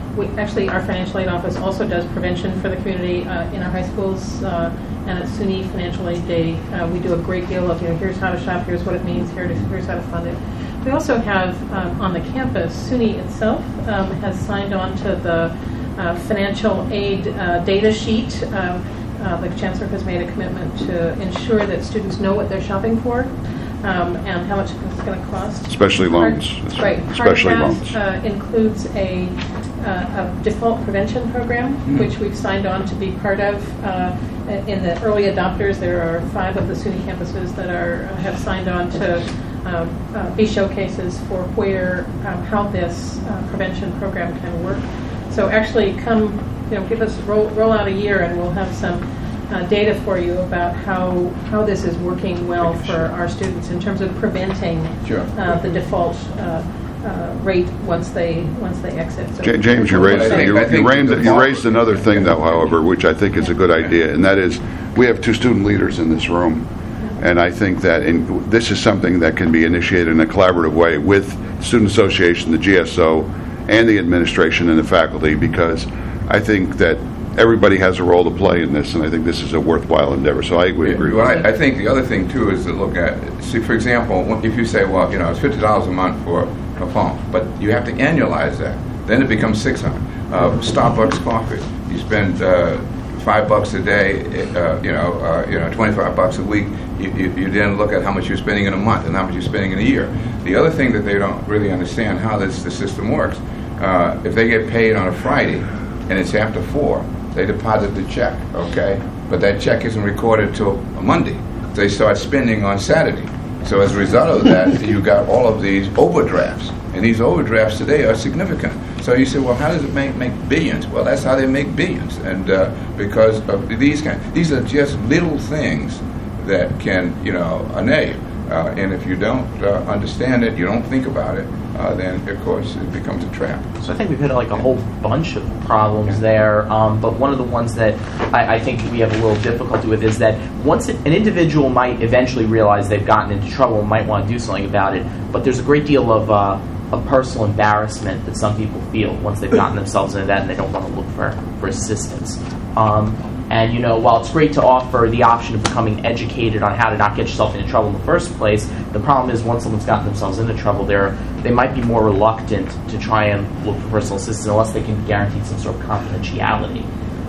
we, actually, our financial aid office also does prevention for the community uh, in our high schools. Uh, and at SUNY Financial Aid Day, uh, we do a great deal of, you know, here's how to shop, here's what it means, here to, here's how to fund it. We also have um, on the campus, SUNY itself um, has signed on to the uh, financial aid uh, data sheet. Uh, uh, the chancellor has made a commitment to ensure that students know what they're shopping for. Um, and how much it's going to cost. Especially loans. Part, right. Especially Part of loans. that, uh, includes a, uh, a default prevention program, mm-hmm. which we've signed on to be part of. Uh, in the early adopters, there are five of the SUNY campuses that are have signed on to um, uh, be showcases for where um, how this uh, prevention program can work. So actually, come you know, give us roll, roll out a year, and we'll have some. Uh, data for you about how how this is working well for our students in terms of preventing sure. uh, the default uh, uh, rate once they once they exit. So J- James, you raised you, you, raised, you raised another thing, though, however, which I think is a good idea, and that is we have two student leaders in this room, and I think that in, this is something that can be initiated in a collaborative way with Student Association, the G S O, and the administration and the faculty, because I think that everybody has a role to play in this, and I think this is a worthwhile endeavor. So I would agree well, with I, that. I think the other thing, too, is to look at, see, for example, if you say, well, you know, it's fifty dollars a month for a phone, but you have to annualize that. Then it becomes six hundred dollars. Uh, Starbucks coffee, you spend uh, five bucks a day, uh, you know, uh, you know, twenty-five bucks a week. You, you, you then look at how much you're spending in a month and how much you're spending in a year. The other thing that they don't really understand how this the system works, uh, if they get paid on a Friday and it's after four, they deposit the check, okay? But that check isn't recorded till Monday. They start spending on Saturday. So as a result of that, you got all of these overdrafts. And these overdrafts today are significant. So you say, well, how does it make, make billions? Well, that's how they make billions. And uh, because of these kind, these are just little things that can, you know, annoy you. Uh, and if you don't uh, understand it, you don't think about it, uh, then, of course, it becomes a trap. So I think we've hit like a whole bunch of problems there, um, but one of the ones that I, I think we have a little difficulty with is that once it, an individual might eventually realize they've gotten into trouble and might want to do something about it, but there's a great deal of, uh, of personal embarrassment that some people feel once they've gotten themselves into that and they don't want to look for, for assistance. Um, And, you know, while it's great to offer the option of becoming educated on how to not get yourself into trouble in the first place, the problem is once someone's gotten themselves into trouble, they're, they might be more reluctant to try and look for personal assistance unless they can be guaranteed some sort of confidentiality.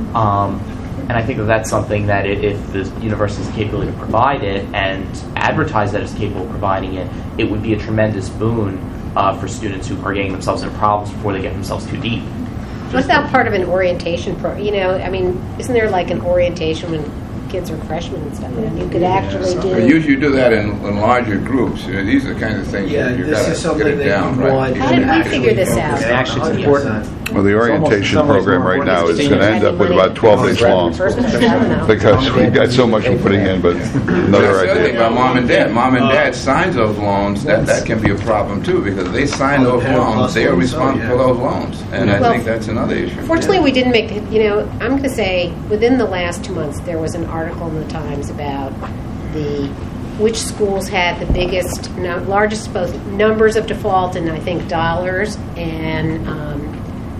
Um, and I think that that's something that if the university is capable to provide it and advertise that it's capable of providing it, it would be a tremendous boon uh, for students who are getting themselves into problems before they get themselves too deep. What's that part of an orientation pro? You know, I mean, isn't there like an orientation when kids are freshmen and stuff? And you could actually yeah, do. But usually you do that in, in larger groups. You know, these are the kinds of things yeah, you, you this got is to get it that down you right. want How did we figure this out? Actually, it's important. Well, the orientation program right now is going to end up with about twelve inch long because we've got so much we're putting in, but another That's the other thing idea. about mom and dad. Mom and dad signs those loans. That that can be a problem too because they sign those loans. They are responsible for those loans, and I Well, think that's another issue. Fortunately, we didn't make, you know, I'm going to say within the last two months, there was an article in the Times about the which schools had the biggest, no, largest both numbers of default and I think dollars, and um,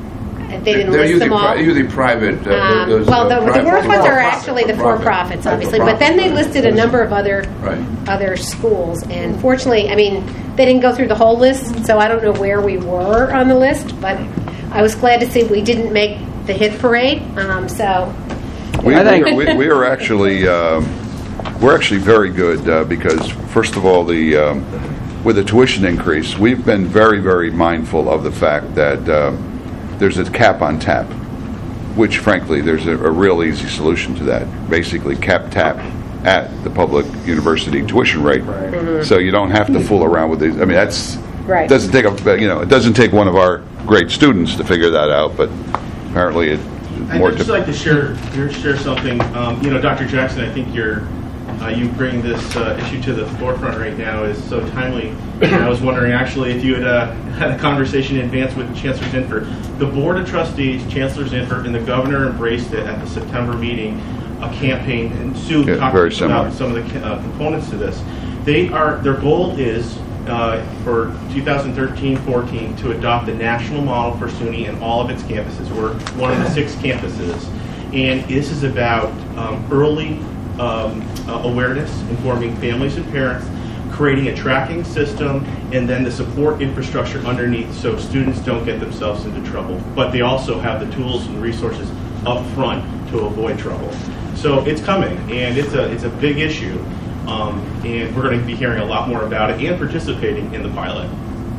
they didn't They're list usually them all. Pri- usually private. Uh, Um, those, well, uh, the, private, the worst ones are for-profit, actually the for-profit. for-profits, Right, obviously. But then they for-profit. listed a number of other Right. other schools, and fortunately, I mean, they didn't go through the whole list, so I don't know where we were on the list. But I was glad to see we didn't make the hit parade. Um, so We, we, are, we, we are actually um, we're actually very good uh, because first of all, the um, with the tuition increase, we've been very very mindful of the fact that uh, there's a cap on tap, which frankly there's a, a real easy solution to that. Basically, cap tap at the public university tuition rate, Right. Mhm. so you don't have to fool around with these. I mean, that's Right. doesn't take a you know it doesn't take one of our great students to figure that out, but apparently it. More I'd just like to share share something. Um, you know, Doctor Jackson, I think you're uh, you bring this uh, issue to the forefront right now is so timely. And I was wondering actually if you had uh, had a conversation in advance with Chancellor Zinford. The Board of Trustees, Chancellor Zinford, and the Governor embraced it at the September meeting, a campaign, and Sue Yeah, talked very about similar. some of the uh, components to this. They are their goal is, uh, for two thousand thirteen fourteen to adopt the national model for SUNY in all of its campuses. We're one of the six campuses. And this is about um, early um, uh, awareness, informing families and parents, creating a tracking system, and then the support infrastructure underneath so students don't get themselves into trouble. But they also have the tools and resources up front to avoid trouble. So it's coming, and it's a it's a big issue, um, and we're going to be hearing a lot more about it and participating in the pilot.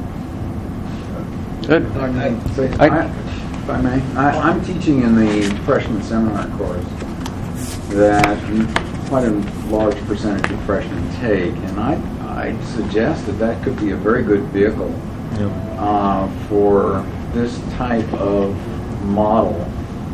Good. I, I, if I may, I, I'm teaching in the freshman seminar course that quite a large percentage of freshmen take, and I I suggest that that could be a very good vehicle uh, for this type of model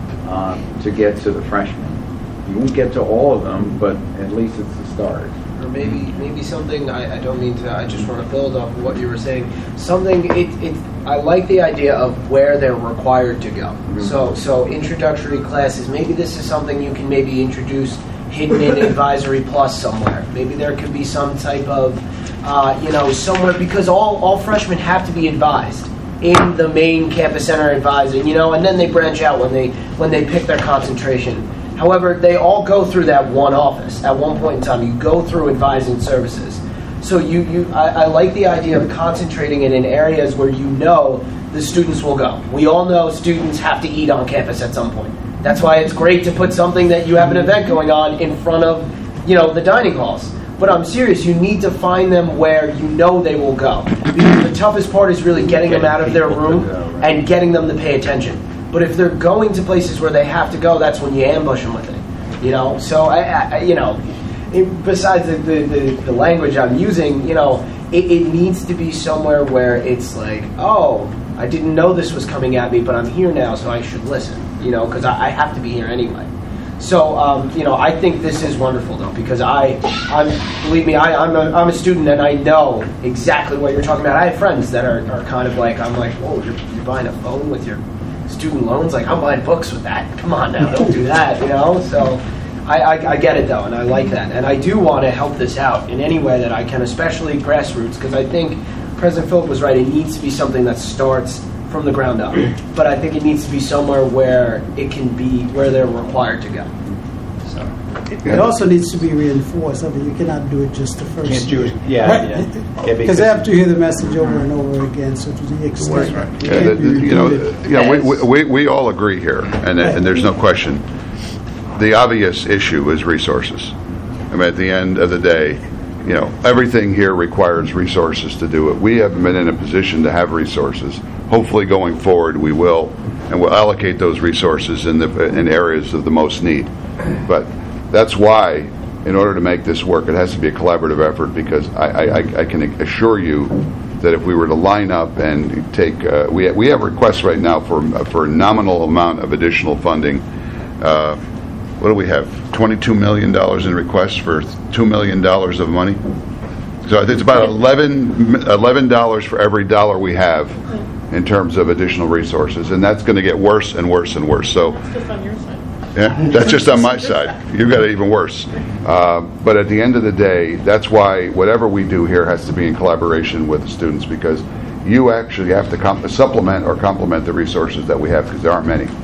uh, to get to the freshmen. You won't get to all of them, but at least it's the start. Or maybe maybe something, I, I don't mean to, I just want to build off of what you were saying. Something, it, it, I like the idea of where they're required to go. Mm-hmm. So so introductory classes, maybe this is something you can maybe introduce hidden in Advisory Plus somewhere. Maybe there could be some type of, uh, you know, somewhere, because all, all freshmen have to be advised in the main campus center advising, you know, and then they branch out when they when they pick their concentration. However, they all go through that one office at one point in time. You go through advising services. So you, you I, I like the idea of concentrating it in areas where you know the students will go. We all know students have to eat on campus at some point. That's why it's great to put something that you have an event going on in front of, you know, the dining halls. But I'm serious, you need to find them where you know they will go. Because the toughest part is really getting them out of their room and getting them to pay attention. But if they're going to places where they have to go, that's when you ambush them with it. You know, so I, I you know, it, besides the, the, the, the language I'm using, you know, it, it needs to be somewhere where it's like, oh, I didn't know this was coming at me, but I'm here now, so I should listen. You know, because I, I have to be here anyway. So, um, you know, I think this is wonderful, though, because I, I'm, believe me, I, I'm, a, I'm a student, and I know exactly what you're talking about. I have friends that are, are kind of like, I'm like, whoa, you're, you're buying a phone with your student loans? Like, I'm buying books with that. Come on now, don't do that, you know? So I, I, I get it, though, and I like that. And I do want to help this out in any way that I can, especially grassroots, because I think President Philip was right. It needs to be something that starts from the ground up. But I think it needs to be somewhere where it can be, where they're required to go. So. It also needs to be reinforced. I mean, you cannot do it just the first Can't do year. it, yeah, right? yeah. Because yeah, because they have to hear the message over and over again, so to the extent... Right. Yeah, the, the, you know, yeah, we, we, we all agree here, and, and there's no question. The obvious issue is resources. I mean, at the end of the day, you know, everything here requires resources to do it. We haven't been in a position to have resources. Hopefully going forward we will, and we'll allocate those resources in the in areas of the most need. But that's why, in order to make this work, it has to be a collaborative effort, because I, I, I can assure you that if we were to line up and take, uh, we, we have requests right now for, for a nominal amount of additional funding. Uh, what do we have? twenty-two million dollars in requests for two million dollars of money? So it's about eleven dollars for every dollar we have in terms of additional resources, and that's going to get worse and worse and worse. So That's just on your side. yeah, that's just on my side. You've got it even worse. Uh, but at the end of the day, that's why whatever we do here has to be in collaboration with the students, because you actually have to comp- supplement or complement the resources that we have, because there aren't many.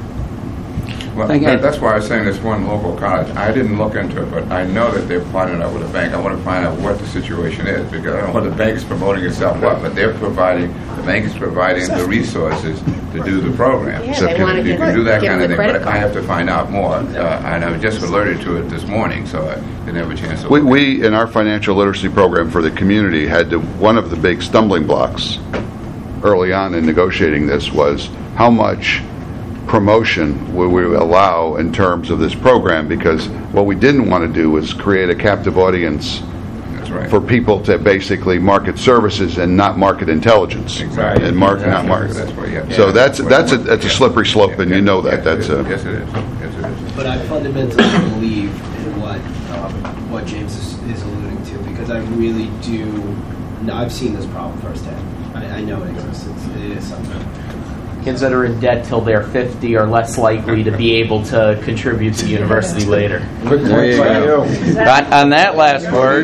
Well, that, that's why I was saying this one local college. I didn't look into it, but I know that they're partnered up with a bank. I want to find out what the situation is, because I don't know the bank is promoting itself up, but they're providing, the bank is providing the resources to do the program. Yeah, so they can, want to you give, can do that give kind of the thing, but credit I have card. to find out more. Uh, and I was just alerted to it this morning, so I didn't have a chance to We, look we in our financial literacy program for the community, had to, one of the big stumbling blocks early on in negotiating this was how much promotion will we allow in terms of this program, because what we didn't want to do was create a captive audience That's right. for people to basically market services and not market intelligence. Exactly. And market, not Exactly. market. That's what you have to So do. that's that's a What- that's a yeah. slippery slope, and Yeah. you know that. Yes, That's it a is. Yes, it is. Yes, it is. But I fundamentally believe in what um, what James is, is alluding to, because I really do. No, I've seen this problem firsthand. I, I know it exists. It's, it is something. kids that are in debt till they're fifty are less likely to be able to contribute to the university later. There you go. On, on that last word,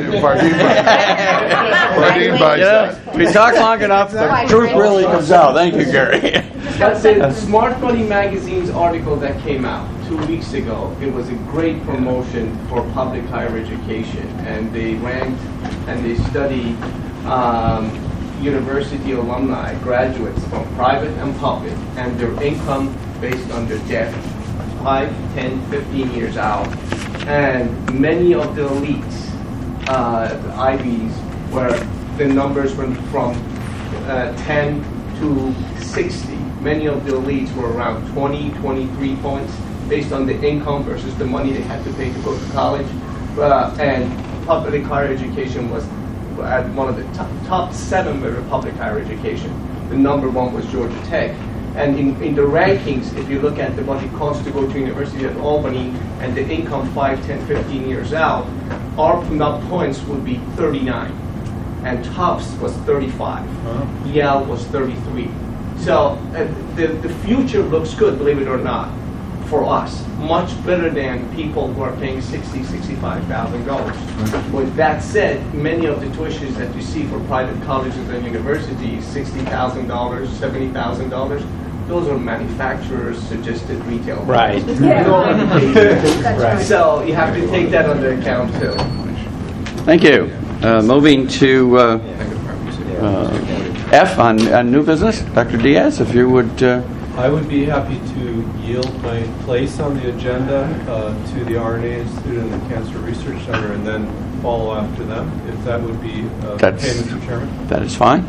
yeah, we talked long enough. The truth really comes out. Thank you, Gary. The Smart Money Magazine's article that came out two weeks ago, it was a great promotion for public higher education, and they ranked and they studied um, university alumni, graduates from private and public, and their income based on their debt, five, ten, fifteen years out. And many of the elites, uh, the I Bs, where the numbers went from uh, ten to sixty. Many of the elites were around twenty, twenty-three points based on the income versus the money they had to pay to go to college. Uh, and public higher education was at one of the top, top seven for public higher education. The number one was Georgia Tech. And in, in the rankings, if you look at the, what it costs to go to University of Albany and the income five, ten, fifteen years out, our points would be thirty-nine. And Tufts was thirty-five. Uh-huh. Yale was thirty-three. So uh, the, the future looks good, believe it or not, for us. Much better than people who are paying sixty thousand dollars, sixty-five thousand dollars. Mm-hmm. With that said, many of the tuitions that you see for private colleges and universities, sixty thousand dollars, seventy thousand dollars, those are manufacturers' suggested retail. Right. Yeah. Nobody pays. Right. So you have to take that under account too. Thank you. Uh, moving to uh, uh, F on, on new business, Doctor Diaz, if you would. Uh, I would be happy to yield my place on the agenda uh, to the R N A Institute and the Cancer Research Center, and then follow after them, if that would be uh, okay, Mister Chairman. That is fine.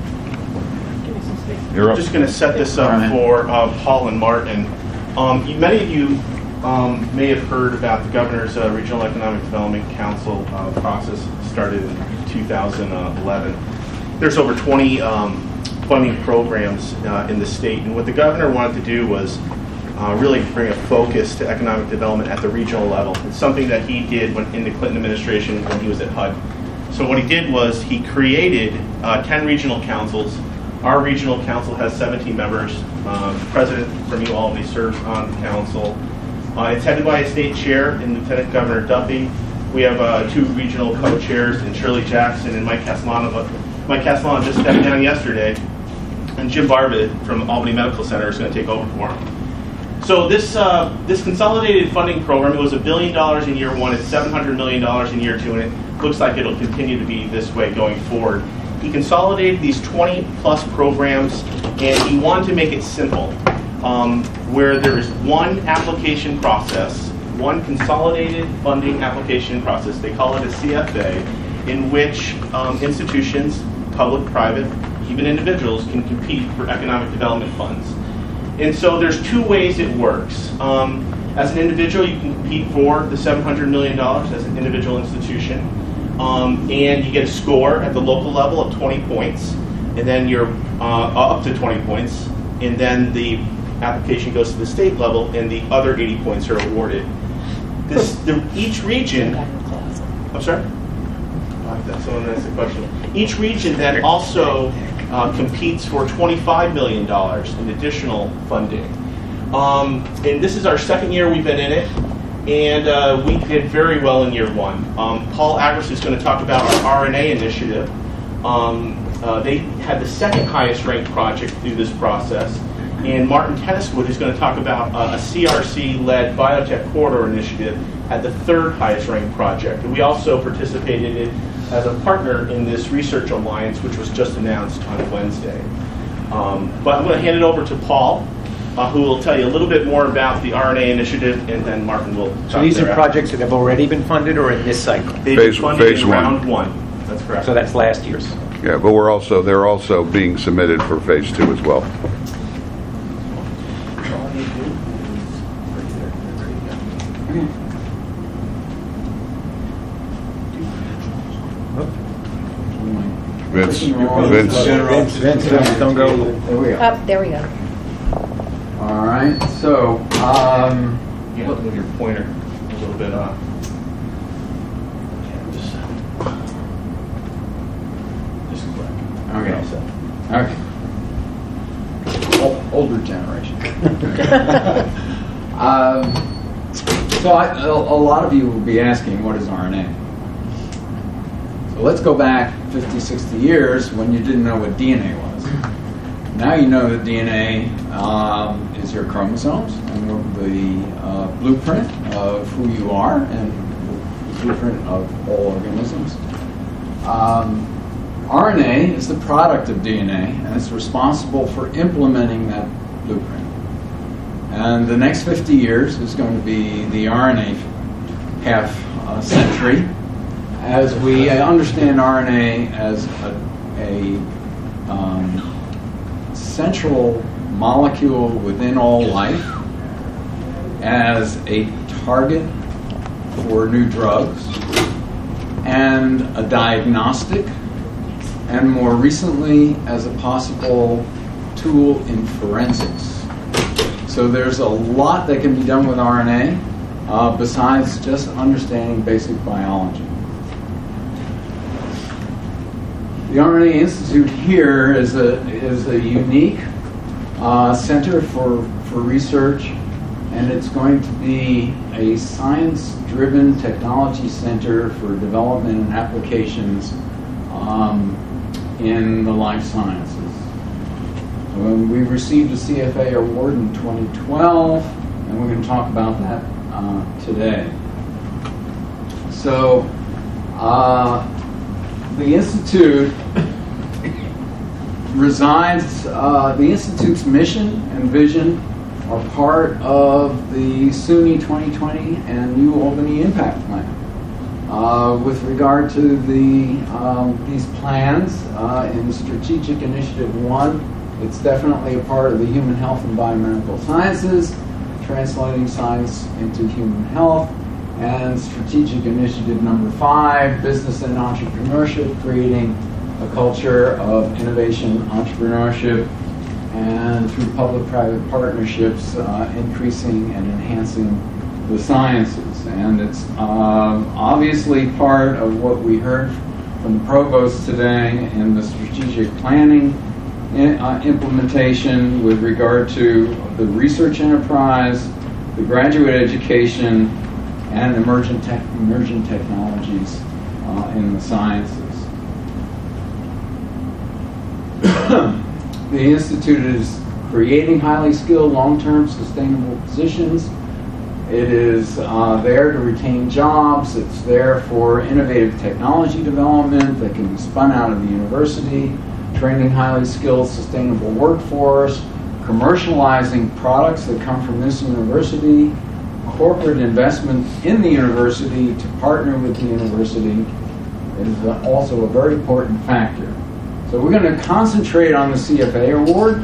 You're just going to set this up for uh, Paul and Martin. Um, you, many of you um, may have heard about the Governor's uh, Regional Economic Development Council uh, process started in two thousand eleven. There's over twenty um, funding programs uh, in the state, and what the governor wanted to do was uh, really bring a focus to economic development at the regional level. It's something that he did when in the Clinton administration when he was at H U D. So what he did was he created uh, ten regional councils. Our regional council has seventeen members. Um, the president from U Albany serves on the council. Uh, it's headed by a state chair and Lieutenant Governor Duffy. We have uh, two regional co-chairs in Shirley Jackson and Mike Castellano. Mike Castellano just stepped down yesterday, and Jim Barvid from Albany Medical Center is going to take over for him. So this uh, this consolidated funding program, it was a billion dollars in year one. It's seven hundred million dollars in year two, and it looks like it'll continue to be this way going forward. He consolidated these twenty plus programs, and he wanted to make it simple, um, where there is one application process, one consolidated funding application process. They call it a C F A, in which um, institutions, public, private, even individuals, can compete for economic development funds. And so there's two ways it works. Um, as an individual, you can compete for the seven hundred million dollars as an individual institution. Um, and you get a score at the local level of twenty points, and then you're uh, up to twenty points, and then the application goes to the state level, and the other eighty points are awarded. This, the, each region, I'm sorry? Oh, that's someone that's the question. Each region then also uh, competes for twenty-five million dollars in additional funding. Um, and this is our second year we've been in it. And uh, we did very well in year one. Um, Paul Agris is going to talk about our R N A initiative. Um, uh, they had the second highest ranked project through this process. And Martin Tenniswood is going to talk about uh, a C R C-led biotech corridor initiative at the third highest ranked project. And we also participated in, as a partner in this research alliance, which was just announced on Wednesday. Um, but I'm going to hand it over to Paul, Uh, who will tell you a little bit more about the R N A initiative, and then Martin will talk. So these are thereafter. projects that have already been funded, or in this cycle? They've Phase- been funded phase in one. round one. That's correct. So that's last year's. Yeah, but we're also they're also being submitted for phase two as well. Vince, Vince, Vince, Vince, Vince, don't go. There we go. Up, there we go. All right. So, um, You have to move your pointer a little bit off. Just, just click. okay. Okay. O- older generation. um, so I, a, a lot of you will be asking, what is R N A? So let's go back fifty, sixty years when you didn't know what D N A was. Now you know that D N A um, is your chromosomes and the uh, blueprint of who you are and the blueprint of all organisms. Um, R N A is the product of D N A, and it's responsible for implementing that blueprint. And the next fifty years is going to be the R N A half uh, century, as we understand R N A as a, a um, central molecule within all life, as a target for new drugs, and a diagnostic, and more recently as a possible tool in forensics. So there's a lot that can be done with R N A uh, besides just understanding basic biology. The R N A Institute here is a is a unique uh, center for for research, and it's going to be a science-driven technology center for development and applications um, in the life sciences. Um, we received a C F A award in twenty twelve, and we're going to talk about that uh, today. So, uh, the Institute resides, uh, the Institute's mission and vision are part of the SUNY twenty twenty and New Albany Impact Plan. Uh, with regard to the um, these plans uh, in Strategic Initiative one, it's definitely a part of the human health and biomedical sciences, translating science into human health, and Strategic Initiative number five, business and entrepreneurship, creating a culture of innovation, entrepreneurship, and through public-private partnerships, uh, increasing and enhancing the sciences. And it's um, obviously part of what we heard from the provost today in the strategic planning in, uh, implementation with regard to the research enterprise, the graduate education, and emergent, tech, emergent technologies uh, in the sciences. The Institute is creating highly skilled, long-term, sustainable positions. It is uh, there to retain jobs. It's there for innovative technology development that can be spun out of the university, training highly skilled, sustainable workforce, commercializing products that come from this university, corporate investment in the university to partner with the university is also a very important factor. So we're going to concentrate on the C F A award.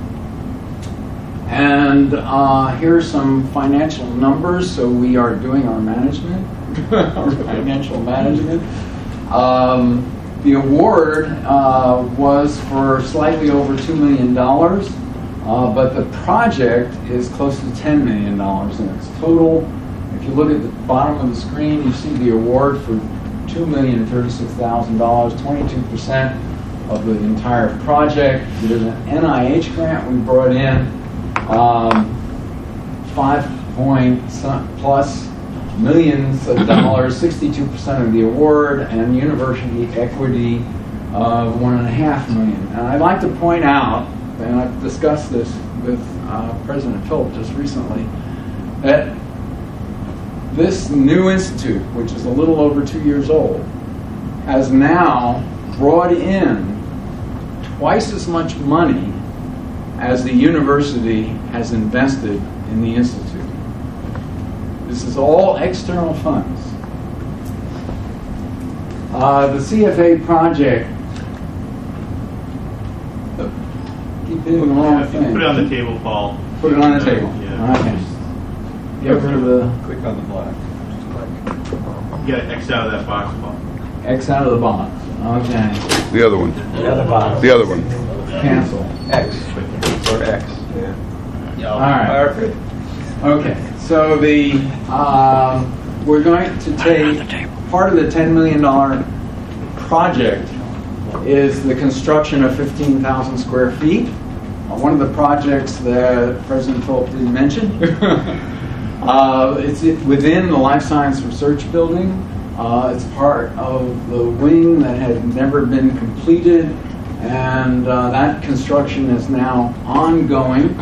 And uh, here are some financial numbers. So we are doing our management, our financial management. Um, the award uh, was for slightly over two million dollars, uh, but the project is close to ten million dollars in its total. If you look at the bottom of the screen, you see the award for two million thirty-six thousand dollars, twenty-two percent of the entire project. There's an N I H grant we brought in, um, five point plus millions of dollars, sixty-two percent of the award, and university equity of one and a half million. And I'd like to point out, and I've discussed this with uh, President Philp just recently, that this new institute, which is a little over two years old, has now brought in twice as much money as the university has invested in the institute. This is all external funds. Uh, the C F A project, uh, keep hitting the wrong thing. Put it on the table, Paul. Put it on the table. Yeah. Okay. Get rid of the Click on the black. You got to X out of that box, Paul. X out of the box. Okay. The other one. The other box. The other one. Cancel. X. Or X. Yeah. All right. Perfect. Okay. So the um, we're going to take part of the ten million dollars project is the construction of fifteen thousand square feet one of the projects that President Philip didn't mention. uh, it's within the Life Science Research Building. Uh, it's part of the wing that had never been completed, and uh, that construction is now ongoing.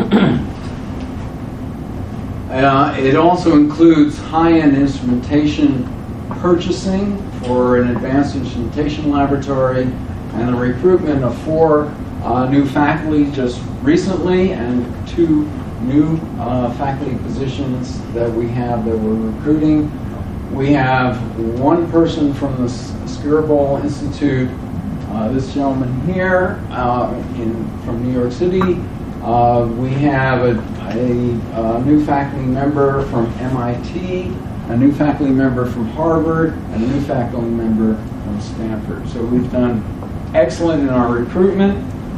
uh, it also includes high-end instrumentation purchasing for an advanced instrumentation laboratory and the recruitment of four uh, new faculty just recently and two new uh, faculty positions that we have that we're recruiting. We have one person from the Skirball Institute, uh, this gentleman here uh, in, from New York City. Uh, we have a, a, a new faculty member from M I T, a new faculty member from Harvard, and a new faculty member from Stanford. So we've done excellent in our recruitment.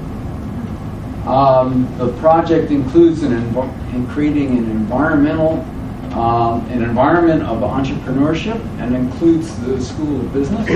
Um, the project includes an env- in creating an environmental, um, an environment of entrepreneurship, and includes the School of Business.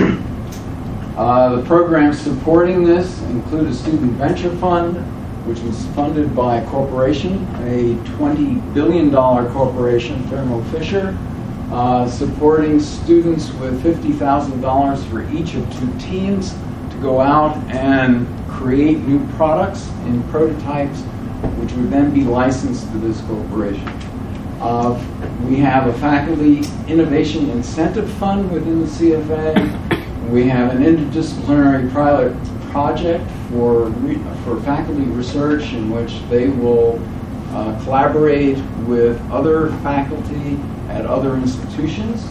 Uh, the programs supporting this include a student venture fund, which was funded by a corporation, a twenty billion dollars corporation, Thermo Fisher, uh, supporting students with fifty thousand dollars for each of two teams to go out and create new products in prototypes, which would then be licensed to this corporation. Uh, we have a faculty innovation incentive fund within the C F A. We have an interdisciplinary pilot project for re- for faculty research in which they will uh, collaborate with other faculty at other institutions.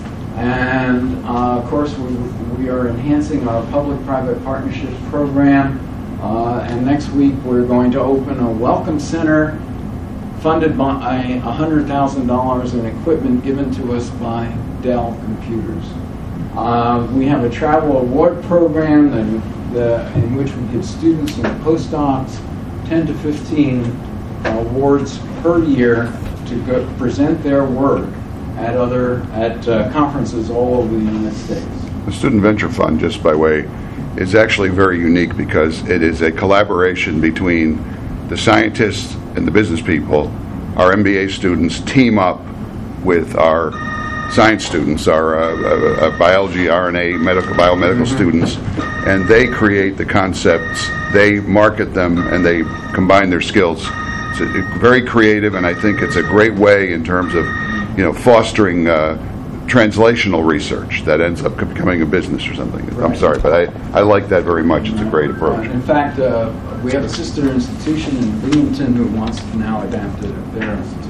And uh, of course, we, we are enhancing our public-private partnerships program. Uh, and next week, we're going to open a welcome center funded by one hundred thousand dollars in equipment given to us by Dell Computers. Uh, we have a travel award program that, the, in which we give students and postdocs ten to fifteen awards per year to go present their work at other at uh, conferences all over the United States. The Student Venture Fund, just by way, is actually very unique because it is a collaboration between the scientists and the business people. Our M B A students team up with our science students, our uh, uh, uh, biology, R N A, medical, biomedical mm-hmm. students, and they create the concepts, they market them, and they combine their skills. It's a, a very creative, and I think it's a great way in terms of, you know, fostering uh, translational research that ends up becoming a business or something. Right. I'm sorry, but I, I like that very much. It's a great approach. Uh, in fact, uh, we have a sister institution in Bloomington who wants to now adapt it at their institution.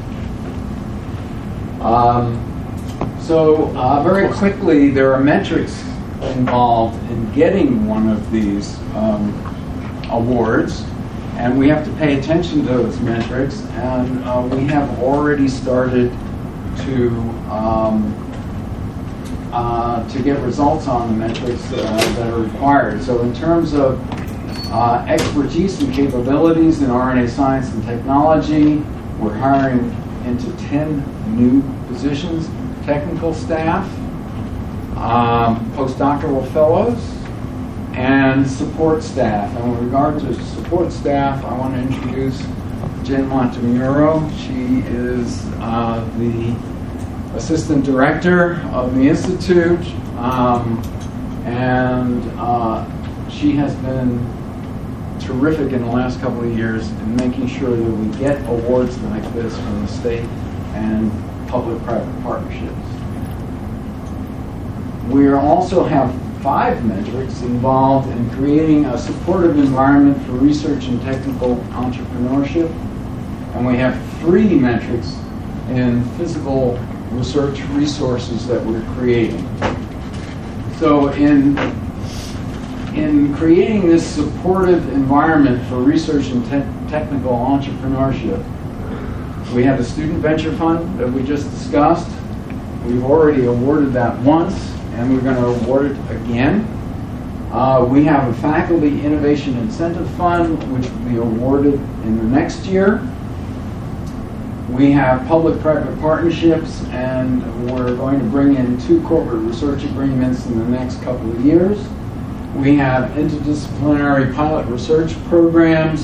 Um, so uh, very quickly, there are metrics involved in getting one of these um, awards, and we have to pay attention to those metrics, and uh, we have already started to um, Uh, to get results on the metrics uh, that are required. So in terms of uh, expertise and capabilities in R N A science and technology, we're hiring into ten new positions, technical staff, um, postdoctoral fellows, and support staff. And with regard to support staff, I want to introduce Jen Montemuro. She is uh, the Assistant Director of the Institute, um, and uh, she has been terrific in the last couple of years in making sure that we get awards like this from the state and public-private partnerships. We also have five metrics involved in creating a supportive environment for research and technical entrepreneurship, and we have three metrics in physical research resources that we're creating. So in, in creating this supportive environment for research and te- technical entrepreneurship, we have a student venture fund that we just discussed. We've already awarded that once, and we're going to award it again. Uh, we have a faculty innovation incentive fund, which will be awarded in the next year. We have public-private partnerships, and we're going to bring in two corporate research agreements in the next couple of years. We have interdisciplinary pilot research programs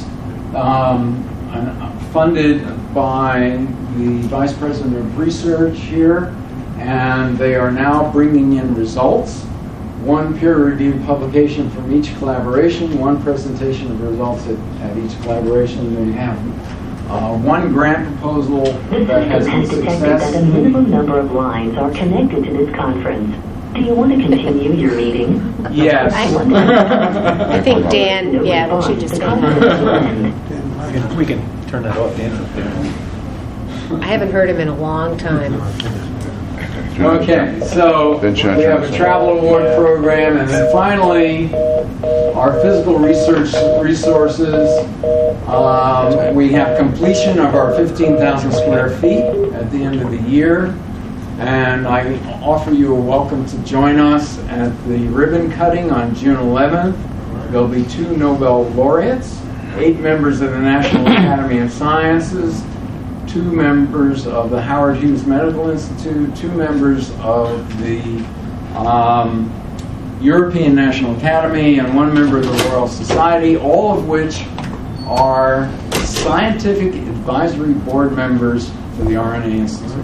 um, funded by the Vice President of Research here, and they are now bringing in results. One peer-reviewed publication from each collaboration, one presentation of results at, at each collaboration. They have uh, one grant proposal that has been success. That a minimum number of lines are connected to this conference. Do you want to continue your meeting? Yes. I, I think Dan, yeah, we should just say We can, we can turn that off, Dan. I haven't heard him in a long time. Okay, so we have a travel award program, and then finally, our physical research resources. Um, we have completion of our fifteen thousand square feet at the end of the year, and I offer you a welcome to join us at the ribbon cutting on June eleventh. There'll be two Nobel laureates, eight members of the National Academy of Sciences, two members of the Howard Hughes Medical Institute, two members of the um, European National Academy, and one member of the Royal Society, all of which are scientific advisory board members for the R N A Institute.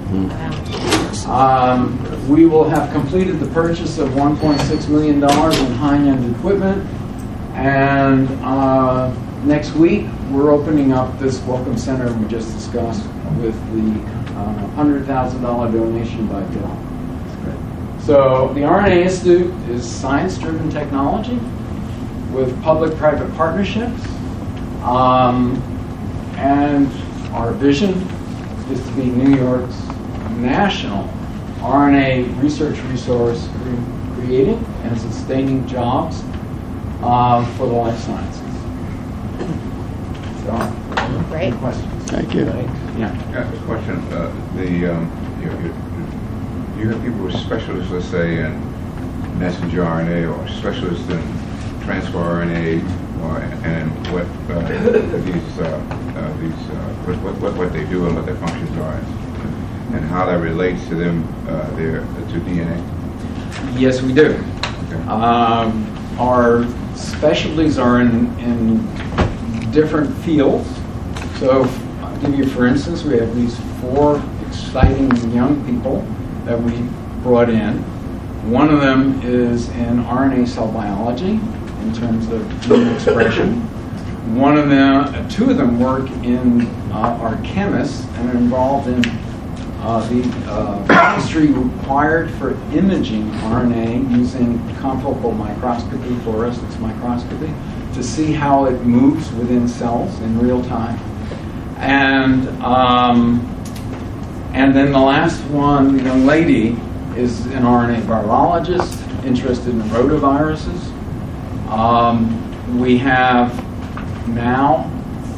Um, we will have completed the purchase of one point six million dollars in high-end equipment, and uh, next week we're opening up this Welcome Center we just discussed with the uh, one hundred thousand dollars donation by Bill. So the R N A Institute is science-driven technology with public-private partnerships, um, and our vision is to be New York's national R N A research resource for creating and sustaining jobs uh, for the life sciences. So, Great. questions? Thank you. Yeah. Yeah, a question. Uh, the um, you, you, you have people who are specialists, let's say, in messenger R N A or specialists in transfer R N A, or and what uh, these uh, uh, these uh, what, what what they do and what their functions are, and, and how that relates to them uh, their to D N A. Yes, we do. Okay. Um, our specialties are in, in different fields. So, I'll give you, for instance, we have these four exciting young people that we brought in. One of them is in R N A cell biology in terms of gene expression. One of them, two of them work in uh, are chemists and are involved in uh, the uh, chemistry required for imaging R N A using confocal microscopy, fluorescence microscopy, to see how it moves within cells in real time. And um, and then the last one, the young lady, is an R N A virologist interested in rotaviruses. Um, we have now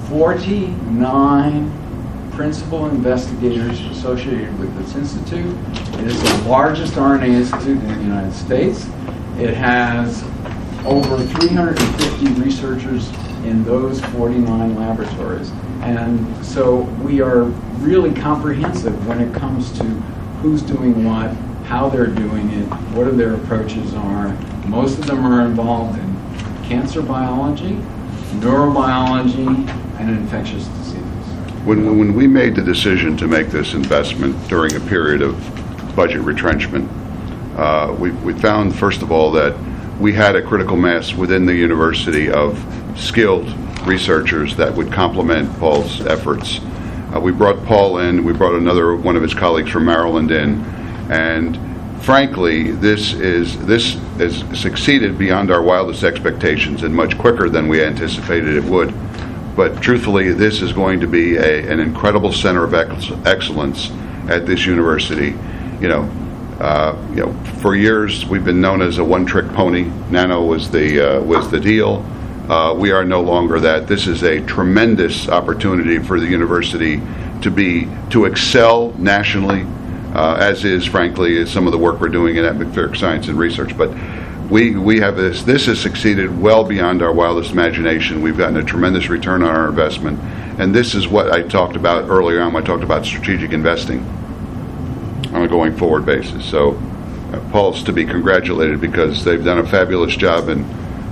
forty-nine principal investigators associated with this institute. It is the largest R N A institute in the United States. It has over three hundred fifty researchers in those forty-nine laboratories. And so we are really comprehensive when it comes to who's doing what, how they're doing it, what their approaches are. Most of them are involved in cancer biology, neurobiology, and infectious diseases. When, when we made the decision to make this investment during a period of budget retrenchment, uh, we, we found, first of all, that we had a critical mass within the university of skilled researchers that would complement Paul's efforts. Uh, we brought Paul in, we brought another one of his colleagues from Maryland in, and frankly, this is this has succeeded beyond our wildest expectations and much quicker than we anticipated it would. But truthfully, this is going to be a, an incredible center of ex- excellence at this university. You know, uh, you know, for years we've been known as a one-trick pony. Nano was the uh, was the deal. Uh, we are no longer that. This is a tremendous opportunity for the university to be to excel nationally, uh, as is, frankly, is some of the work we're doing in atmospheric science and research. But we we have this. This has succeeded well beyond our wildest imagination. We've gotten a tremendous return on our investment, and this is what I talked about earlier on when I talked about strategic investing on a going forward basis. So, uh, Paul's to be congratulated because they've done a fabulous job, and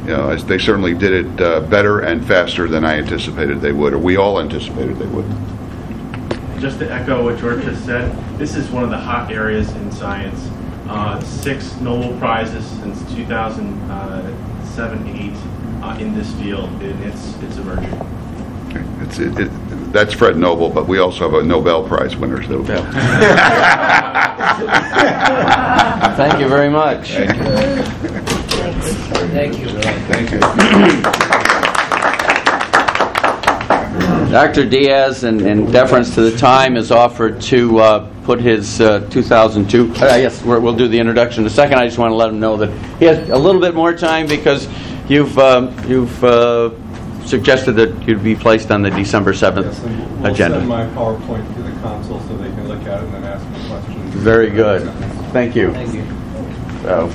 You know, as they certainly did it uh, better and faster than I anticipated they would, or we all anticipated they would. Just to echo what George just said, this is one of the hot areas in science. Uh, six Nobel Prizes since two thousand seven, eight uh, in this field, and it's it's emerging. It's, it, it, that's Fred Nobel, but we also have a Nobel Prize winner. So. Thank you very much. Thank you. Thank you. Thank you. Doctor Diaz, in, in deference to the time, has offered to uh, put his uh, two thousand two. Uh, yes, we're, we'll do the introduction in a second. I just want to let him know that he has a little bit more time because you've um, you've uh, suggested that you'd be placed on the December seventh yes, and we'll agenda. Send my PowerPoint to the council so they can look at it and then ask me questions. Very good. Thank you. Thank you. So,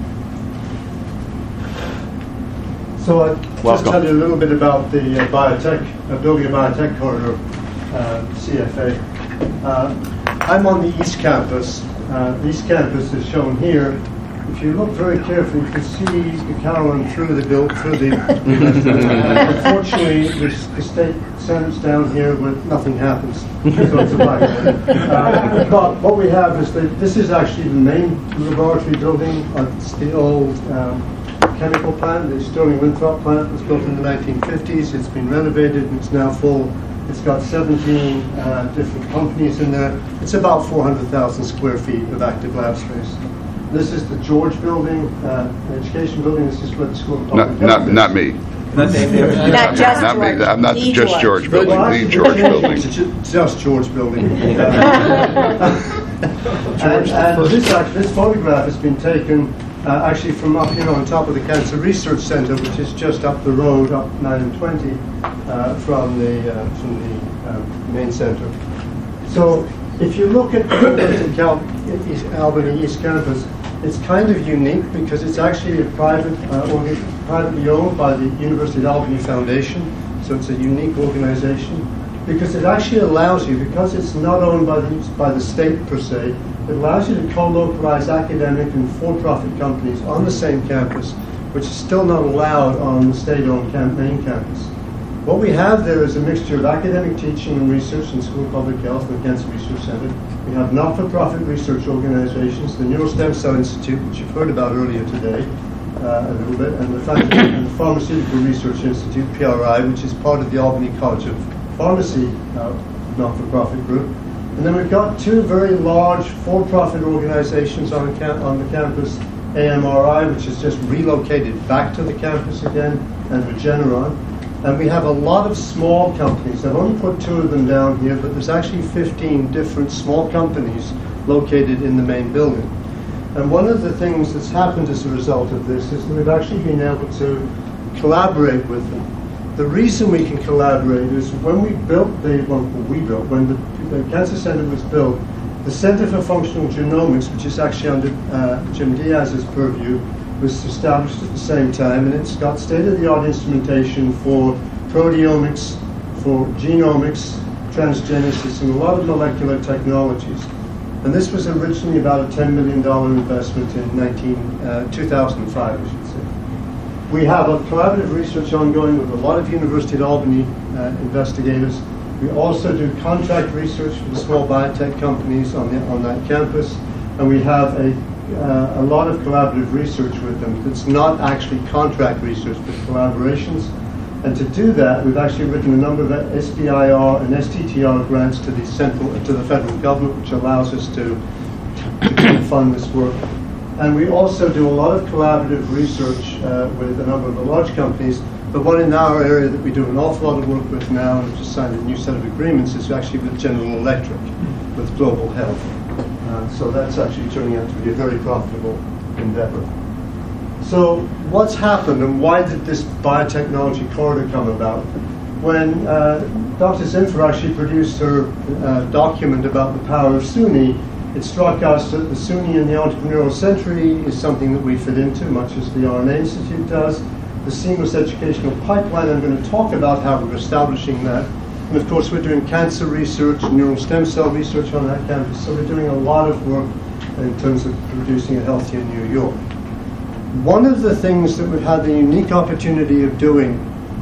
So I'll just Welcome. tell you a little bit about the uh, biotech, uh, building a biotech corridor, uh, C F A. Uh, I'm on the East Campus. Uh, the East Campus is shown here. If you look very carefully, you can see the Carolyn through the build through the. Unfortunately, the, the state senate's down here where nothing happens. So it's a bug. Uh, but what we have is that this is actually the main laboratory building. Uh, it's the old. Um, chemical plant, the Sterling Winthrop plant, was built in the nineteen fifties. It's been renovated and it's now full. It's got seventeen uh, different companies in there. It's about four hundred thousand square feet of active lab space. This is the George building, uh, education building. This is where the School of Public Not, Health not, is. not me. Not, Not just not George. me. I'm not The just George. George building. Well, The actually, George building. It's ju- just George building. and, and this, act- this photograph has been taken uh, actually from up here on top of the Cancer Research Center, which is just up the road, up nine and twenty, uh, from the uh, from the uh, main center. So if you look at the Cal- East Albany East Campus, it's kind of unique because it's actually a private, uh, organ- privately owned by the University of Albany Foundation. So it's a unique organization because it actually allows you, because it's not owned by the by the state per se, it allows you to co-localize academic and for-profit companies on the same campus, which is still not allowed on the state-owned camp- main campus. What we have there is a mixture of academic teaching and research in School of Public Health and the Cancer Research Center. We have not-for-profit research organizations, the Neurostem Cell Institute, which you've heard about earlier today, uh, a little bit, and the, fact- and the Pharmaceutical Research Institute, P R I, which is part of the Albany College of Pharmacy uh, not-for-profit group. And then we've got two very large for-profit organizations on, cam- on the campus, A M R I, which is just relocated back to the campus again, and Regeneron. And we have a lot of small companies. I've only put two of them down here, but there's actually fifteen different small companies located in the main building. And one of the things that's happened as a result of this is that we've actually been able to collaborate with them. The reason we can collaborate is when we built the, well, we built, when the, the Cancer Center was built, the Center for Functional Genomics, which is actually under uh, Jim Diaz's purview, was established at the same time, and it's got state-of-the-art instrumentation for proteomics, for genomics, transgenesis, and a lot of molecular technologies. And this was originally about a ten million dollars investment in nineteen, uh, two thousand five, I should say. We have a collaborative research ongoing with a lot of University of Albany uh, investigators. We also do contract research for the small biotech companies on, the, on that campus, and we have a Uh, a lot of collaborative research with them. It's not actually contract research, but collaborations. And to do that, we've actually written a number of S B I R and S T T R grants to the central, to the federal government, which allows us to, to fund this work. And we also do a lot of collaborative research uh, with a number of the large companies. But one in our area that we do an awful lot of work with now, and we've just signed a new set of agreements, is actually with General Electric, with Global Health. Uh, so that's actually turning out to be a very profitable endeavor. So what's happened and why did this biotechnology corridor come about? When uh, Doctor Zinfer actually produced her uh, document about the power of SUNY, it struck us that the SUNY and the entrepreneurial century is something that we fit into, much as the R N A Institute does. The seamless educational pipeline, I'm going to talk about how we're establishing that. And of course, we're doing cancer research, neural stem cell research on that campus. So we're doing a lot of work in terms of producing a healthier New York. one of the things that we've had the unique opportunity of doing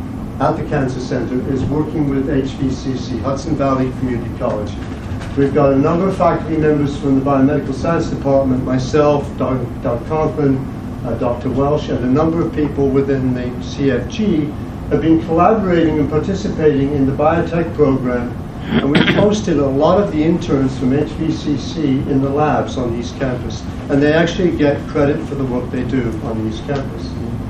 at the Cancer Center is working with H V C C, Hudson Valley Community College. We've got a number of faculty members from the Biomedical Science Department, myself, Doctor Conklin, uh, Doctor Welsh, and a number of people within the C F G have been collaborating and participating in the biotech program, and we've posted a lot of the interns from H V C C in the labs on East Campus, and they actually get credit for the work they do on East Campus.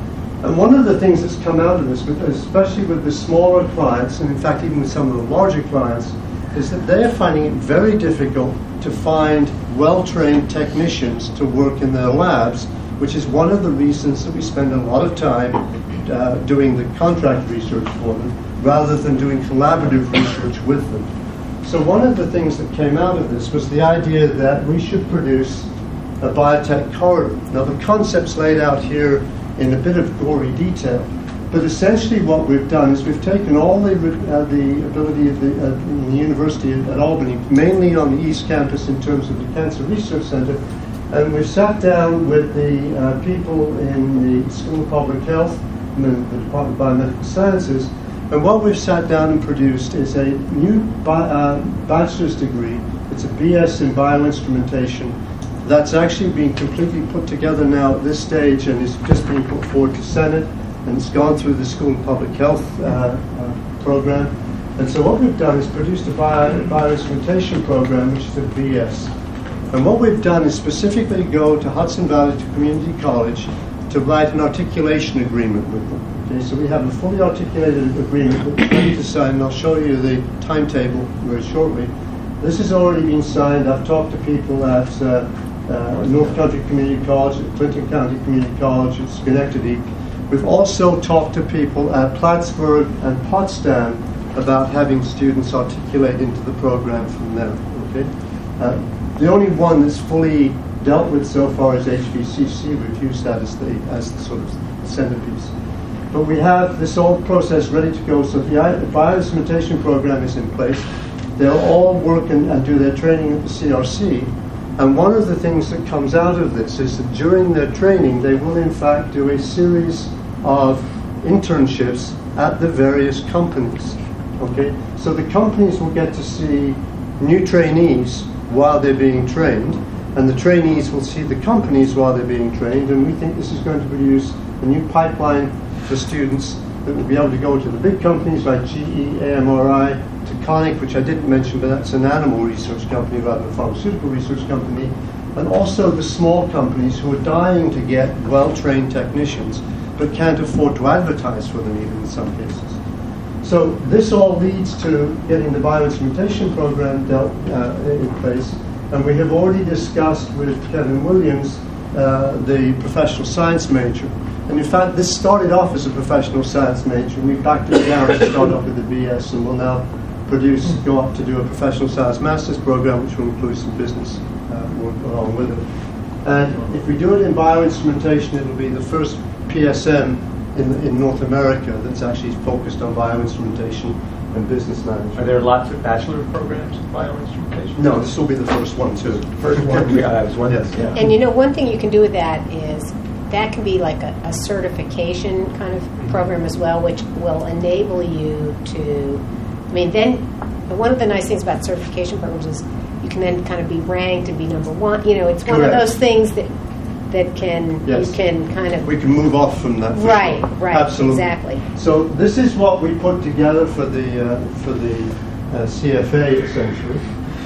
And one of the things that's come out of this, especially with the smaller clients, and in fact even with some of the larger clients, is that they're finding it very difficult to find well-trained technicians to work in their labs, which is one of the reasons that we spend a lot of time uh, doing the contract research for them, rather than doing collaborative research with them. So one of the things that came out of this was the idea that we should produce a biotech corridor. Now the concept's laid out here in a bit of gory detail, but essentially what we've done is we've taken all the, uh, the ability of the, uh, in the university at Albany, mainly on the East Campus in terms of the Cancer Research Center, and we've sat down with the uh, people in the School of Public Health and the, the Department of Biomedical Sciences, and what we've sat down and produced is a new bi- uh, bachelor's degree. It's a B S in bioinstrumentation that's actually being completely put together now at this stage and is just being put forward to Senate, and it's gone through the School of Public Health uh, uh, program. And so what we've done is produced a bio, bioinstrumentation program, which is a B S. And what we've done is specifically go to Hudson Valley to Community College to write an articulation agreement with them. Okay, so we have a fully articulated agreement that we're ready to sign, and I'll show you the timetable very shortly. This has already been signed. I've talked to people at uh, uh, North Country Community College, at Clinton County Community College, at Schenectady. We've also talked to people at Plattsburgh and Potsdam about having students articulate into the program from there. Okay? Uh, the only one that's fully dealt with so far is H V C C. We've used that as the, as the sort of centerpiece. But we have this whole process ready to go. So the bioinstrumentation program is in place. They'll all work and, and do their training at the C R C. And one of the things that comes out of this is that during their training, they will in fact do a series of internships at the various companies. Okay? So the companies will get to see new trainees while they're being trained, and the trainees will see the companies while they're being trained, and we think this is going to produce a new pipeline for students that will be able to go to the big companies like G E, A M R I, to Conic, which I didn't mention, but that's an animal research company rather than a pharmaceutical research company, and also the small companies who are dying to get well-trained technicians but can't afford to advertise for them even in some cases. So this all leads to getting the bioinstrumentation program dealt, uh, in place, and we have already discussed with Kevin Williams uh, the professional science major. And in fact, this started off as a professional science major, and we backed it down to start off with a B S, and we'll now produce, go up to do a professional science master's program, which will include some business uh, work along with it. And if we do it in bioinstrumentation, it'll be the first P S M in, in North America that's actually focused on bioinstrumentation and business management. Are there lots of bachelor programs in bioinstrumentation? No, this will be the first one too. First one, yeah, I was wondering. Yes. Yeah. And you know, one thing you can do with that is that can be like a, a certification kind of program as well, which will enable you to, I mean, then one of the nice things about certification programs is you can then kind of be ranked and be number one. You know, it's one Correct. of those things that that can, yes. you can kind of... We can move off from that. Right, sure. right, Absolutely. exactly. So this is what we put together for the uh, for the uh, C F A, essentially.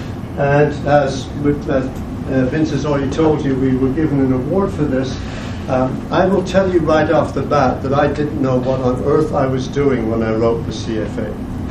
And as, with, as uh, Vince has already told you, we were given an award for this. Um, I will tell you right off the bat that I didn't know what on earth I was doing when I wrote the C F A.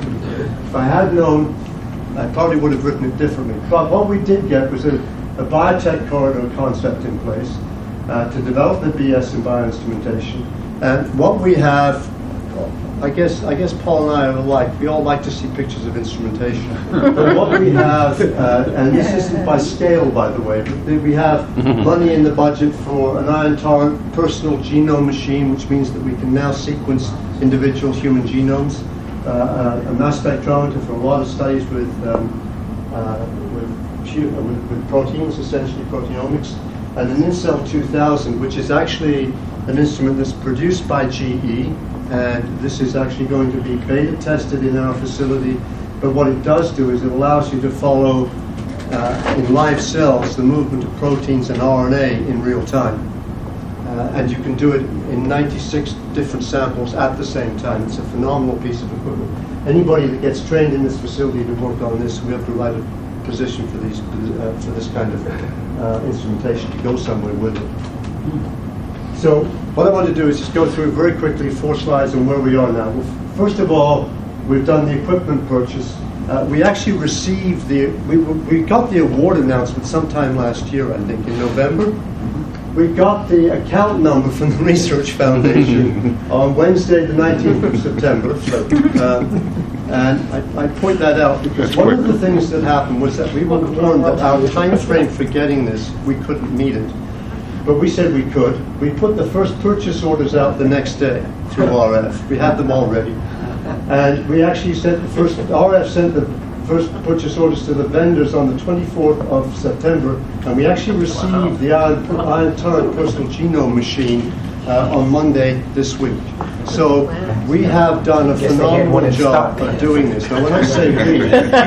If I had known, I probably would have written it differently. But what we did get was a, a biotech corridor concept in place uh, to develop the B S in bioinstrumentation. And what we have, I guess I guess Paul and I are alike. We all like to see pictures of instrumentation. But what we have, uh, and this isn't by scale, by the way, but we have money in the budget for an ion tolerant personal genome machine, which means that we can now sequence individual human genomes. Uh, a mass spectrometer for a lot of studies with, um, uh, with, with, with proteins, essentially proteomics. and an Incel two thousand, which is actually an instrument that's produced by G E, and this is actually going to be beta tested in our facility. But what it does do is it allows you to follow uh, in live cells the movement of proteins and R N A in real time. Uh, and you can do it in ninety-six different samples at the same time. It's a phenomenal piece of equipment. Anybody that gets trained in this facility to work on this, we have to write a position for these uh, for this kind of uh, instrumentation to go somewhere with it. So what I want to do is just go through very quickly four slides on where we are now. Well, first of all, we've done the equipment purchase. Uh, we actually received the we we got the award announcement sometime last year, I think, in November. We got the account number from the Research Foundation on Wednesday, the nineteenth of September. Um, and I, I point that out because one of the things that happened was that we were warned that our time frame for getting this, we couldn't meet it. But we said we could. We put the first purchase orders out the next day through R F. We had them all ready. And we actually sent the first, R F sent the first purchase orders to the vendors on the twenty-fourth of September, and we actually received wow. the Iron, Iron Torrent Personal Genome Machine uh, on Monday this week. So wow. we have done a phenomenal job of doing this. Now when I say we,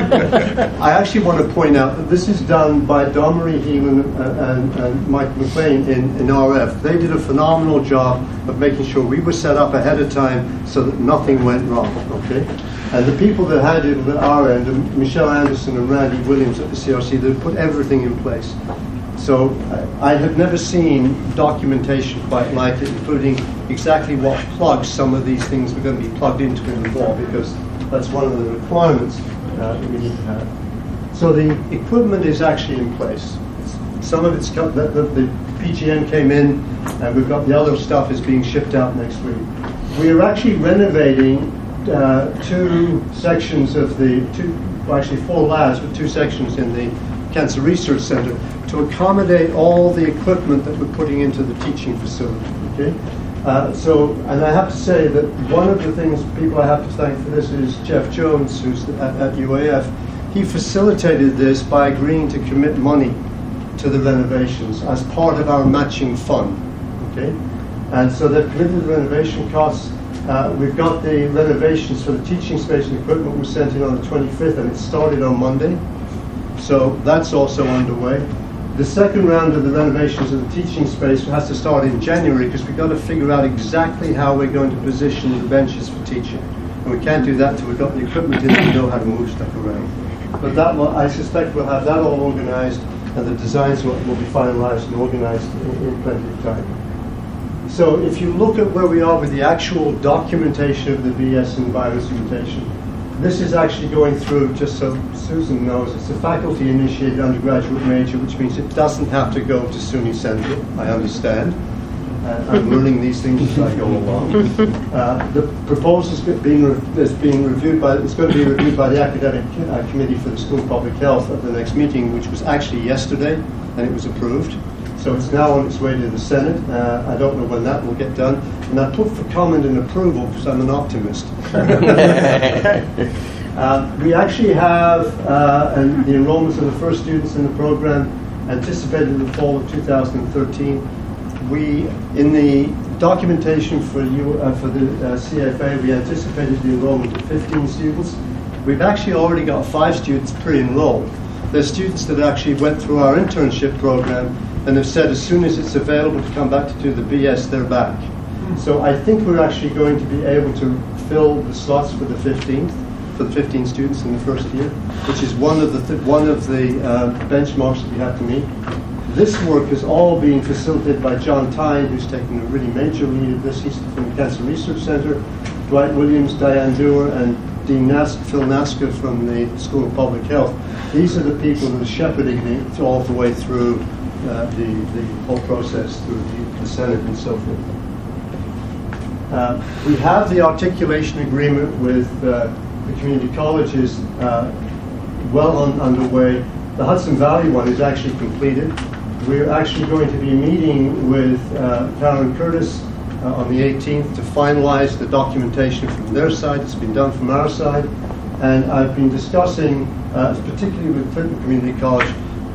I actually want to point out that this is done by Dawn Marie Heelan and, and, and Mike McLean in, in R F. They did a phenomenal job of making sure we were set up ahead of time so that nothing went wrong. Okay. And the people that had it at our end, Michelle Anderson and Randy Williams at the C R C, they put everything in place. So I, I have never seen documentation quite like it, including exactly what plugs some of these things are going to be plugged into in the wall, because that's one of the requirements uh, that we need to have. So the equipment is actually in place. Some of it's got, the, the, the P G M came in, and we've got the other stuff is being shipped out next week. We are actually renovating Uh, two sections of the, two, well actually four labs, but two sections in the Cancer Research Center to accommodate all the equipment that we're putting into the teaching facility. Okay, uh, so and I have to say that one of the things people I have to thank for this is Jeff Jones, who's at, at U A F. He facilitated this by agreeing to commit money to the renovations as part of our matching fund. Okay, and so they've committed the renovation costs. Uh, we've got the renovations for the teaching space and equipment was sent in on the twenty-fifth, and it started on Monday. So that's also underway. The second round of the renovations of the teaching space has to start in January because we've got to figure out exactly how we're going to position the benches for teaching. And we can't do that until we've got the equipment in and know how to move stuff around. But that will, I suspect we'll have that all organized, and the designs will, will be finalized and organized in, in plenty of time. So if you look at where we are with the actual documentation of the B S in bioinstrumentation, this is actually going through, just so Susan knows, it's a faculty-initiated undergraduate major, which means it doesn't have to go to SUNY Central, I understand. Uh, I'm learning these things as I go along. Uh, the proposal is being, re- is being reviewed by, it's going to be reviewed by the Academic uh, Committee for the School of Public Health at the next meeting, which was actually yesterday, and it was approved. So it's now on its way to the Senate. Uh, I don't know when that will get done. And I put for comment and approval because I'm an optimist. uh, we actually have uh, and the enrollments of the first students in the program anticipated in the fall of two thousand thirteen. We, in the documentation for, you, uh, for the uh, C F A, we anticipated the enrollment of fifteen students. We've actually already got five students pre-enrolled. There's students that actually went through our internship program and have said as soon as it's available to come back to do the B S, they're back. So I think we're actually going to be able to fill the slots for the fifteenth, for the fifteen students in the first year, which is one of the th- one of the uh, benchmarks that we have to meet. This work is all being facilitated by John Tyne, who's taken a really major lead at this. He's from the Cancer Research Center, Dwight Williams, Diane Dewar, and Dean Nas- Phil Naska from the School of Public Health. These are the people who are shepherding it all the way through Uh, the, the whole process through the, the Senate and so forth. Uh, we have the articulation agreement with uh, the community colleges uh, well on, underway. The Hudson Valley one is actually completed. We're actually going to be meeting with uh, Karen Curtis uh, on the eighteenth to finalize the documentation from their side. It's been done from our side. And I've been discussing, uh, particularly with Clinton Community College,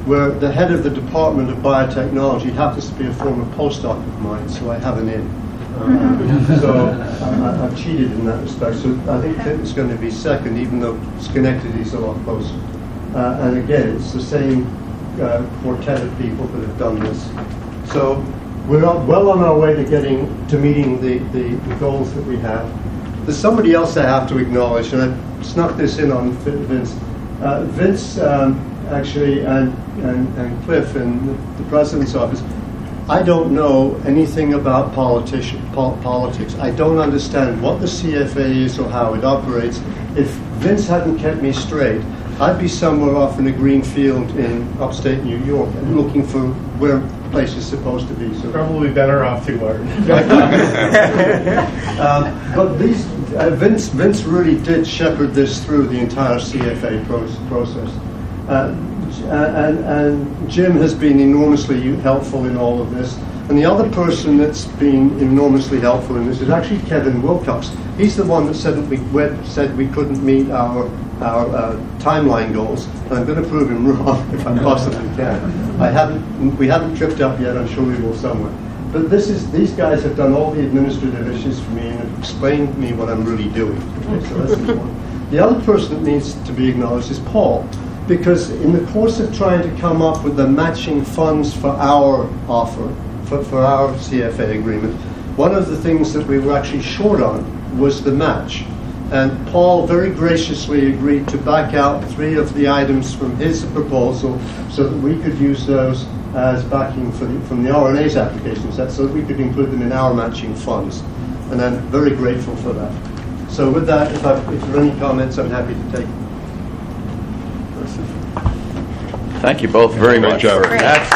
where the head of the Department of Biotechnology happens to be a former postdoc of mine, so I have an in. Uh, so I, I've cheated in that respect. So I think Clinton's going to be second, even though Schenectady's a lot closer. Uh, and again, it's the same uh, quartet of people that have done this. So we're well on our way to getting to meeting the, the, the goals that we have. There's somebody else I have to acknowledge, and I snuck this in on Vince. Uh, Vince, um, actually, and, and, and Cliff in the, the president's office, I don't know anything about politician, po- politics. I don't understand what the C F A is or how it operates. If Vince hadn't kept me straight, I'd be somewhere off in a green field in upstate New York looking for where the place is supposed to be. So probably better off to learn. um, but these, uh, Vince, Vince really did shepherd this through the entire C F A pro- process. Uh, and, and Jim has been enormously helpful in all of this. And the other person that's been enormously helpful in this is actually Kevin Wilcox. He's the one that said that we said we couldn't meet our our uh, timeline goals. And I'm going to prove him wrong if I possibly can. I haven't. We haven't tripped up yet. I'm sure we will somewhere. But this is these guys have done all the administrative issues for me and have explained to me what I'm really doing. Okay, so that's important. The other person that needs to be acknowledged is Paul. Because in the course of trying to come up with the matching funds for our offer, for, for our C F A agreement, one of the things that we were actually short on was the match. And Paul very graciously agreed to back out three of the items from his proposal so that we could use those as backing for the, from the R N A's application set, so that we could include them in our matching funds. And I'm very grateful for that. So with that, if, I, if there are any comments, I'm happy to take them. Thank you both very much. Great job. That's-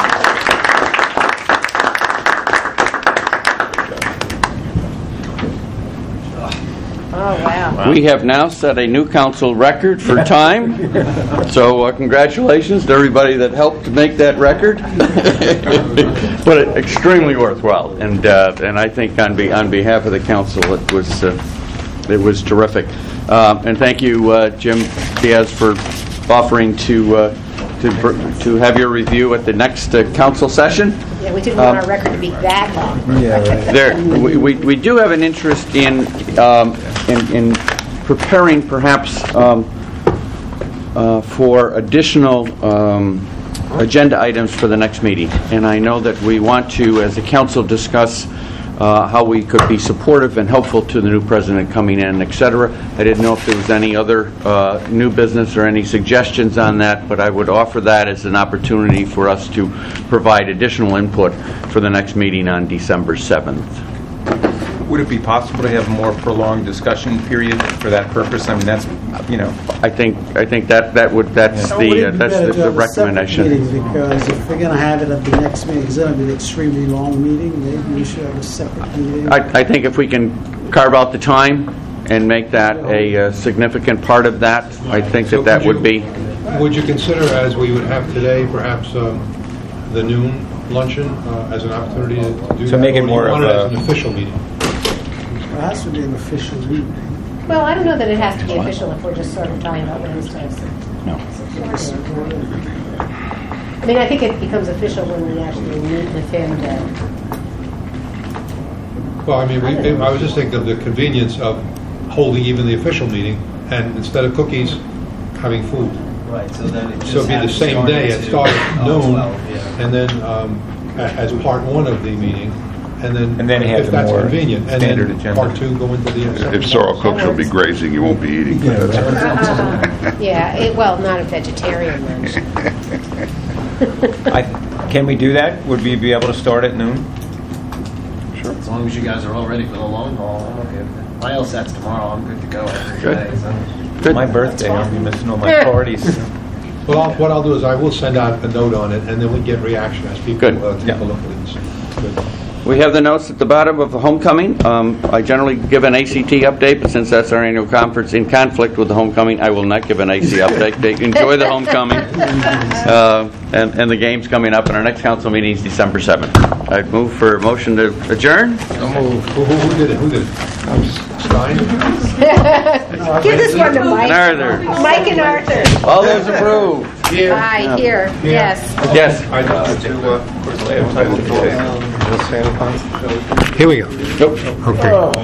Oh, wow. We have now set a new council record for time. So uh, congratulations to everybody that helped to make that record. But it, extremely worthwhile, and uh, and I think on be, on behalf of the council, it was uh, it was terrific. Uh, and thank you, uh, Jim Diaz, for offering to. Uh, To, to have your review at the next uh, council session. Yeah, we didn't want our record to be that long. Yeah, right. There, we, we, we do have an interest in um, in, in preparing perhaps um, uh, for additional um, agenda items for the next meeting. And I know that we want to, as a council, discuss uh, how we could be supportive and helpful to the new president coming in, et cetera. I didn't know if there was any other uh, new business or any suggestions on that, but I would offer that as an opportunity for us to provide additional input for the next meeting on December seventh. Would it be possible to have a more prolonged discussion period for that purpose? I mean, that's, you know, I think I think that that would that's So the would it uh, be that's better the, to the have a separate recommendation. meeting? Because if we're going to have it at the next meeting, it's going to be an extremely long meeting. Maybe we should have a separate meeting. I, I think if we can carve out the time and make that a uh, significant part of that, I think So that that could would be. Would you consider, as we would have today, perhaps um, the noon luncheon uh, as an opportunity to do So that? make it Or do you more want of it a- as an official meeting? It has to be an official meeting. Well, I don't know that it has to be official if we're just sort of talking about Wednesdays. No. I mean, I think it becomes official when we actually meet with him to... Well, I mean, we, I was just thinking of the convenience of holding even the official meeting, and instead of cookies, having food. Right, so then it just So it'd be the happens same start day, at it two. started at Oh, noon, twelve, yeah. and then um, a- as part one of the meeting, and then, And then you have if the that's more convenient, and standard then agenda. part two, go into the... If Sorrel Cooks will be grazing, you won't be eating. But that's all right. Yeah, it, well, not a vegetarian lunch. I, can we do that? Would we be able to start at noon? Sure. As long as you guys are all ready for the long haul, I'm okay with it. My LSAT's tomorrow. I'm good to go every Good. day. So. Good. My birthday, I'll be missing all my parties. Well, I'll- what I'll do is I will send out a note on it, and then we get reaction as people Good. uh, take Yeah. a look at it and see. Good. We have the notes at the bottom of the homecoming. Um, I generally give an A C T update, but since that's our annual conference in conflict with the homecoming, I will not give an A C update. They enjoy the homecoming. Uh, and, and the game's coming up, and our next council meeting is December seventh. I move for a motion to adjourn. So moved. Who, who, who did it? Who did it? Stein? Give this one to Mike. Arthur. Mike and Arthur. All those approved. Here. Aye, here, yes. Yes. I'd like to, uh, Here we go. Nope. Okay.